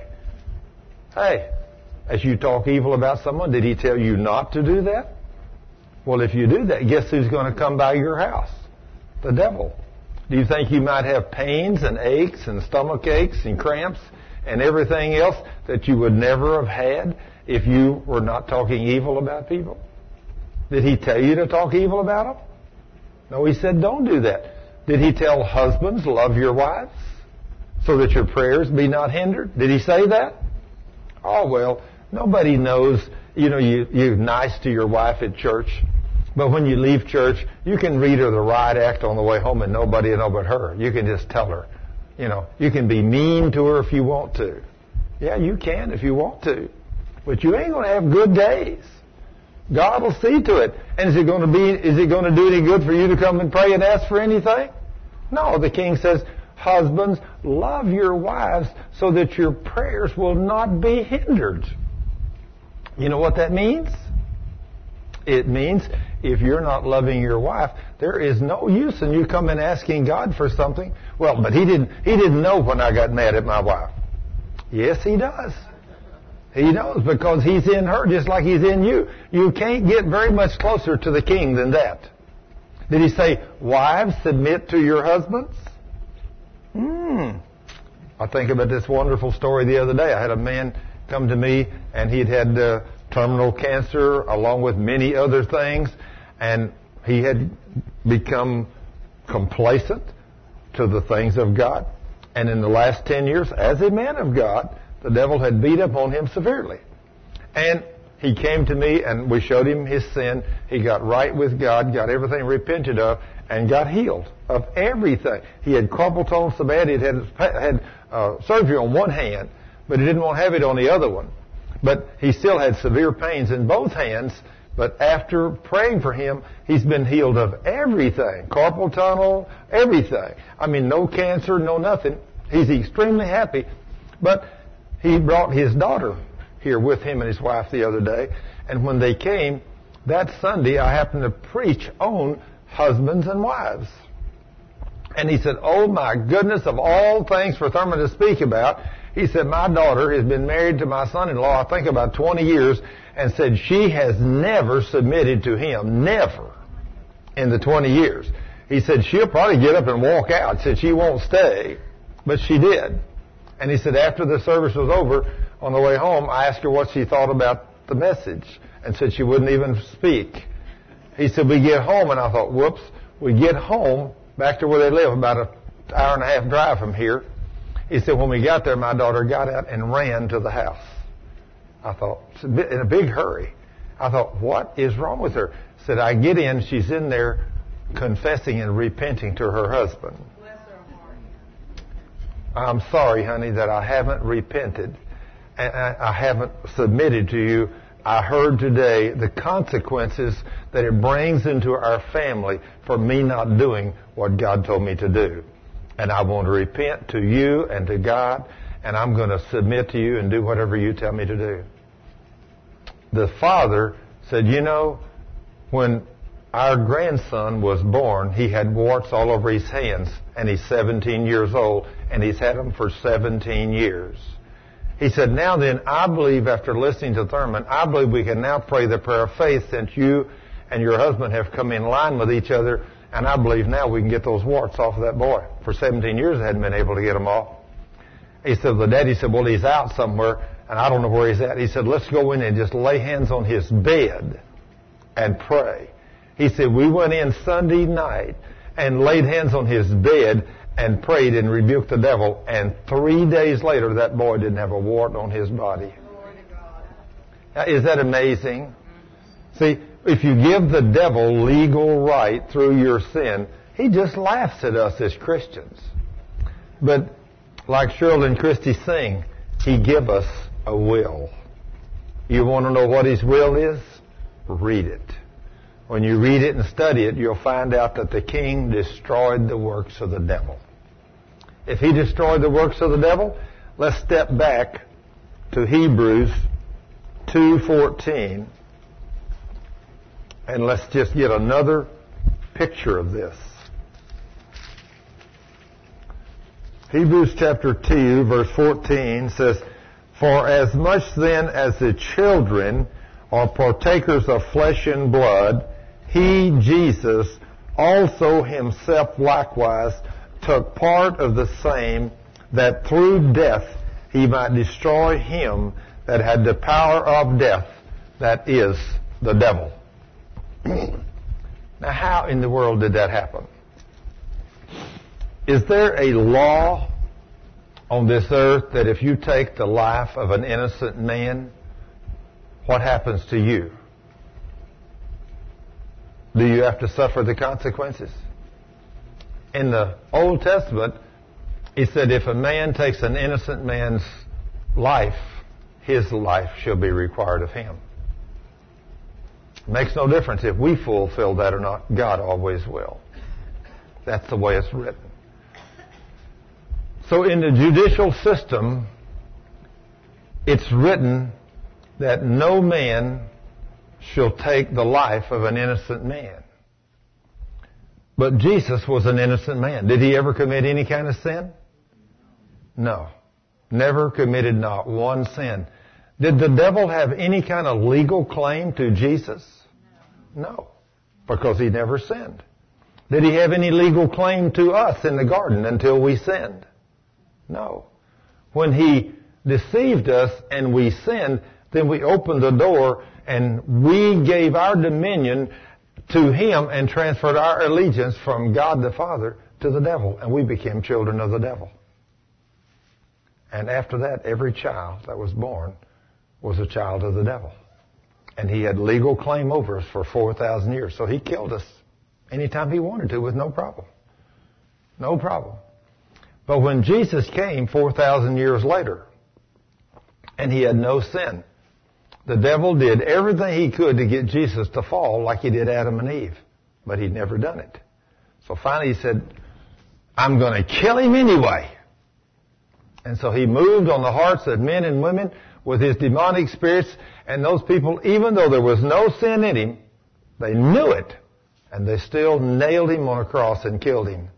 Hey, as you talk evil about someone, did he tell you not to do that? Well, if you do that, guess who's going to come by your house? The devil. Do you think you might have pains and aches and stomach aches and cramps and everything else that you would never have had if you were not talking evil about people? Did he tell you to talk evil about them? No, he said don't do that. Did he tell husbands, love your wives so that your prayers be not hindered? Did he say that? Oh, well, nobody knows, you're nice to your wife at church, but when you leave church, you can read her the riot act on the way home and nobody will know but her. You can just tell her. You can be mean to her if you want to. Yeah, you can if you want to. But you ain't going to have good days. God will see to it. And is it going to do any good for you to come and pray and ask for anything? No, the king says, husbands, love your wives so that your prayers will not be hindered. You know what that means? It means if you're not loving your wife, there is no use in you coming asking God for something. Well, but he didn't know when I got mad at my wife. Yes, he does. He knows because he's in her just like he's in you. You can't get very much closer to the king than that. Did he say, wives, submit to your husbands? I think about this wonderful story the other day. I had a man come to me and he'd had terminal cancer along with many other things, and he had become complacent to the things of God. And in the last 10 years, as a man of God, the devil had beat up on him severely. And he came to me and we showed him his sin. He got right with God, got everything repented of, and got healed of everything. He had carpal tunnel so bad he had surgery on one hand, but he didn't want to have it on the other one. But he still had severe pains in both hands. But after praying for him, he's been healed of everything. Carpal tunnel, everything. I mean, no cancer, no nothing. He's extremely happy. But he brought his daughter here with him and his wife the other day. And when they came, that Sunday, I happened to preach on husbands and wives. And he said, oh my goodness, of all things for Thurman to speak about, he said, my daughter has been married to my son-in-law, I think about 20 years, and said she has never submitted to him, never, in the 20 years. He said, she'll probably get up and walk out. He said, she won't stay. But she did. And he said, after the service was over, on the way home, I asked her what she thought about the message, and said she wouldn't even speak. He said, we get home, and I thought, whoops, we get home, back to where they live, about an hour and a half drive from here. He said, when we got there, my daughter got out and ran to the house. I thought, in a big hurry. I thought, what is wrong with her? Said, I get in, she's in there confessing and repenting to her husband. I'm sorry, honey, that I haven't repented and I haven't submitted to you. I heard today the consequences that it brings into our family for me not doing what God told me to do. And I want to repent to you and to God, and I'm going to submit to you and do whatever you tell me to do. The father said, when our grandson was born, he had warts all over his hands, and he's 17 years old, and he's had them for 17 years. He said, now then, I believe after listening to Thurman, I believe we can now pray the prayer of faith since you and your husband have come in line with each other, and I believe now we can get those warts off of that boy. For 17 years, I hadn't been able to get them off. He said, the daddy said, well, he's out somewhere, and I don't know where he's at. He said, let's go in and just lay hands on his bed and pray. He said, we went in Sunday night and laid hands on his bed and prayed and rebuked the devil, and 3 days later, that boy didn't have a wart on his body. Now, is that amazing? See, if you give the devil legal right through your sin, he just laughs at us as Christians. But like Cheryl and Christy sing, he give us a will. You want to know what his will is? Read it. When you read it and study it, you'll find out that the king destroyed the works of the devil. If he destroyed the works of the devil, let's step back to Hebrews 2:14, and let's just get another picture of this. Hebrews chapter 2, verse 14 says, for as much then as the children are partakers of flesh and blood, he, Jesus, also himself likewise took part of the same, that through death he might destroy him that had the power of death, that is, the devil. Now, how in the world did that happen? Is there a law on this earth that if you take the life of an innocent man, what happens to you? Do you have to suffer the consequences? In the Old Testament, it said if a man takes an innocent man's life, his life shall be required of him. It makes no difference if we fulfill that or not. God always will. That's the way it's written. So in the judicial system, it's written that no man shall take the life of an innocent man. But Jesus was an innocent man. Did he ever commit any kind of sin? No. Never committed not one sin. Did the devil have any kind of legal claim to Jesus? No. Because he never sinned. Did he have any legal claim to us in the garden until we sinned? No. When he deceived us and we sinned, then we opened the door and we gave our dominion to him and transferred our allegiance from God the Father to the devil, and we became children of the devil. And after that, every child that was born was a child of the devil. And he had legal claim over us for 4,000 years. So he killed us anytime he wanted to with no problem. No problem. But when Jesus came 4,000 years later, and he had no sin, the devil did everything he could to get Jesus to fall like he did Adam and Eve. But he'd never done it. So finally he said, I'm going to kill him anyway. And so he moved on the hearts of men and women with his demonic spirits. And those people, even though there was no sin in him, they knew it. And they still nailed him on a cross and killed him.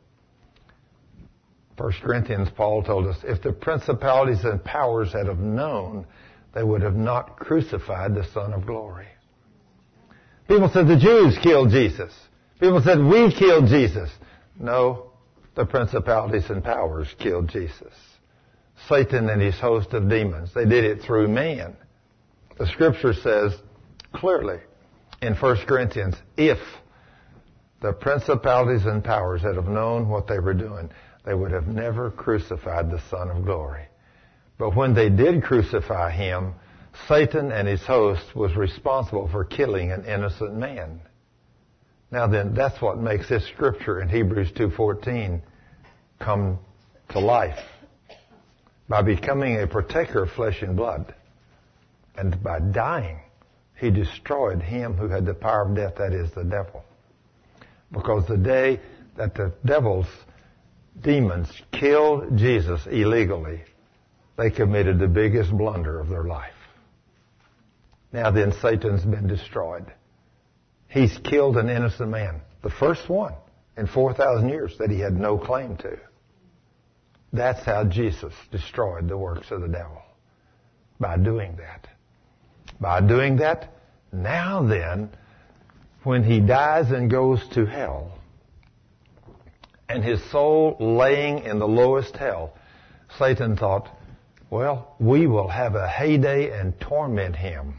1 Corinthians, Paul told us, if the principalities and powers had have known, they would have not crucified the Son of Glory. People said the Jews killed Jesus. People said we killed Jesus. No, the principalities and powers killed Jesus. Satan and his host of demons. They did it through man. The scripture says clearly in 1 Corinthians, if the principalities and powers had have known what they were doing, they would have never crucified the Son of Glory. But when they did crucify him, Satan and his host was responsible for killing an innocent man. Now then, that's what makes this scripture in Hebrews 2:14 come to life. By becoming a partaker of flesh and blood, and by dying, he destroyed him who had the power of death, that is, the devil. Because the day that the devil's demons killed Jesus illegally, they committed the biggest blunder of their life. Now then, Satan's been destroyed. He's killed an innocent man. The first one in 4,000 years that he had no claim to. That's how Jesus destroyed the works of the devil. By doing that. By doing that, now then, when he dies and goes to hell, and his soul laying in the lowest hell, Satan thought, well, we will have a heyday and torment him.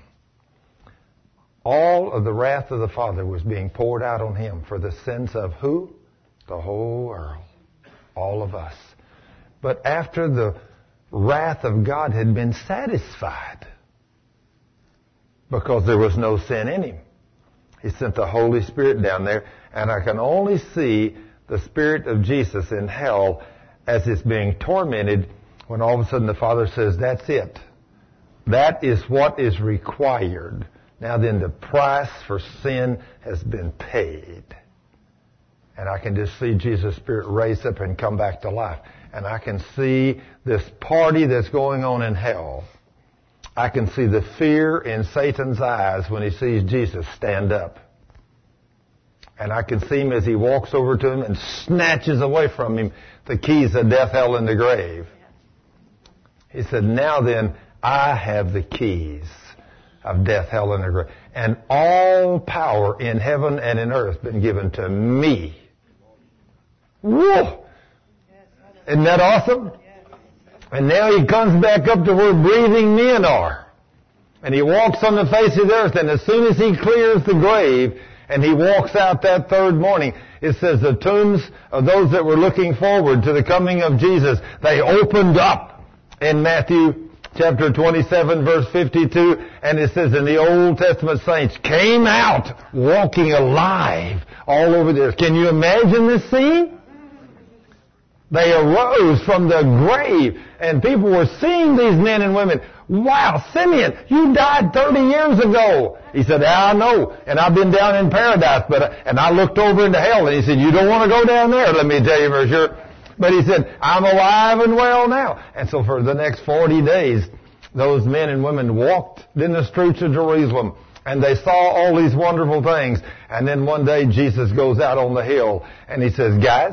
All of the wrath of the Father was being poured out on him for the sins of who? The whole world. All of us. But after the wrath of God had been satisfied, because there was no sin in him, he sent the Holy Spirit down there, and I can only see the Spirit of Jesus in hell as it's being tormented when all of a sudden the Father says, that's it. That is what is required. Now then, the price for sin has been paid. And I can just see Jesus' Spirit raise up and come back to life. And I can see this party that's going on in hell. I can see the fear in Satan's eyes when he sees Jesus stand up. And I can see him as he walks over to him and snatches away from him the keys of death, hell, and the grave. He said, now then, I have the keys of death, hell, and the grave. And all power in heaven and in earth been given to me. Whoa! Isn't that awesome? And now he comes back up to where breathing men are. And he walks on the face of the earth, and as soon as he clears the grave, and he walks out that third morning, it says the tombs of those that were looking forward to the coming of Jesus, they opened up in Matthew chapter 27, verse 52, and it says, and the Old Testament saints came out walking alive all over the earth. Can you imagine this scene? They arose from the grave, and people were seeing these men and women. Wow, Simeon, you died 30 years ago. He said, I know, and I've been down in paradise, and I looked over into hell, and he said, you don't want to go down there, let me tell you for sure. But he said, I'm alive and well now. And so for the next 40 days, those men and women walked in the streets of Jerusalem, and they saw all these wonderful things. And then one day Jesus goes out on the hill, and he says, guys,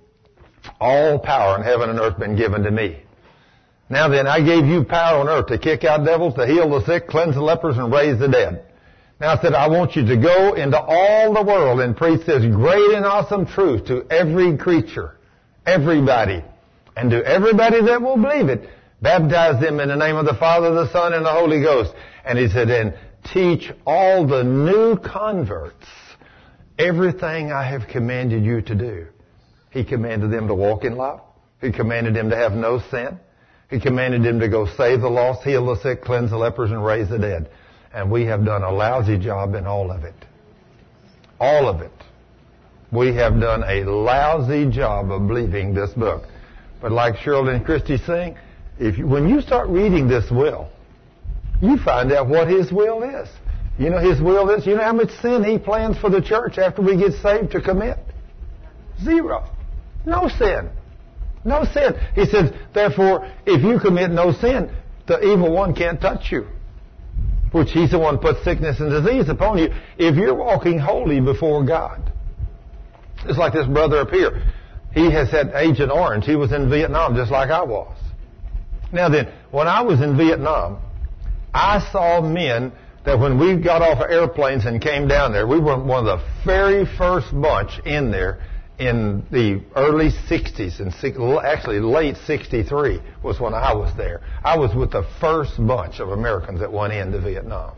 all power in heaven and earth been given to me. Now then, I gave you power on earth to kick out devils, to heal the sick, cleanse the lepers, and raise the dead. Now I said, I want you to go into all the world and preach this great and awesome truth to every creature, everybody, and to everybody that will believe it. Baptize them in the name of the Father, the Son, and the Holy Ghost. And he said, and teach all the new converts everything I have commanded you to do. He commanded them to walk in love. He commanded them to have no sin. He commanded them to go save the lost, heal the sick, cleanse the lepers, and raise the dead. And we have done a lousy job in all of it. All of it. We have done a lousy job of believing this book. But like Cheryl and Christy sing, when you start reading this will, you find out what His will is. You know His will is, you know how much sin He plans for the church after we get saved to commit? 0. No sin. No sin. He says, therefore, if you commit no sin, the evil one can't touch you. Which he's the one who puts sickness and disease upon you. If you're walking holy before God. It's like this brother up here. He has had Agent Orange. He was in Vietnam just like I was. Now then, when I was in Vietnam, I saw men that when we got off of airplanes and came down there, we were one of the very first bunch in there in the early 60s, and actually late 63 was when I was there. I was with the first bunch of Americans that went into Vietnam.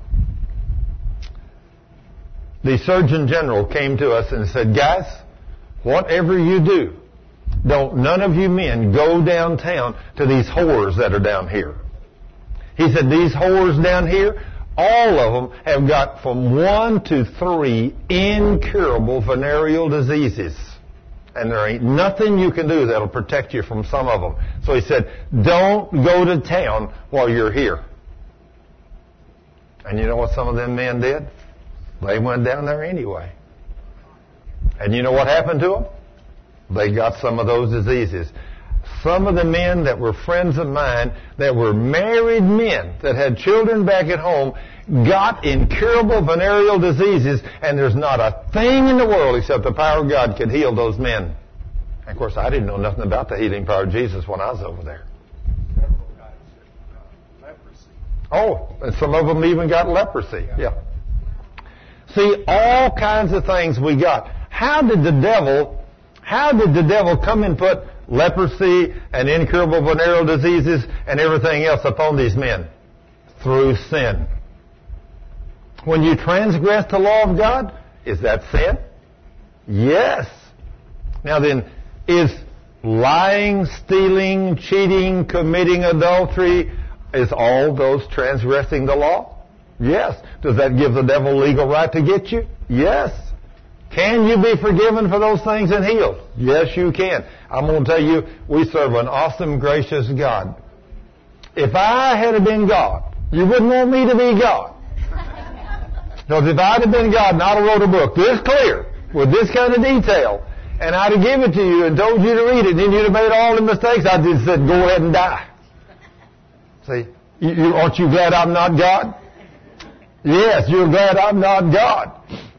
The Surgeon General came to us and said, guys, whatever you do, don't none of you men go downtown to these whores that are down here. He said, these whores down here, all of them have got from 1 to 3 incurable venereal diseases. And there ain't nothing you can do that'll protect you from some of them. So he said, don't go to town while you're here. And you know what some of them men did? They went down there anyway. And you know what happened to them? They got some of those diseases. some of the men that were friends of mine that were married men that had children back at home got incurable venereal diseases, and there's not a thing in the world except the power of God could heal those men. And of course, I didn't know nothing about the healing power of Jesus when I was over there. Oh, and some of them even got leprosy. Yeah. See, all kinds of things we got. How did the devil come and put leprosy and incurable venereal diseases and everything else upon these men? Through sin. When you transgress the law of God, is that sin? Yes. Now then, is lying, stealing, cheating, committing adultery, is all those transgressing the law? Yes. Does that give the devil legal right to get you? Yes. Can you be forgiven for those things and healed? Yes, you can. I'm going to tell you, we serve an awesome, gracious God. If I had been God, you wouldn't want me to be God. Because if I'd have been God and I'd have wrote a book this clear, with this kind of detail, and I'd have given it to you and told you to read it, and then you'd have made all the mistakes, I'd just said, go ahead and die. See, aren't you glad I'm not God? Yes, you're glad I'm not God.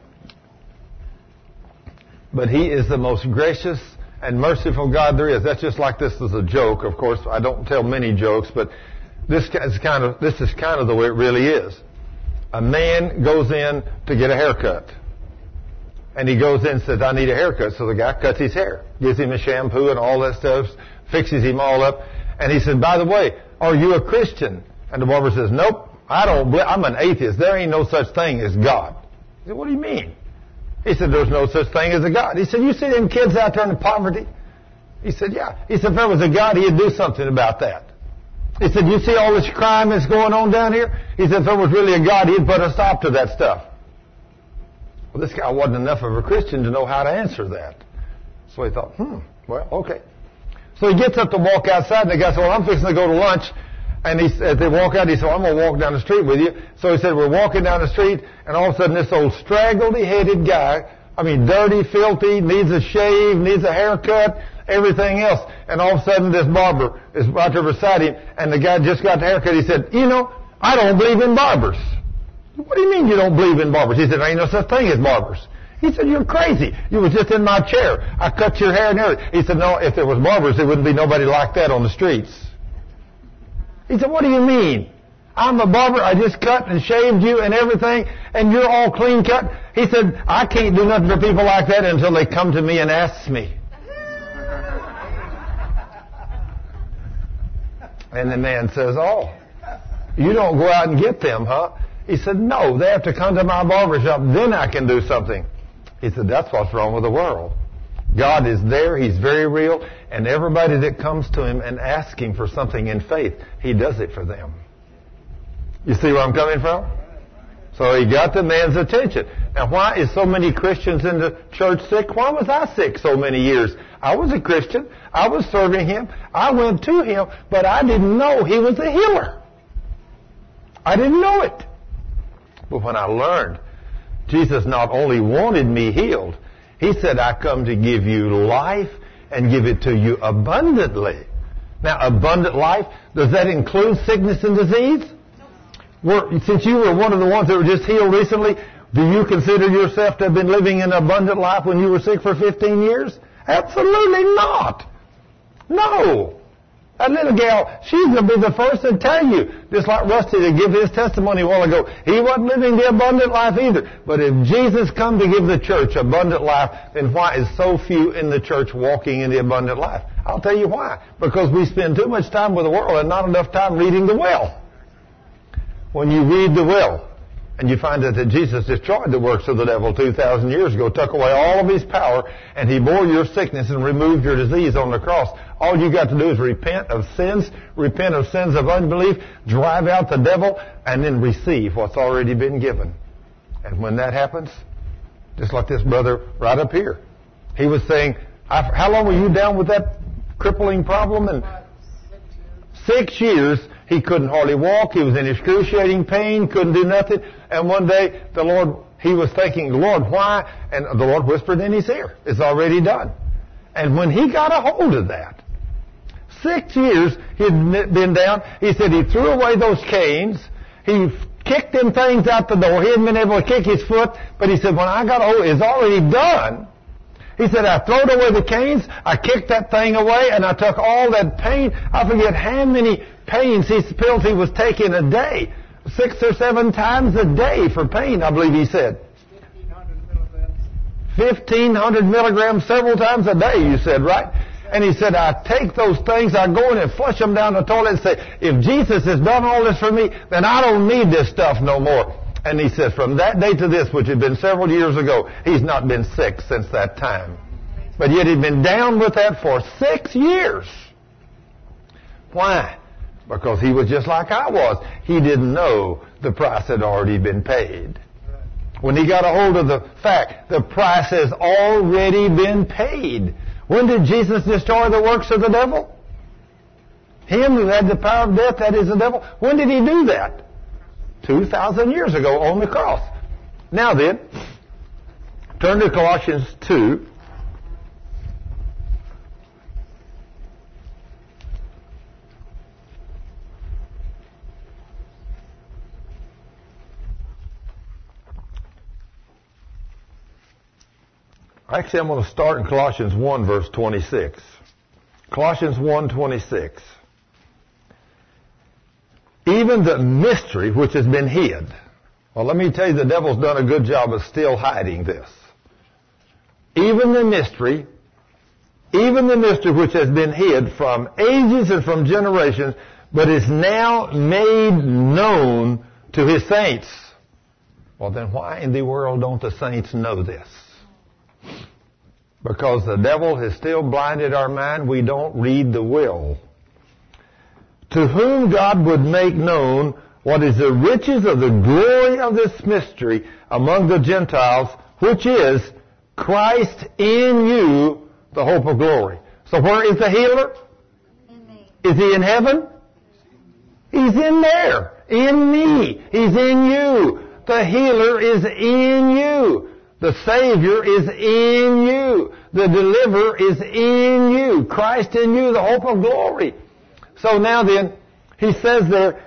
But He is the most gracious and merciful God there is. That's just like this is a joke. Of course, I don't tell many jokes, but this is kind of the way it really is. A man goes in to get a haircut. And he goes in and says, I need a haircut. So the guy cuts his hair, gives him a shampoo and all that stuff, fixes him all up. And he said, by the way, are you a Christian? And the barber says, nope, I'm an atheist. There ain't no such thing as God. He said, what do you mean? He said, there's no such thing as a God. He said, you see them kids out there in poverty? He said, yeah. He said, if there was a God, He'd do something about that. He said, you see all this crime that's going on down here? He said, if there was really a God, He'd put a stop to that stuff. Well, this guy wasn't enough of a Christian to know how to answer that. So he thought, well, okay. So he gets up to walk outside, and the guy said, well, I'm fixing to go to lunch. And as they walk out, he said, well, I'm going to walk down the street with you. So he said, we're walking down the street, and all of a sudden this old straggledy-headed guy, dirty, filthy, needs a shave, needs a haircut, everything else. And all of a sudden this barber is right there beside him, and the guy just got the haircut. He said, I don't believe in barbers. What do you mean you don't believe in barbers? He said, there ain't no such thing as barbers. He said, you're crazy. You was just in my chair. I cut your hair and everything. He said, no, if there was barbers, there wouldn't be nobody like that on the streets. He said, what do you mean? I'm a barber. I just cut and shaved you and everything, and you're all clean cut. He said, I can't do nothing for people like that until they come to me and ask me. And the man says, oh, you don't go out and get them, huh? He said, no, they have to come to my barber shop, then I can do something. He said, that's what's wrong with the world. God is there, He's very real, and everybody that comes to Him and asks Him for something in faith, He does it for them. You see where I'm coming from? So He got the man's attention. Now, why is so many Christians in the church sick? Why was I sick so many years? I was a Christian. I was serving Him. I went to Him, but I didn't know He was a healer. I didn't know it. But when I learned, Jesus not only wanted me healed, He said, I come to give you life and give it to you abundantly. Now, abundant life, does that include sickness and disease? Since you were one of the ones that were just healed recently, do you consider yourself to have been living an abundant life when you were sick for 15 years? Absolutely not. No. That little gal, she's going to be the first to tell you, just like Rusty to give his testimony a while ago. He wasn't living the abundant life either. But if Jesus come to give the church abundant life, then why is so few in the church walking in the abundant life? I'll tell you why. Because we spend too much time with the world and not enough time reading the will. When you read the will, and you find out that Jesus destroyed the works of the devil 2,000 years ago, took away all of his power, and He bore your sickness and removed your disease on the cross. All you got to do is repent of sins of unbelief, drive out the devil, and then receive what's already been given. And when that happens, just like this brother right up here, he was saying, how long were you down with that crippling problem? And 6 years. He couldn't hardly walk. He was in excruciating pain, couldn't do nothing. And one day, he was thinking, Lord, why? And the Lord whispered in his ear, it's already done. And when he got a hold of that, 6 years he'd been down. He said he threw away those canes. He kicked them things out the door. He hadn't been able to kick his foot, but he said, when I got old, it's already done. He said, I throwed away the canes, I kicked that thing away, and I took all that pain. I forget how many pills he was taking a day. 6 or 7 times a day for pain, I believe he said. 1,500 milligrams several times a day, you said, right? And he said, I take those things, I go in and flush them down the toilet and say, if Jesus has done all this for me, then I don't need this stuff no more. And he said, from that day to this, which had been several years ago, he's not been sick since that time. But yet he'd been down with that for 6 years. Why? Because he was just like I was. He didn't know the price had already been paid. When he got a hold of the fact, the price has already been paid. When did Jesus destroy the works of the devil? Him who had the power of death, that is the devil. When did he do that? 2,000 years ago on the cross. Now then, turn to Colossians 2. Actually, I'm going to start in Colossians 1, verse 26. Colossians 1:26. Even the mystery which has been hid. Well, let me tell you, the devil's done a good job of still hiding this. Even the mystery which has been hid from ages and from generations, but is now made known to his saints. Well, then why in the world don't the saints know this? Because the devil has still blinded our mind. We don't read the will. To whom God would make known what is the riches of the glory of this mystery among the Gentiles, which is Christ in you, the hope of glory. So where is the healer? In me. Is he in heaven? He's in there. In me. He's in you. The healer is in you. The Savior is in you. The deliverer is in you. Christ in you, the hope of glory. So now then, he says there,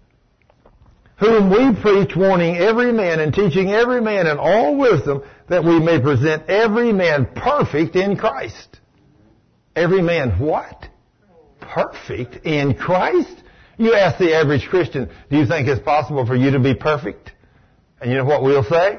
whom we preach, warning every man and teaching every man in all wisdom, that we may present every man perfect in Christ. Every man what? Perfect in Christ? You ask the average Christian, do you think it's possible for you to be perfect? And you know what we'll say?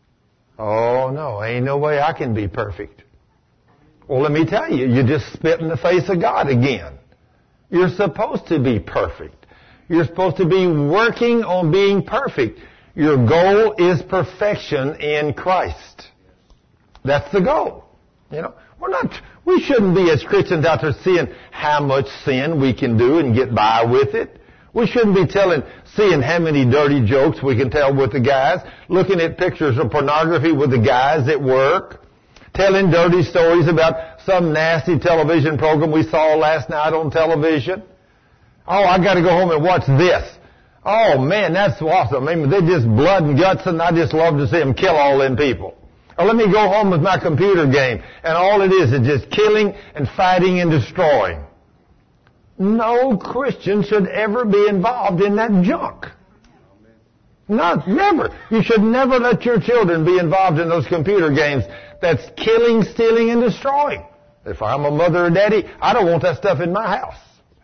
Oh no, ain't no way I can be perfect. Well, let me tell you, you just spit in the face of God again. You're supposed to be perfect. You're supposed to be working on being perfect. Your goal is perfection in Christ. That's the goal. You know, we shouldn't be as Christians out there seeing how much sin we can do and get by with it. We shouldn't be seeing how many dirty jokes we can tell with the guys, looking at pictures of pornography with the guys at work, telling dirty stories about some nasty television program we saw last night on television. Oh, I got to go home and watch this. Oh man, that's awesome. I mean, they're just blood and guts, and I just love to see them kill all them people. Or let me go home with my computer game, and all it is just killing and fighting and destroying. No Christian should ever be involved in that junk. Never. You should never let your children be involved in those computer games that's killing, stealing, and destroying. If I'm a mother or daddy, I don't want that stuff in my house.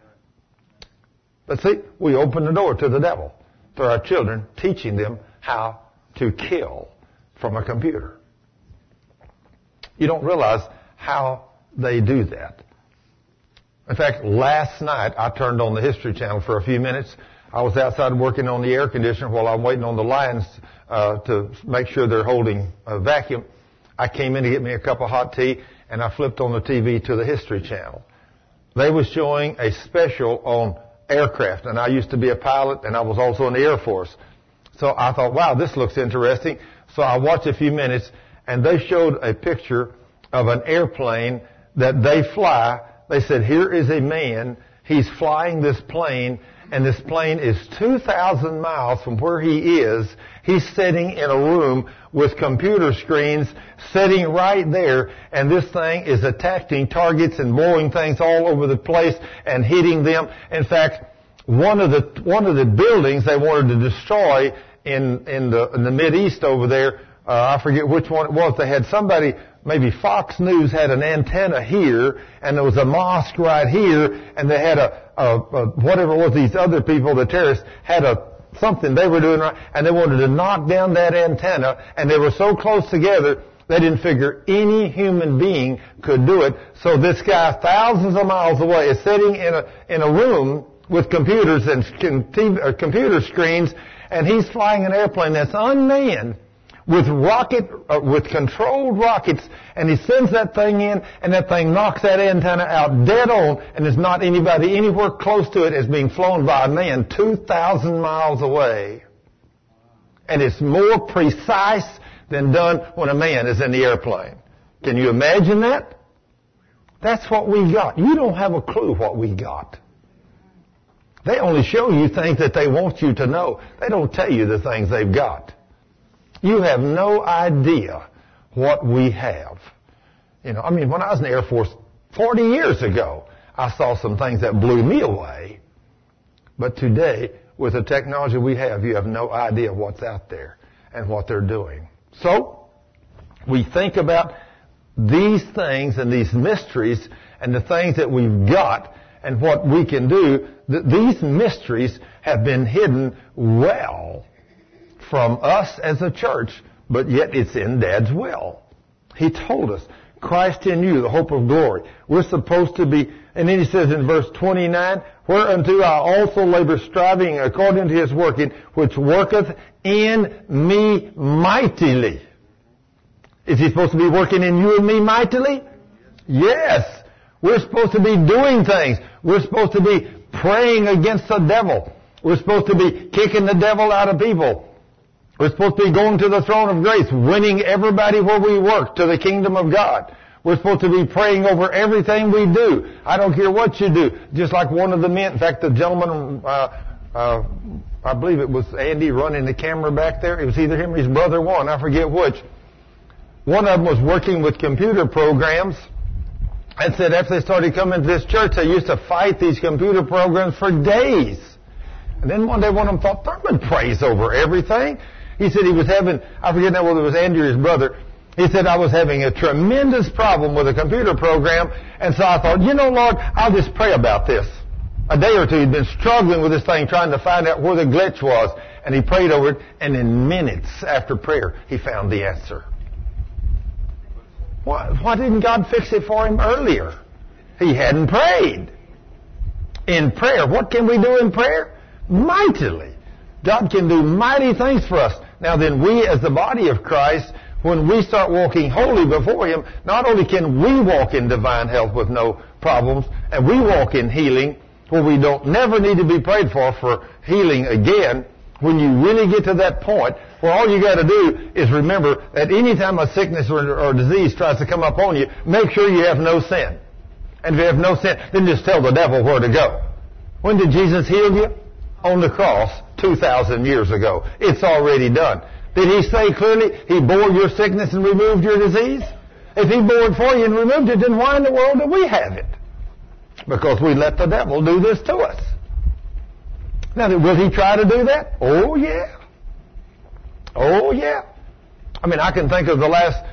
But see, we open the door to the devil through our children, teaching them how to kill from a computer. You don't realize how they do that. In fact, last night I turned on the History Channel for a few minutes. I was outside working on the air conditioner while I'm waiting on the Lions to make sure they're holding a vacuum. I came in to get me a cup of hot tea, and I flipped on the TV to the History Channel. They were showing a special on aircraft, and I used to be a pilot, and I was also in the Air Force. So I thought, wow, this looks interesting. So I watched a few minutes, and they showed a picture of an airplane that they fly. They said, here is a man He's flying this plane, and this plane is 2,000 miles from where he is. He's sitting in a room with computer screens sitting right there, and this thing is attacking targets and blowing things all over the place and hitting them. In fact, one of the buildings they wanted to destroy in the Mideast over there, I forget which one it was. They had somebody, maybe Fox News had an antenna here, and there was a mosque right here, and they had whatever it was, these other people, the terrorists, had something they were doing right, and they wanted to knock down that antenna, and they were so close together, they didn't figure any human being could do it. So this guy, thousands of miles away, is sitting in a room with computers and computer screens, and he's flying an airplane that's unmanned with controlled rockets, and he sends that thing in, and that thing knocks that antenna out dead on, and there's not anybody anywhere close to it. It's being flown by a man 2,000 miles away. And it's more precise than done when a man is in the airplane. Can you imagine that? That's what we got. You don't have a clue what we got. They only show you things that they want you to know. They don't tell you the things they've got. You have no idea what we have. When I was in the Air Force 40 years ago, I saw some things that blew me away. But today, with the technology we have, you have no idea what's out there and what they're doing. So, we think about these things and these mysteries and the things that we've got and what we can do. These mysteries have been hidden well from us as a church, but yet it's in Dad's will. He told us, Christ in you, the hope of glory. We're supposed to be, and then he says in verse 29, whereunto I also labor, striving according to his working, which worketh in me mightily. Is he supposed to be working in you and me mightily? Yes. We're supposed to be doing things. We're supposed to be praying against the devil. We're supposed to be kicking the devil out of people. We're supposed to be going to the throne of grace, winning everybody where we work to the kingdom of God. We're supposed to be praying over everything we do. I don't care what you do. Just like one of the men, in fact, the gentleman, I believe it was Andy running the camera back there. It was either him or his brother, one. I forget which. One of them was working with computer programs and said after they started coming to this church, they used to fight these computer programs for days. And then one day one of them thought, Thurman prays over everything. He said he was having, I forget now whether it was Andy or his brother, he said, I was having a tremendous problem with a computer program, and so I thought, Lord, I'll just pray about this. A day or two he'd been struggling with this thing, trying to find out where the glitch was, and he prayed over it, and in minutes after prayer, he found the answer. Why didn't God fix it for him earlier? He hadn't prayed. In prayer, what can we do in prayer? Mightily. God can do mighty things for us. Now then, we as the body of Christ, when we start walking holy before him, not only can we walk in divine health with no problems, and we walk in healing, where we don't never need to be prayed for healing again. When you really get to that point, where all you got to do is remember that any time a sickness or disease tries to come up on you, make sure you have no sin. And if you have no sin, then just tell the devil where to go. When did Jesus heal you? On the cross 2,000 years ago. It's already done. Did he say clearly he bore your sickness and removed your disease? If he bore it for you and removed it, then why in the world do we have it? Because we let the devil do this to us. Now, will he try to do that? Oh, yeah. Oh, yeah. I can think of the last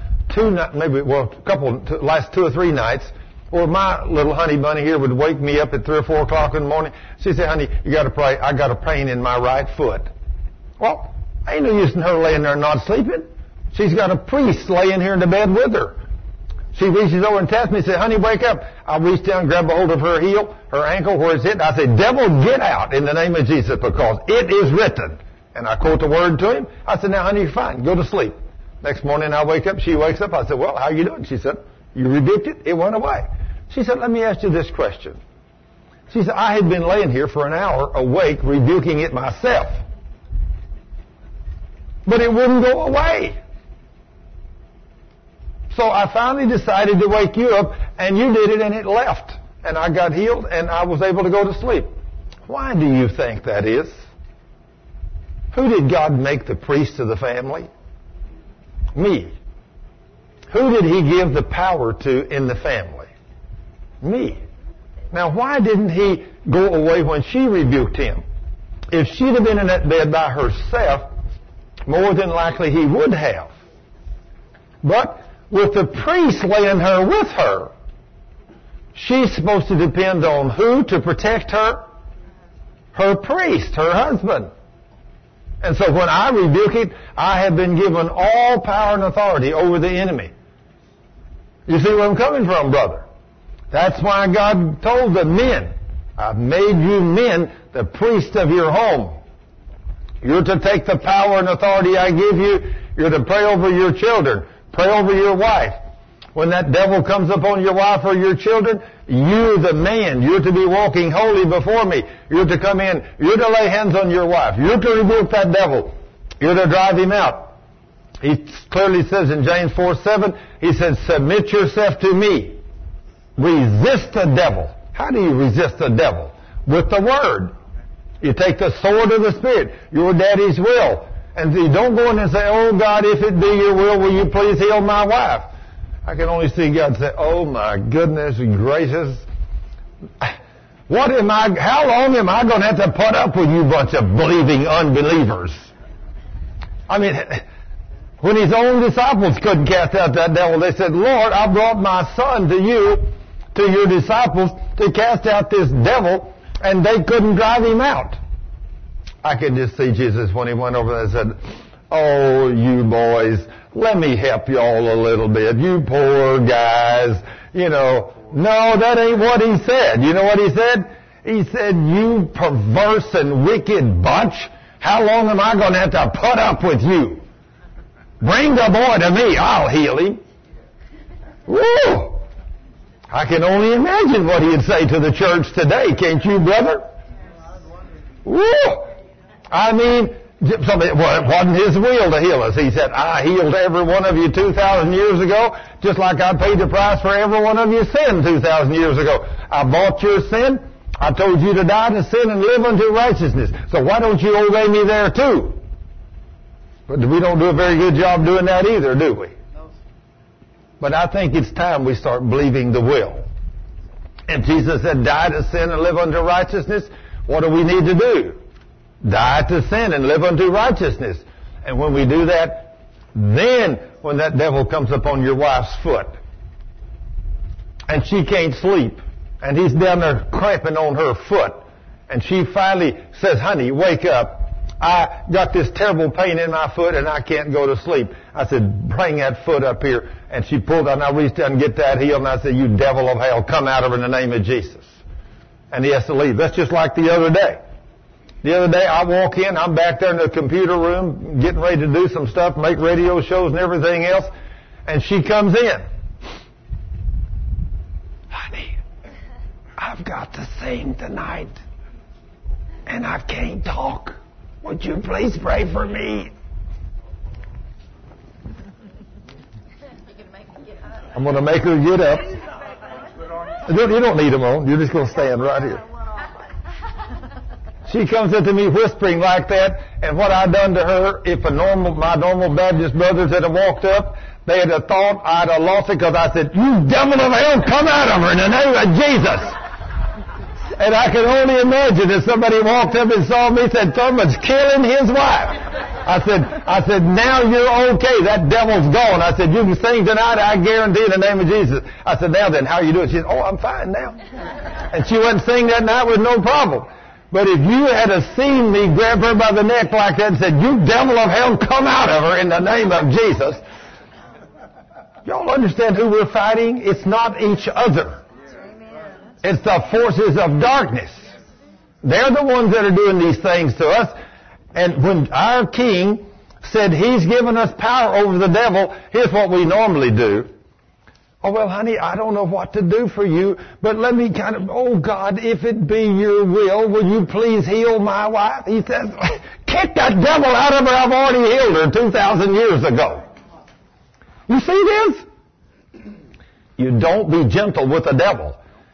last 2 or 3 nights, where my little honey bunny here would wake me up at 3 or 4 o'clock in the morning. She'd say, honey, you got to pray. I got a pain in my right foot. Well, ain't no use in her laying there not sleeping. She's got a priest laying here in the bed with her. She reaches over and taps me and says, honey, wake up. I reach down, grab a hold of her heel, her ankle, where it's hit. I say, devil, get out in the name of Jesus, because it is written. And I quote the word to him. I said, now, honey, you're fine. Go to sleep. Next morning, I wake up. She wakes up. I said, well, how you doing? She said, you rebuked it. It went away. She said, let me ask you this question. She said, I had been laying here for an hour awake, rebuking it myself. But it wouldn't go away. So I finally decided to wake you up, and you did it, and it left. and I got healed, and I was able to go to sleep. Why do you think that is? Who did God make the priest of the family? Me. Who did He give the power to in the family? Me. Now, why didn't He go away when she rebuked him? If she'd have been in that bed by herself, more than likely He would have. But with the priest laying her with her, she's supposed to depend on who to protect her? Her priest, her husband. And so when I rebuke it, I have been given all power and authority over the enemy. You see where I'm coming from, brother? That's why God told the men, I've made you men the priest of your home. You're to take the power and authority I give you. You're to pray over your children. Pray over your wife. When that devil comes upon your wife or your children, you, the man, you're to be walking holy before me. You're to come in. You're to lay hands on your wife. You're to rebuke that devil. You're to drive him out. He clearly says in James 4:7, he says, submit yourself to me. Resist the devil. How do you resist the devil? With the Word. You take the sword of the Spirit, your daddy's will. And you don't go in and say, oh God, if it be your will you please heal my wife? I can only see God say, oh my goodness gracious. How long am I going to have to put up with you bunch of believing unbelievers? I mean, when His own disciples couldn't cast out that devil, they said, Lord, I brought my son to you, to your disciples, to cast out this devil, and they couldn't drive him out. I can just see Jesus when He went over there and said, oh, you boys, let me help you all a little bit. You poor guys. No, that ain't what He said. You know what He said? He said, you perverse and wicked bunch. How long am I going to have to put up with you? Bring the boy to me. I'll heal him. Woo! I can only imagine what He'd say to the church today. Can't you, brother? Woo! I mean, it wasn't His will to heal us. He said, I healed every one of you 2,000 years ago, just like I paid the price for every one of your sin 2,000 years ago. I bought your sin. I told you to die to sin and live unto righteousness. So why don't you obey me there too? But we don't do a very good job doing that either, do we? But I think it's time we start believing the will. And Jesus said, die to sin and live unto righteousness. What do we need to do? Die to sin and live unto righteousness. And when we do that, then when that devil comes upon your wife's foot and she can't sleep and he's down there cramping on her foot and she finally says, honey, wake up. I got this terrible pain in my foot and I can't go to sleep. I said, bring that foot up here. And she pulled out and I reached out and get that healed and I said, you devil of hell, come out of her in the name of Jesus. And he has to leave. That's just like the other day. The other day I walk in, I'm back there in the computer room getting ready to do some stuff, make radio shows and everything else, and she comes in. Honey, I've got to sing tonight and I can't talk. Would you please pray for me? I'm going to make her get up. You don't need them on. You're just going to stand right here. She comes up to me whispering like that, and what I done to her, if my normal Baptist brothers had walked up, they had thought I'd have lost it because I said, you devil of hell, come out of her in the name of Jesus. And I can only imagine if somebody walked up and saw me and said, Thurman's killing his wife. I said, now you're okay. That devil's gone. I said, you can sing tonight, I guarantee in the name of Jesus. I said, now then, how are you doing? She said, oh, I'm fine now. And she went and sing that night with no problem. But if you had seen me grab her by the neck like that and said, you devil of hell, come out of her in the name of Jesus. Y'all understand who we're fighting? It's not each other. It's the forces of darkness. They're the ones that are doing these things to us. And when our King said He's given us power over the devil, here's what we normally do. Oh, well, honey, I don't know what to do for you, but let me oh, God, if it be your will you please heal my wife? He says, kick that devil out of her. I've already healed her 2,000 years ago. You see this? You don't be gentle with the devil.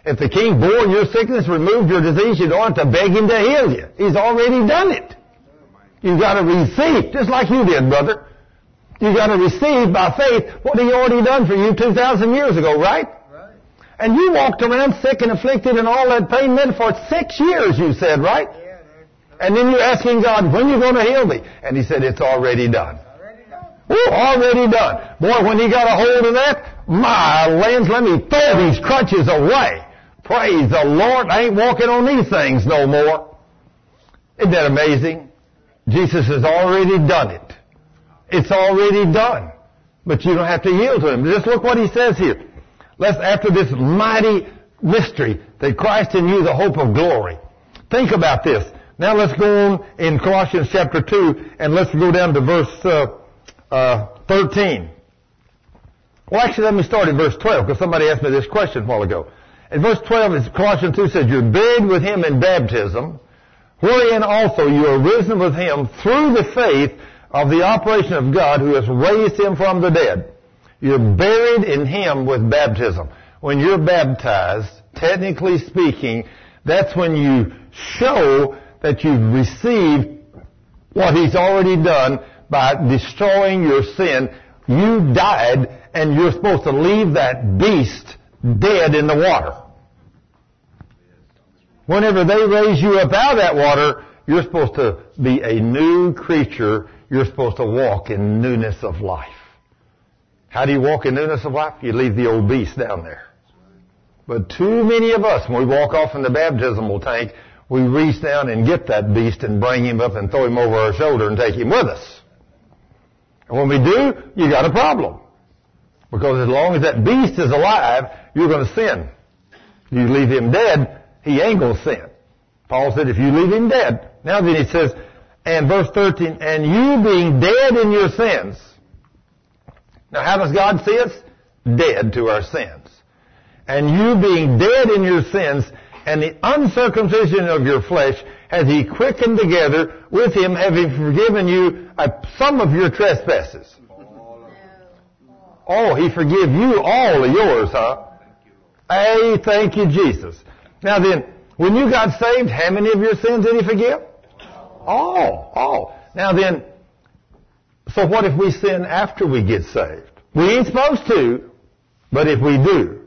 If the king bore your sickness, removed your disease, you don't have to beg him to heal you. He's already done it. You've got to receive, just like you did, brother. You've got to receive by faith what he already done for you 2,000 years ago, right? Right. And you walked around sick and afflicted and all that pain meant for 6 years, you said, right? Yeah. And then you're asking God, when are you going to heal me? And he said, it's already done. Already done. Boy, when he got a hold of that, my lands, let me throw these crutches away. Praise the Lord. I ain't walking on these things no more. Isn't that amazing? Jesus has already done it. It's already done. But you don't have to yield to him. Just look what he says here. After this mighty mystery that Christ in you, the hope of glory. Think about this. Now let's go on in Colossians chapter 2 and let's go down to verse 13. Well, actually, let me start at verse 12 because somebody asked me this question a while ago. In verse 12, Colossians 2 says, you're buried with him in baptism, wherein also you are risen with him through the faith of the operation of God who has raised him from the dead. You're buried in him with baptism. When you're baptized, technically speaking, that's when you show that you've received what he's already done by destroying your sin. You died, and you're supposed to leave that beast dead in the water. Whenever they raise you up out of that water, you're supposed to be a new creature. You're supposed to walk in newness of life. How do you walk in newness of life? You leave the old beast down there. But too many of us, when we walk off in the baptismal tank, we reach down and get that beast and bring him up and throw him over our shoulder and take him with us. And when we do, you got a problem. Because as long as that beast is alive, you're going to sin. You leave him dead, he ain't going to sin. Paul said, if you leave him dead. Now then he says, and verse 13, and you being dead in your sins. Now how does God see us? Dead to our sins. And you being dead in your sins, and the uncircumcision of your flesh has he quickened together with him, having forgiven you some of your trespasses. Oh, he forgive you all of yours, huh? Hey, thank you, Jesus. Now then, when you got saved, how many of your sins did he forgive? All. Now then, so what if we sin after we get saved? We ain't supposed to, but if we do,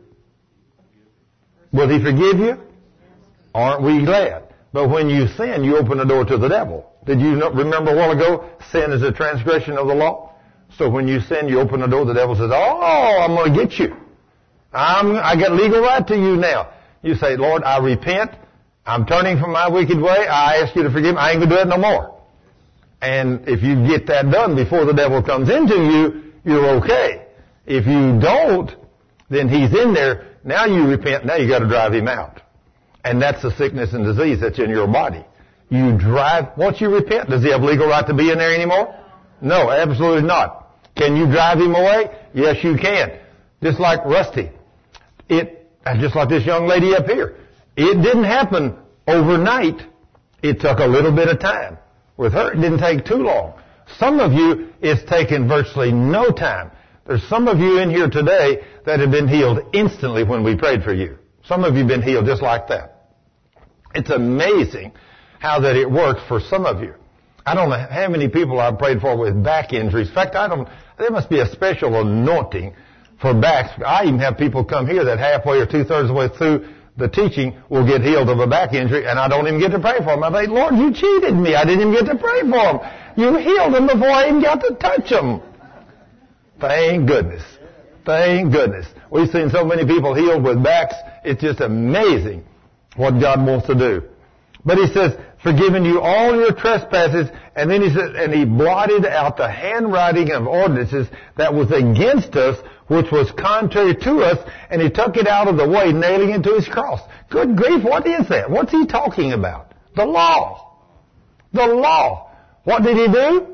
will he forgive you? Aren't we glad? But when you sin, you open the door to the devil. Did you remember a while ago, sin is a transgression of the law? So when you sin, you open the door, the devil says, oh, I'm going to get you. I got legal right to you now. You say, Lord, I repent. I'm turning from my wicked way. I ask you to forgive me. I ain't going to do it no more. And if you get that done before the devil comes into you, you're okay. If you don't, then he's in there. Now you repent. Now you got to drive him out. And that's the sickness and disease that's in your body. Once you repent, does he have legal right to be in there anymore? No, absolutely not. Can you drive him away? Yes, you can. Just like Rusty. Just like this young lady up here. It didn't happen overnight. It took a little bit of time. With her, it didn't take too long. Some of you, it's taken virtually no time. There's some of you in here today that have been healed instantly when we prayed for you. Some of you have been healed just like that. It's amazing how that it works for some of you. I don't know how many people I've prayed for with back injuries. In fact, there must be a special anointing for backs. I even have people come here that halfway or two-thirds of the way through the teaching will get healed of a back injury, and I don't even get to pray for them. I think, Lord, you cheated me. I didn't even get to pray for them. You healed them before I even got to touch them. Thank goodness. Thank goodness. We've seen so many people healed with backs. It's just amazing what God wants to do. But he says, forgiven you all your trespasses, and then he says, and he blotted out the handwriting of ordinances that was against us, which was contrary to us, and he took it out of the way, nailing it to his cross. Good grief, what is that? What's he talking about? The law. The law. What did he do?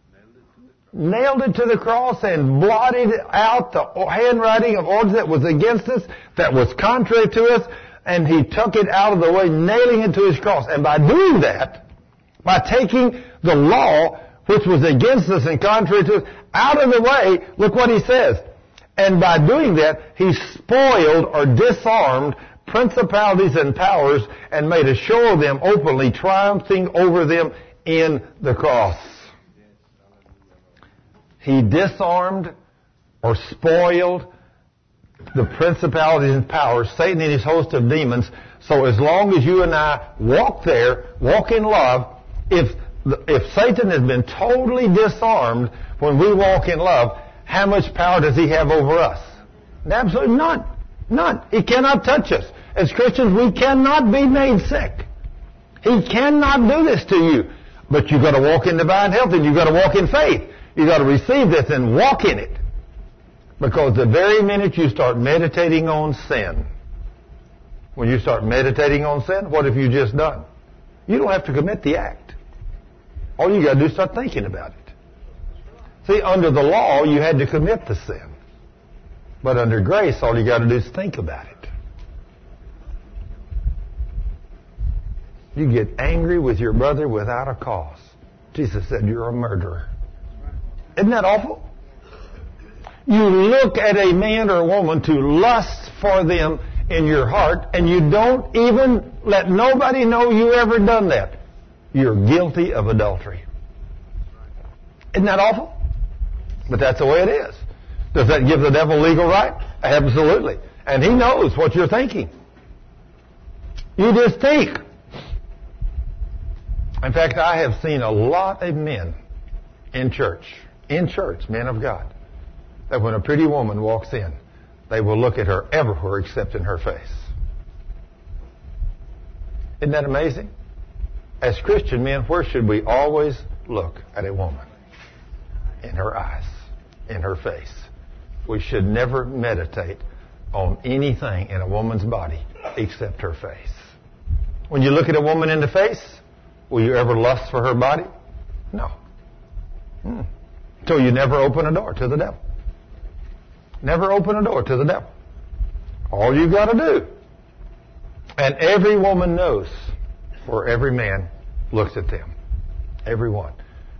Nailed it to the cross and blotted out the handwriting of ordinance that was against us, that was contrary to us, and he took it out of the way, nailing it to his cross. And by doing that, by taking the law, which was against us and contrary to us, out of the way, look what he says. And by doing that, he spoiled or disarmed principalities and powers and made a show of them openly, triumphing over them in the cross. He disarmed or spoiled the principalities and powers, Satan and his host of demons. So as long as you and I walk there, walk in love, if Satan has been totally disarmed when we walk in love, how much power does he have over us? Absolutely none. None. He cannot touch us. As Christians, we cannot be made sick. He cannot do this to you. But you've got to walk in divine health, and you've got to walk in faith. You've got to receive this and walk in it. Because the very minute you start meditating on sin, when you start meditating on sin, what have you just done? You don't have to commit the act. All you got to do is start thinking about it. See, under the law, you had to commit the sin. But under grace, all you got to do is think about it. You get angry with your brother without a cause. Jesus said, you're a murderer. Isn't that awful? You look at a man or a woman to lust for them in your heart, and you don't even let nobody know you ever done that. You're guilty of adultery. Isn't that awful? But that's the way it is. Does that give the devil legal right? Absolutely. And he knows what you're thinking. You just think. In fact, I have seen a lot of men in church, men of God, that when a pretty woman walks in, they will look at her everywhere except in her face. Isn't that amazing? As Christian men, where should we always look at a woman? In her eyes, in her face. We should never meditate on anything in a woman's body except her face. When you look at a woman in the face, will you ever lust for her body? No. So you never open a door to the devil. Never open a door to the devil. All you've got to do. And every woman knows where every man looks at them. Every one.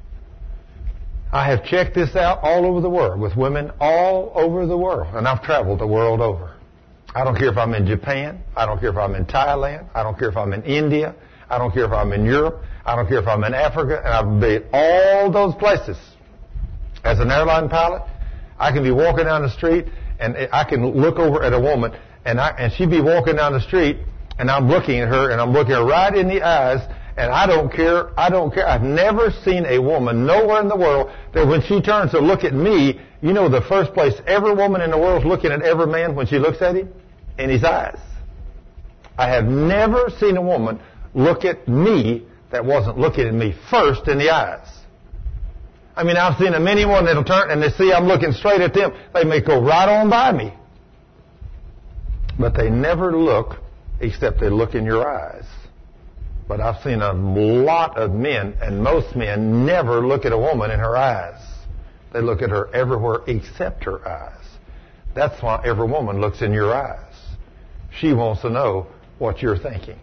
I have checked this out all over the world with women all over the world. And I've traveled the world over. I don't care if I'm in Japan. I don't care if I'm in Thailand. I don't care if I'm in India. I don't care if I'm in Europe. I don't care if I'm in Africa. And I've been all those places. As an airline pilot, I can be walking down the street and I can look over at a woman and she'd be walking down the street and I'm looking at her and I'm looking her right in the eyes and I don't care. I've never seen a woman nowhere in the world that when she turns to look at me, you know the first place every woman in the world is looking at every man when she looks at him? In his eyes. I have never seen a woman look at me that wasn't looking at me first in the eyes. I mean, I've seen many women that'll turn and they see I'm looking straight at them. They may go right on by me. But they never look except they look in your eyes. But I've seen a lot of men, and most men never look at a woman in her eyes. They look at her everywhere except her eyes. That's why every woman looks in your eyes. She wants to know what you're thinking.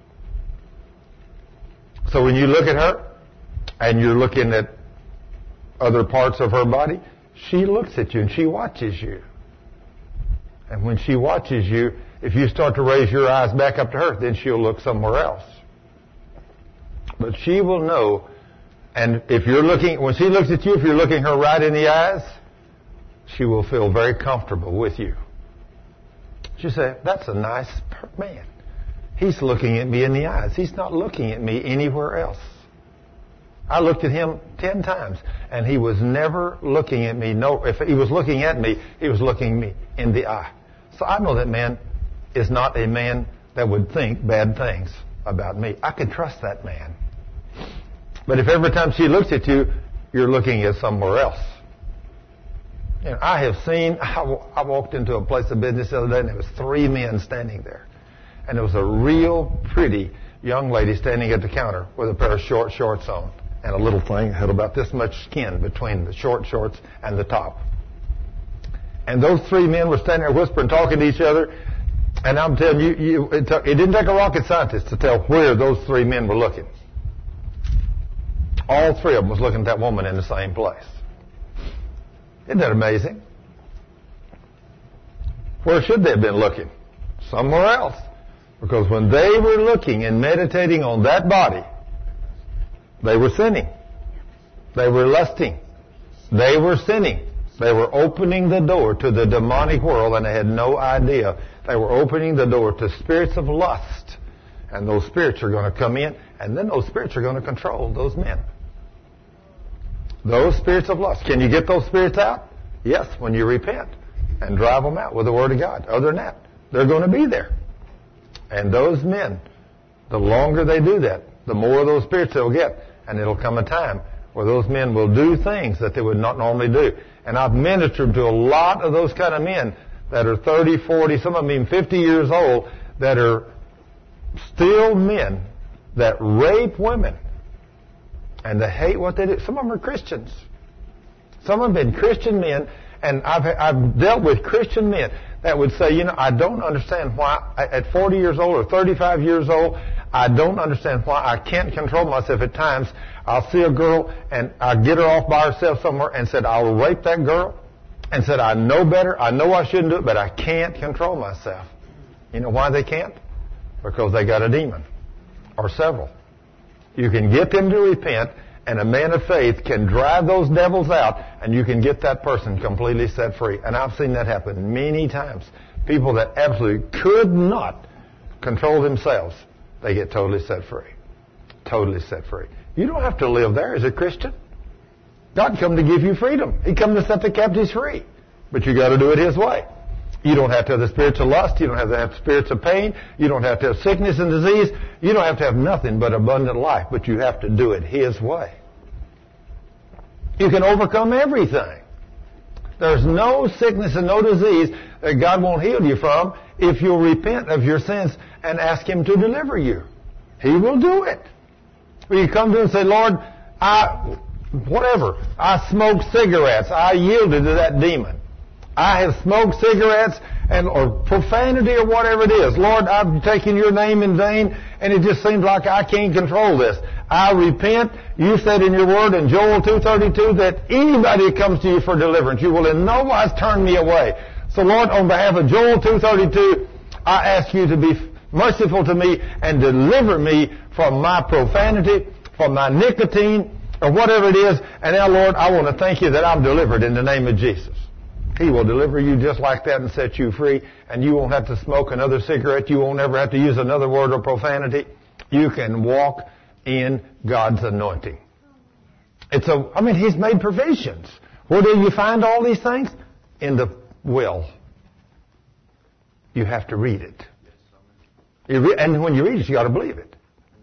So when you look at her and you're looking at other parts of her body, she looks at you and she watches you. And when she watches you, if you start to raise your eyes back up to her, then she'll look somewhere else. But she will know, and if you're looking, when she looks at you, if you're looking her right in the eyes, she will feel very comfortable with you. She'll say, that's a nice man. He's looking at me in the eyes. He's not looking at me anywhere else. I looked at him 10 times, and he was never looking at me. No, if he was looking at me, he was looking me in the eye. So I know that man is not a man that would think bad things about me. I can trust that man. But if every time she looks at you, you're looking at somewhere else. You know, I walked into a place of business the other day, and there was 3 men standing there. And there was a real pretty young lady standing at the counter with a pair of short shorts on and a little thing that had about this much skin between the short shorts and the top. And those 3 men were standing there whispering, talking to each other. And I'm telling you, it didn't take a rocket scientist to tell where those 3 men were looking. All 3 of them was looking at that woman in the same place. Isn't that amazing? Where should they have been looking? Somewhere else. Because when they were looking and meditating on that body, they were sinning. They were lusting. They were sinning. They were opening the door to the demonic world, and they had no idea. They were opening the door to spirits of lust. And those spirits are going to come in, and then those spirits are going to control those men. Those spirits of lust. Can you get those spirits out? Yes, when you repent and drive them out with the Word of God. Other than that, they're going to be there. And those men, the longer they do that, the more of those spirits they'll get. And it'll come a time where those men will do things that they would not normally do. And I've ministered to a lot of those kind of men that are 30, 40, some of them even 50 years old, that are still men that rape women. And they hate what they do. Some of them are Christians. Some of them have been Christian men, and I've dealt with Christian men that would say, I don't understand why, at 40 years old or 35 years old, I don't understand why I can't control myself at times. I'll see a girl, and I'll get her off by herself somewhere, and said, I'll rape that girl, and said, I know better, I know I shouldn't do it, but I can't control myself. You know why they can't? Because they got a demon, or several. You can get them to repent, and a man of faith can drive those devils out, and you can get that person completely set free. And I've seen that happen many times. People that absolutely could not control themselves, they get totally set free. Totally set free. You don't have to live there as a Christian. God come to give you freedom. He come to set the captives free. But you got to do it His way. You don't have to have the spirits of lust. You don't have to have spirits of pain. You don't have to have sickness and disease. You don't have to have nothing but abundant life. But you have to do it His way. You can overcome everything. There's no sickness and no disease that God won't heal you from if you'll repent of your sins and ask Him to deliver you. He will do it. When you come to Him and say, Lord, I smoked cigarettes. I yielded to that demon. I have smoked cigarettes or profanity or whatever it is. Lord, I've taken your name in vain, and it just seems like I can't control this. I repent. You said in your word in Joel 2:32 that anybody who comes to you for deliverance, you will in no wise turn me away. So, Lord, on behalf of Joel 2:32, I ask you to be merciful to me and deliver me from my profanity, from my nicotine, or whatever it is. And now, Lord, I want to thank you that I'm delivered in the name of Jesus. He will deliver you just like that and set you free, and you won't have to smoke another cigarette. You won't ever have to use another word of profanity. You can walk in God's anointing. He's made provisions. Where do you find all these things? In the will. You have to read it. And when you read it, you got to believe it.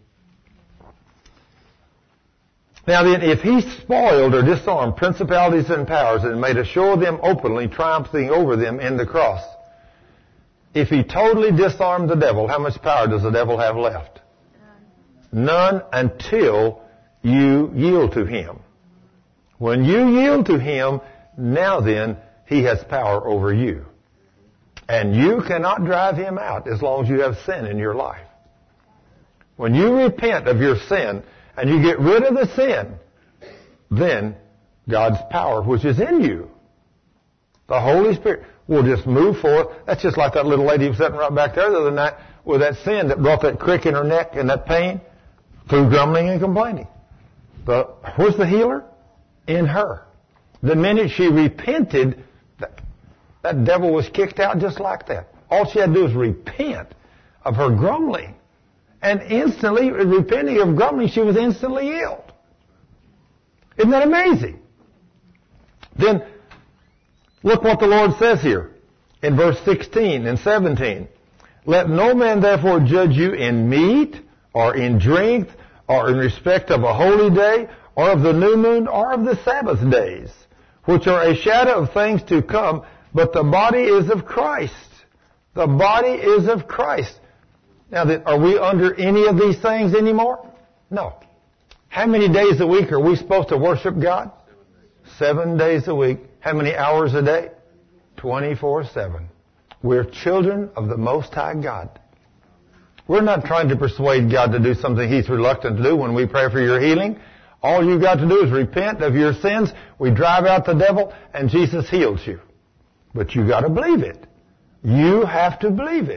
Now then, if He spoiled or disarmed principalities and powers and made a show of them openly, triumphing over them in the cross, if He totally disarmed the devil, how much power does the devil have left? None until you yield to Him. When you yield to Him, now then, He has power over you. And you cannot drive Him out as long as you have sin in your life. When you repent of your sin, and you get rid of the sin, then God's power, which is in you, the Holy Spirit, will just move forth. That's just like that little lady who was sitting right back there the other night with that sin that brought that crick in her neck and that pain through grumbling and complaining. Where's the healer? In her. The minute she repented, that devil was kicked out just like that. All she had to do was repent of her grumbling. And instantly, repenting of grumbling, she was instantly healed. Isn't that amazing? Then, look what the Lord says here in verse 16 and 17. Let no man therefore judge you in meat, or in drink, or in respect of a holy day, or of the new moon, or of the Sabbath days, which are a shadow of things to come, but the body is of Christ. The body is of Christ. Now, are we under any of these things anymore? No. How many days a week are we supposed to worship God? 7 days a week. How many hours a day? 24/7. We're children of the Most High God. We're not trying to persuade God to do something He's reluctant to do when we pray for your healing. All you've got to do is repent of your sins. We drive out the devil, and Jesus heals you. But you got to believe it. You have to believe it.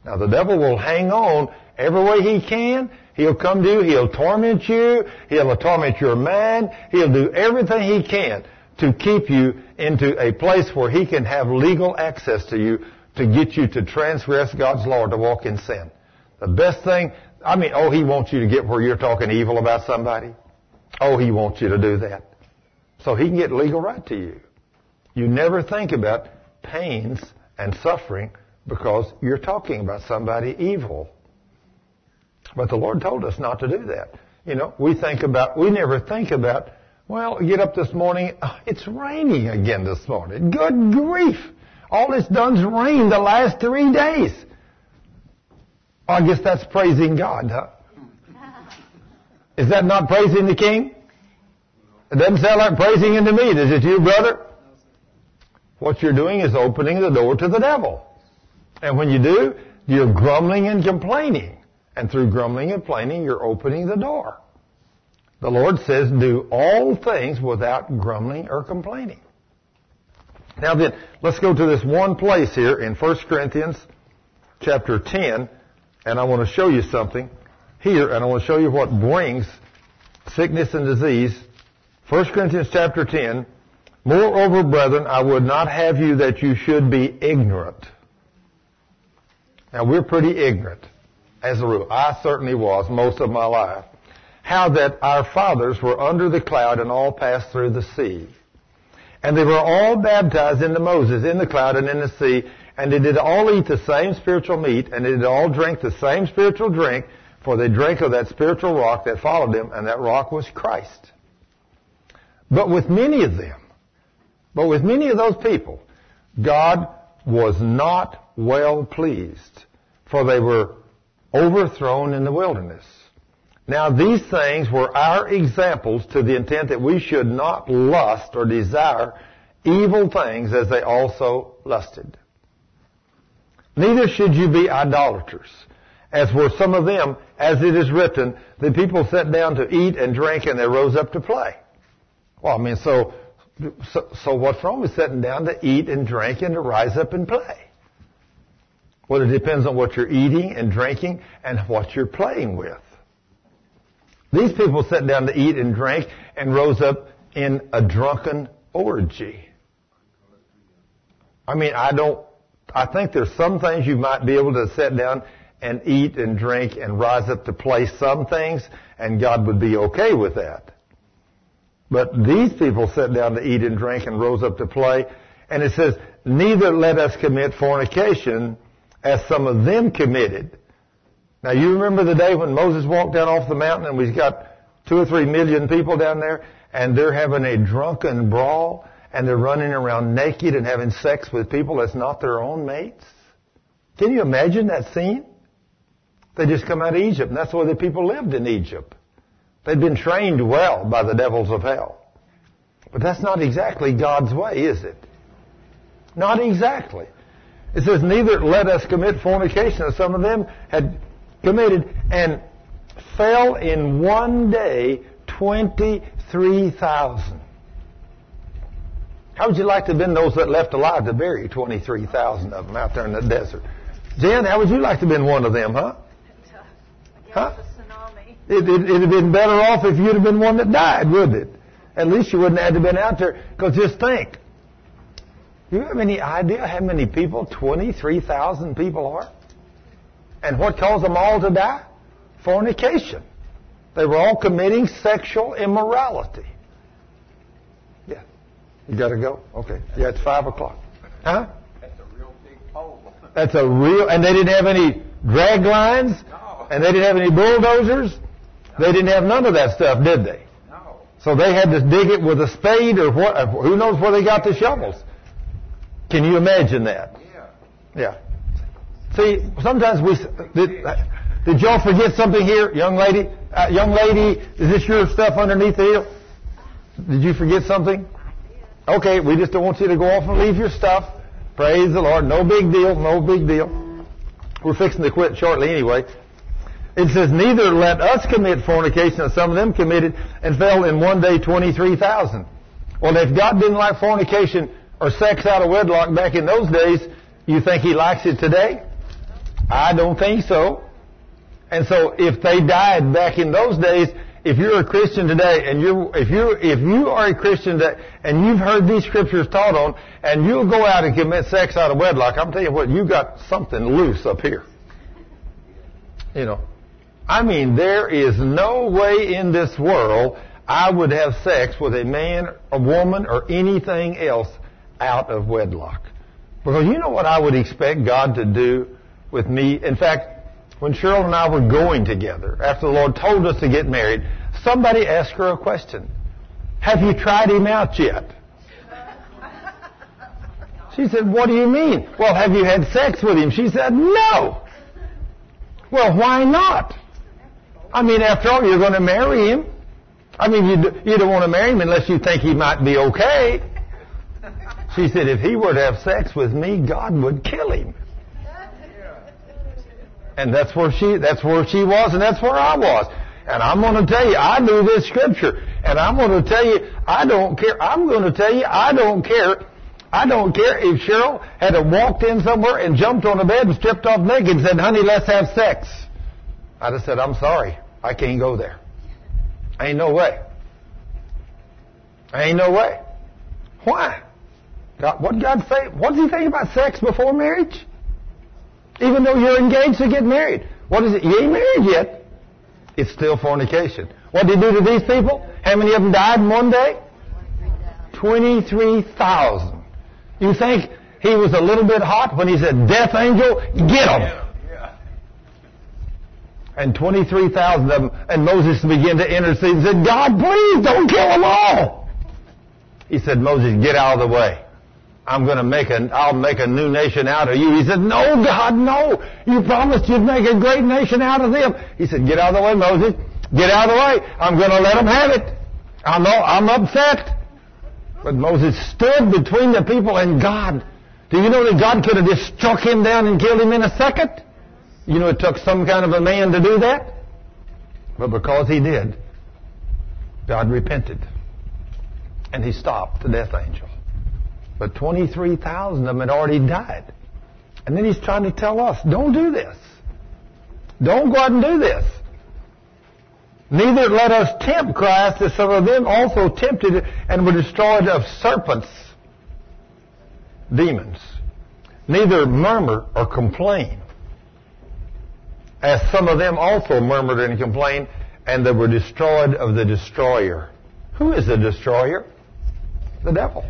Now the devil will hang on every way he can. He'll come to you. He'll torment you. He'll torment your mind. He'll do everything he can to keep you into a place where he can have legal access to you to get you to transgress God's law, to walk in sin. The best thing, he wants you to get where you're talking evil about somebody. Oh, he wants you to do that. So he can get legal right to you. You never think about pains and suffering because you're talking about somebody evil. But the Lord told us not to do that. We never think about, get up this morning, it's raining again this morning. Good grief. All it's done is rain the last 3 days. I guess that's praising God, huh? Is that not praising the King? It doesn't sound like praising him to me. Does it to you, brother? What you're doing is opening the door to the devil. And when you do, you're grumbling and complaining. And through grumbling and complaining, you're opening the door. The Lord says, do all things without grumbling or complaining. Now then, let's go to this one place here in 1 Corinthians chapter 10, and I want to show you something here, and I want to show you what brings sickness and disease. 1 Corinthians chapter 10, moreover, brethren, I would not have you that you should be ignorant. Now, we're pretty ignorant, as a rule. I certainly was most of my life. How that our fathers were under the cloud and all passed through the sea. And they were all baptized into Moses in the cloud and in the sea, and they did all eat the same spiritual meat, and they did all drink the same spiritual drink, for they drank of that spiritual rock that followed them, and that rock was Christ. But with many of those people, God was not well pleased, for they were overthrown in the wilderness. Now these things were our examples to the intent that we should not lust or desire evil things as they also lusted. Neither should you be idolaters, as were some of them, as it is written, the people sat down to eat and drink and they rose up to play. Well, so what's wrong with sitting down to eat and drink and to rise up and play? Well, it depends on what you're eating and drinking and what you're playing with. These people sat down to eat and drink and rose up in a drunken orgy. I think there's some things you might be able to sit down and eat and drink and rise up to play some things, and God would be okay with that. But these people sat down to eat and drink and rose up to play, and it says, neither let us commit fornication as some of them committed. Now, you remember the day when Moses walked down off the mountain and we've got 2 or 3 million people down there and they're having a drunken brawl and they're running around naked and having sex with people that's not their own mates? Can you imagine that scene? They just come out of Egypt, and that's the way the people lived in Egypt. They'd been trained well by the devils of hell. But that's not exactly God's way, is it? Not exactly. It says, neither let us commit fornication, as some of them had committed, and fell in one day 23,000. How would you like to have been those that left alive to bury 23,000 of them out there in the desert? Jen, how would you like to have been one of them, huh? Huh? It'd have been better off if you'd have been one that died, wouldn't it? At least you wouldn't have had to been out there. Because just think, do you have any idea how many people 23,000 people are? And what caused them all to die? Fornication. They were all committing sexual immorality. Yeah. You got to go? Okay. Yeah, it's 5 o'clock. Huh? That's a real big pole. And they didn't have any drag lines? No. And they didn't have any bulldozers? No. They didn't have none of that stuff, did they? No. So they had to dig it with a spade or what? Who knows where they got the shovels? Can you imagine that? Yeah. See, sometimes did y'all forget something here, young lady? Young lady, is this your stuff underneath the heel? Did you forget something? Okay, we just don't want you to go off and leave your stuff. Praise the Lord. No big deal. No big deal. We're fixing to quit shortly anyway. It says, neither let us commit fornication as some of them committed and fell in one day 23,000. Well, if God didn't like fornication or sex out of wedlock back in those days, you think He likes it today? I don't think so. And so if they died back in those days, if you're a Christian today and if you are a Christian today and you've heard these scriptures taught on and you'll go out and commit sex out of wedlock, I'm telling you what, you got something loose up here. You know. I mean, there is no way in this world I would have sex with a man, a woman, or anything else out of wedlock. Because you know what I would expect God to do with me? In fact, when Cheryl and I were going together, after the Lord told us to get married, somebody asked her a question. Have you tried him out yet? She said, what do you mean? Well, have you had sex with him? She said, no. Well, why not? I mean, after all, you're going to marry him. I mean, you don't want to marry him unless you think he might be okay. She said, if he were to have sex with me, God would kill him. And that's where she was, and that's where I was. And I'm going to tell you, I knew this scripture. And I'm going to tell you, I don't care. I'm going to tell you, I don't care. I don't care if Cheryl had walked in somewhere and jumped on the bed and stripped off naked and said, honey, let's have sex. I'd have said, I'm sorry. I can't go there. Ain't no way. Ain't no way. Why? God, what did God say? What does he think about sex before marriage? Even though you're engaged to get married. What is it? You ain't married yet. It's still fornication. What did he do to these people? How many of them died in one day? 23,000. You think he was a little bit hot when he said, death angel, get them. And 23,000 of them, and Moses began to intercede and said, God, please don't kill them all. He said, Moses, get out of the way. I'll make a new nation out of you. He said, no, God, no. You promised you'd make a great nation out of them. He said, get out of the way, Moses. Get out of the way. I'm going to let them have it. I'm upset. But Moses stood between the people and God. Do you know that God could have just struck him down and killed him in a second? You know it took some kind of a man to do that? But because he did, God repented. And he stopped the death angel. But 23,000 of them had already died. And then he's trying to tell us, don't do this. Don't go out and do this. Neither let us tempt Christ, as some of them also tempted and were destroyed of serpents, demons. Neither murmur or complain, as some of them also murmured and complained, and they were destroyed of the destroyer. Who is the destroyer? The devil.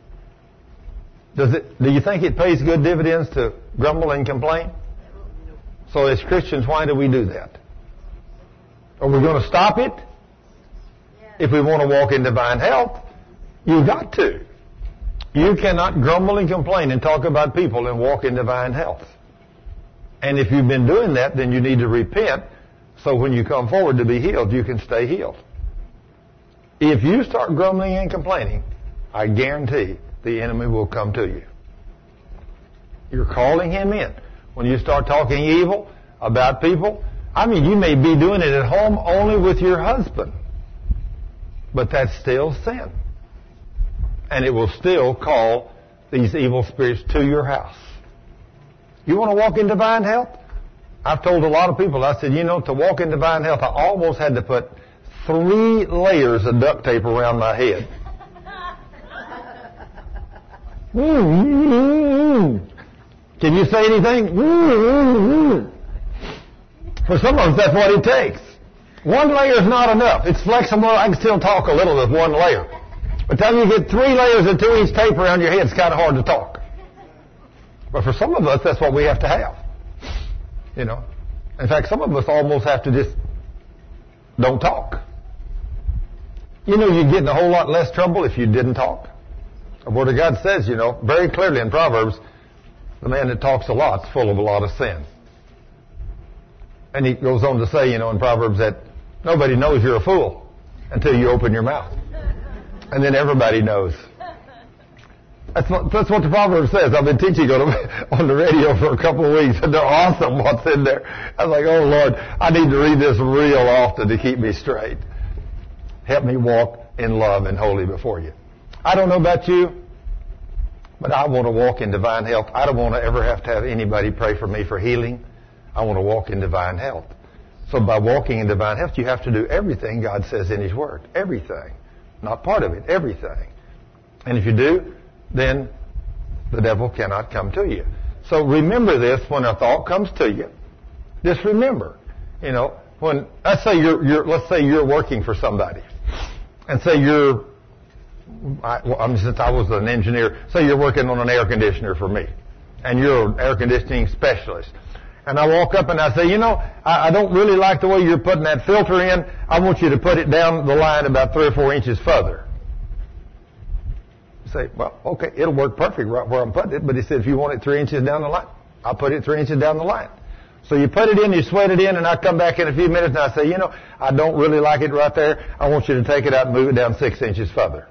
Do you think it pays good dividends to grumble and complain? So as Christians, why do we do that? Are we going to stop it? If we want to walk in divine health, you've got to. You cannot grumble and complain and talk about people and walk in divine health. And if you've been doing that, then you need to repent so when you come forward to be healed, you can stay healed. If you start grumbling and complaining, I guarantee the enemy will come to you. You're calling him in. When you start talking evil about people, I mean, you may be doing it at home only with your husband, but that's still sin. And it will still call these evil spirits to your house. You want to walk in divine health? I've told a lot of people, I said, to walk in divine health, I almost had to put 3 layers of duct tape around my head. Can you say anything? For some of us, that's what it takes. 1 layer is not enough. It's flexible. I can still talk a little with 1 layer. By the time you get 3 layers of 2-inch tape around your head, it's kind of hard to talk. But for some of us, that's what we have to have. In fact, some of us almost have to just don't talk. You'd get in a whole lot less trouble if you didn't talk. The Word of God says, very clearly in Proverbs, the man that talks a lot is full of a lot of sin. And he goes on to say, in Proverbs that nobody knows you're a fool until you open your mouth. And then everybody knows. That's what the Proverbs says. I've been teaching on the radio for a couple of weeks, and they're awesome what's in there. I was like, oh, Lord, I need to read this real often to keep me straight. Help me walk in love and holy before you. I don't know about you, but I want to walk in divine health. I don't want to ever have to have anybody pray for me for healing. I want to walk in divine health. So by walking in divine health, you have to do everything God says in His Word. Everything. Not part of it. Everything. And if you do, then the devil cannot come to you. So remember this when a thought comes to you. Just remember, when let's say you're working for somebody, and say since I was an engineer, say you're working on an air conditioner for me, and you're an air conditioning specialist. And I walk up and I say, I don't really like the way you're putting that filter in. I want you to put it down the line about 3 or 4 inches further. You say, well, okay, it'll work perfect right where I'm putting it. But he said, if you want it 3 inches down the line, I'll put it 3 inches down the line. So you put it in, you sweat it in, and I come back in a few minutes and I say, I don't really like it right there. I want you to take it out and move it down 6 inches further.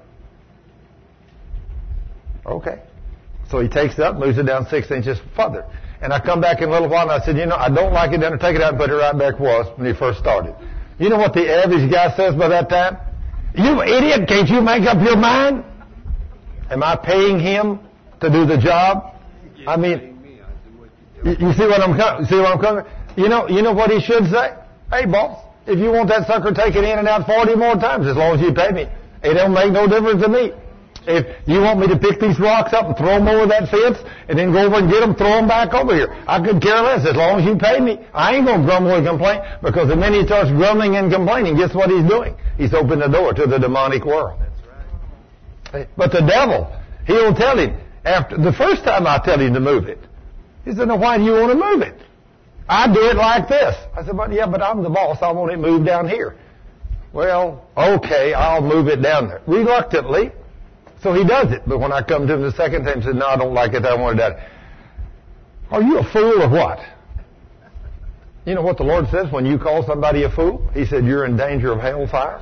Okay. So he takes it up, moves it down 6 inches further. And I come back in a little while and I said, I don't like it down there. Take it out and put it right back where it was when he first started. You know what the average guy says by that time? You idiot, can't you make up your mind? Am I paying him to do the job? I mean, you see what I'm coming? You know what he should say? Hey, boss, if you want that sucker taken in and out 40 more times, as long as you pay me, it don't make no difference to me. If you want me to pick these rocks up and throw them over that fence and then go over and get them, throw them back over here, I could care less as long as you pay me. I ain't going to grumble and complain, because the minute he starts grumbling and complaining, guess what he's doing? He's opened the door to the demonic world. That's right. But the devil, he'll tell him, after the first time I tell him to move it, he said, now why do you want to move it? I do it like this. I said, but I'm the boss. I want it moved down here. Well, okay, I'll move it down there. Reluctantly. So he does it. But when I come to him the second time, he said, no, I don't like it. I want it down. Are you a fool or what? You know what the Lord says when you call somebody a fool? He said, you're in danger of hellfire.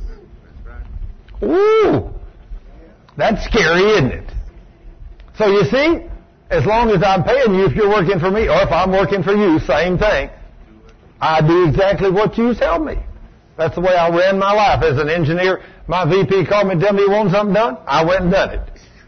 Ooh, that's scary, isn't it? So you see, as long as I'm paying you, if you're working for me, or if I'm working for you, same thing. I do exactly what you tell me. That's the way I ran my life. As an engineer, my VP called me and told me he wanted something done. I went and done it.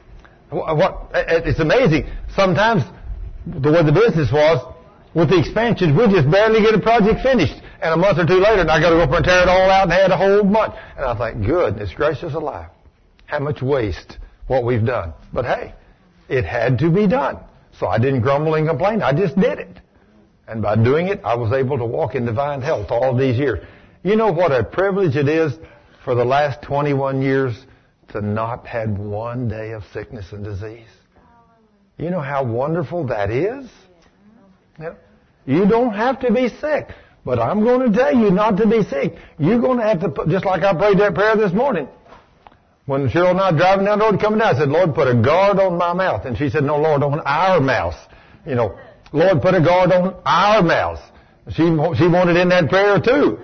It's amazing. Sometimes, the way the business was, with the expansions, we'd just barely get a project finished. And a month or two later, I got to go up and tear it all out and had a whole bunch. And I think, goodness gracious alive. How much waste what we've done. But hey, it had to be done. So I didn't grumble and complain. I just did it. And by doing it, I was able to walk in divine health all these years. You know what a privilege it is for the last 21 years to not have one day of sickness and disease? You know how wonderful that is? Yeah. You don't have to be sick. But I'm going to tell you not to be sick. You're going to have to put, just like I prayed that prayer this morning. When Cheryl and I were driving down the road coming down, I said, Lord, put a guard on my mouth. And she said, no, Lord, on our mouths. Lord, put a guard on our mouths. She wanted in that prayer too.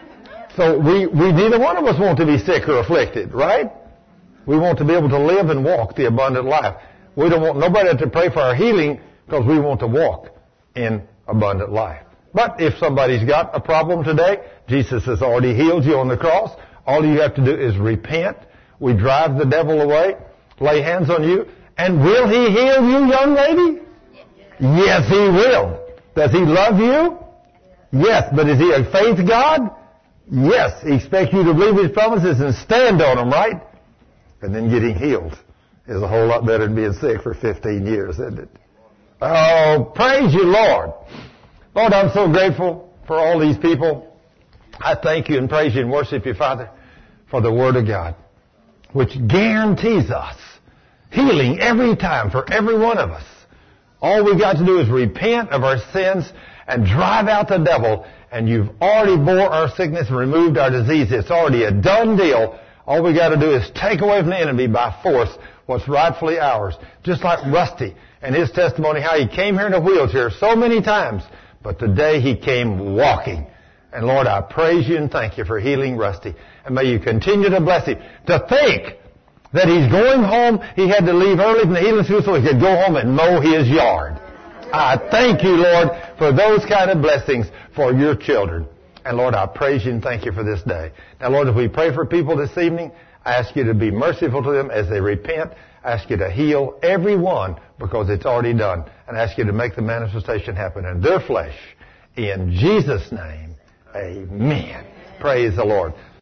So we neither one of us want to be sick or afflicted, right? We want to be able to live and walk the abundant life. We don't want nobody to pray for our healing, because we want to walk in abundant life. But if somebody's got a problem today, Jesus has already healed you on the cross. All you have to do is repent. We drive the devil away, lay hands on you, and will he heal you, young lady? Yes, he will. Does he love you? Yes, but is he a faith God? Yes, he expects you to believe his promises and stand on them, right? And then getting healed is a whole lot better than being sick for 15 years, isn't it? Oh, praise you, Lord. Lord, I'm so grateful for all these people. I thank you and praise you and worship you, Father, for the Word of God, which guarantees us healing every time for every one of us. All we got to do is repent of our sins and drive out the devil, and you've already bore our sickness and removed our disease. It's already a done deal. All we got to do is take away from the enemy by force what's rightfully ours. Just like Rusty and his testimony, how he came here in a wheelchair so many times, but today he came walking. And Lord, I praise you and thank you for healing Rusty. And may you continue to bless him. To think that he's going home, he had to leave early from the healing school so he could go home and mow his yard. I thank you, Lord, for those kind of blessings for your children. And Lord, I praise you and thank you for this day. Now, Lord, as we pray for people this evening, I ask you to be merciful to them as they repent. I ask you to heal everyone because it's already done. And I ask you to make the manifestation happen in their flesh. In Jesus' name, amen. Praise the Lord.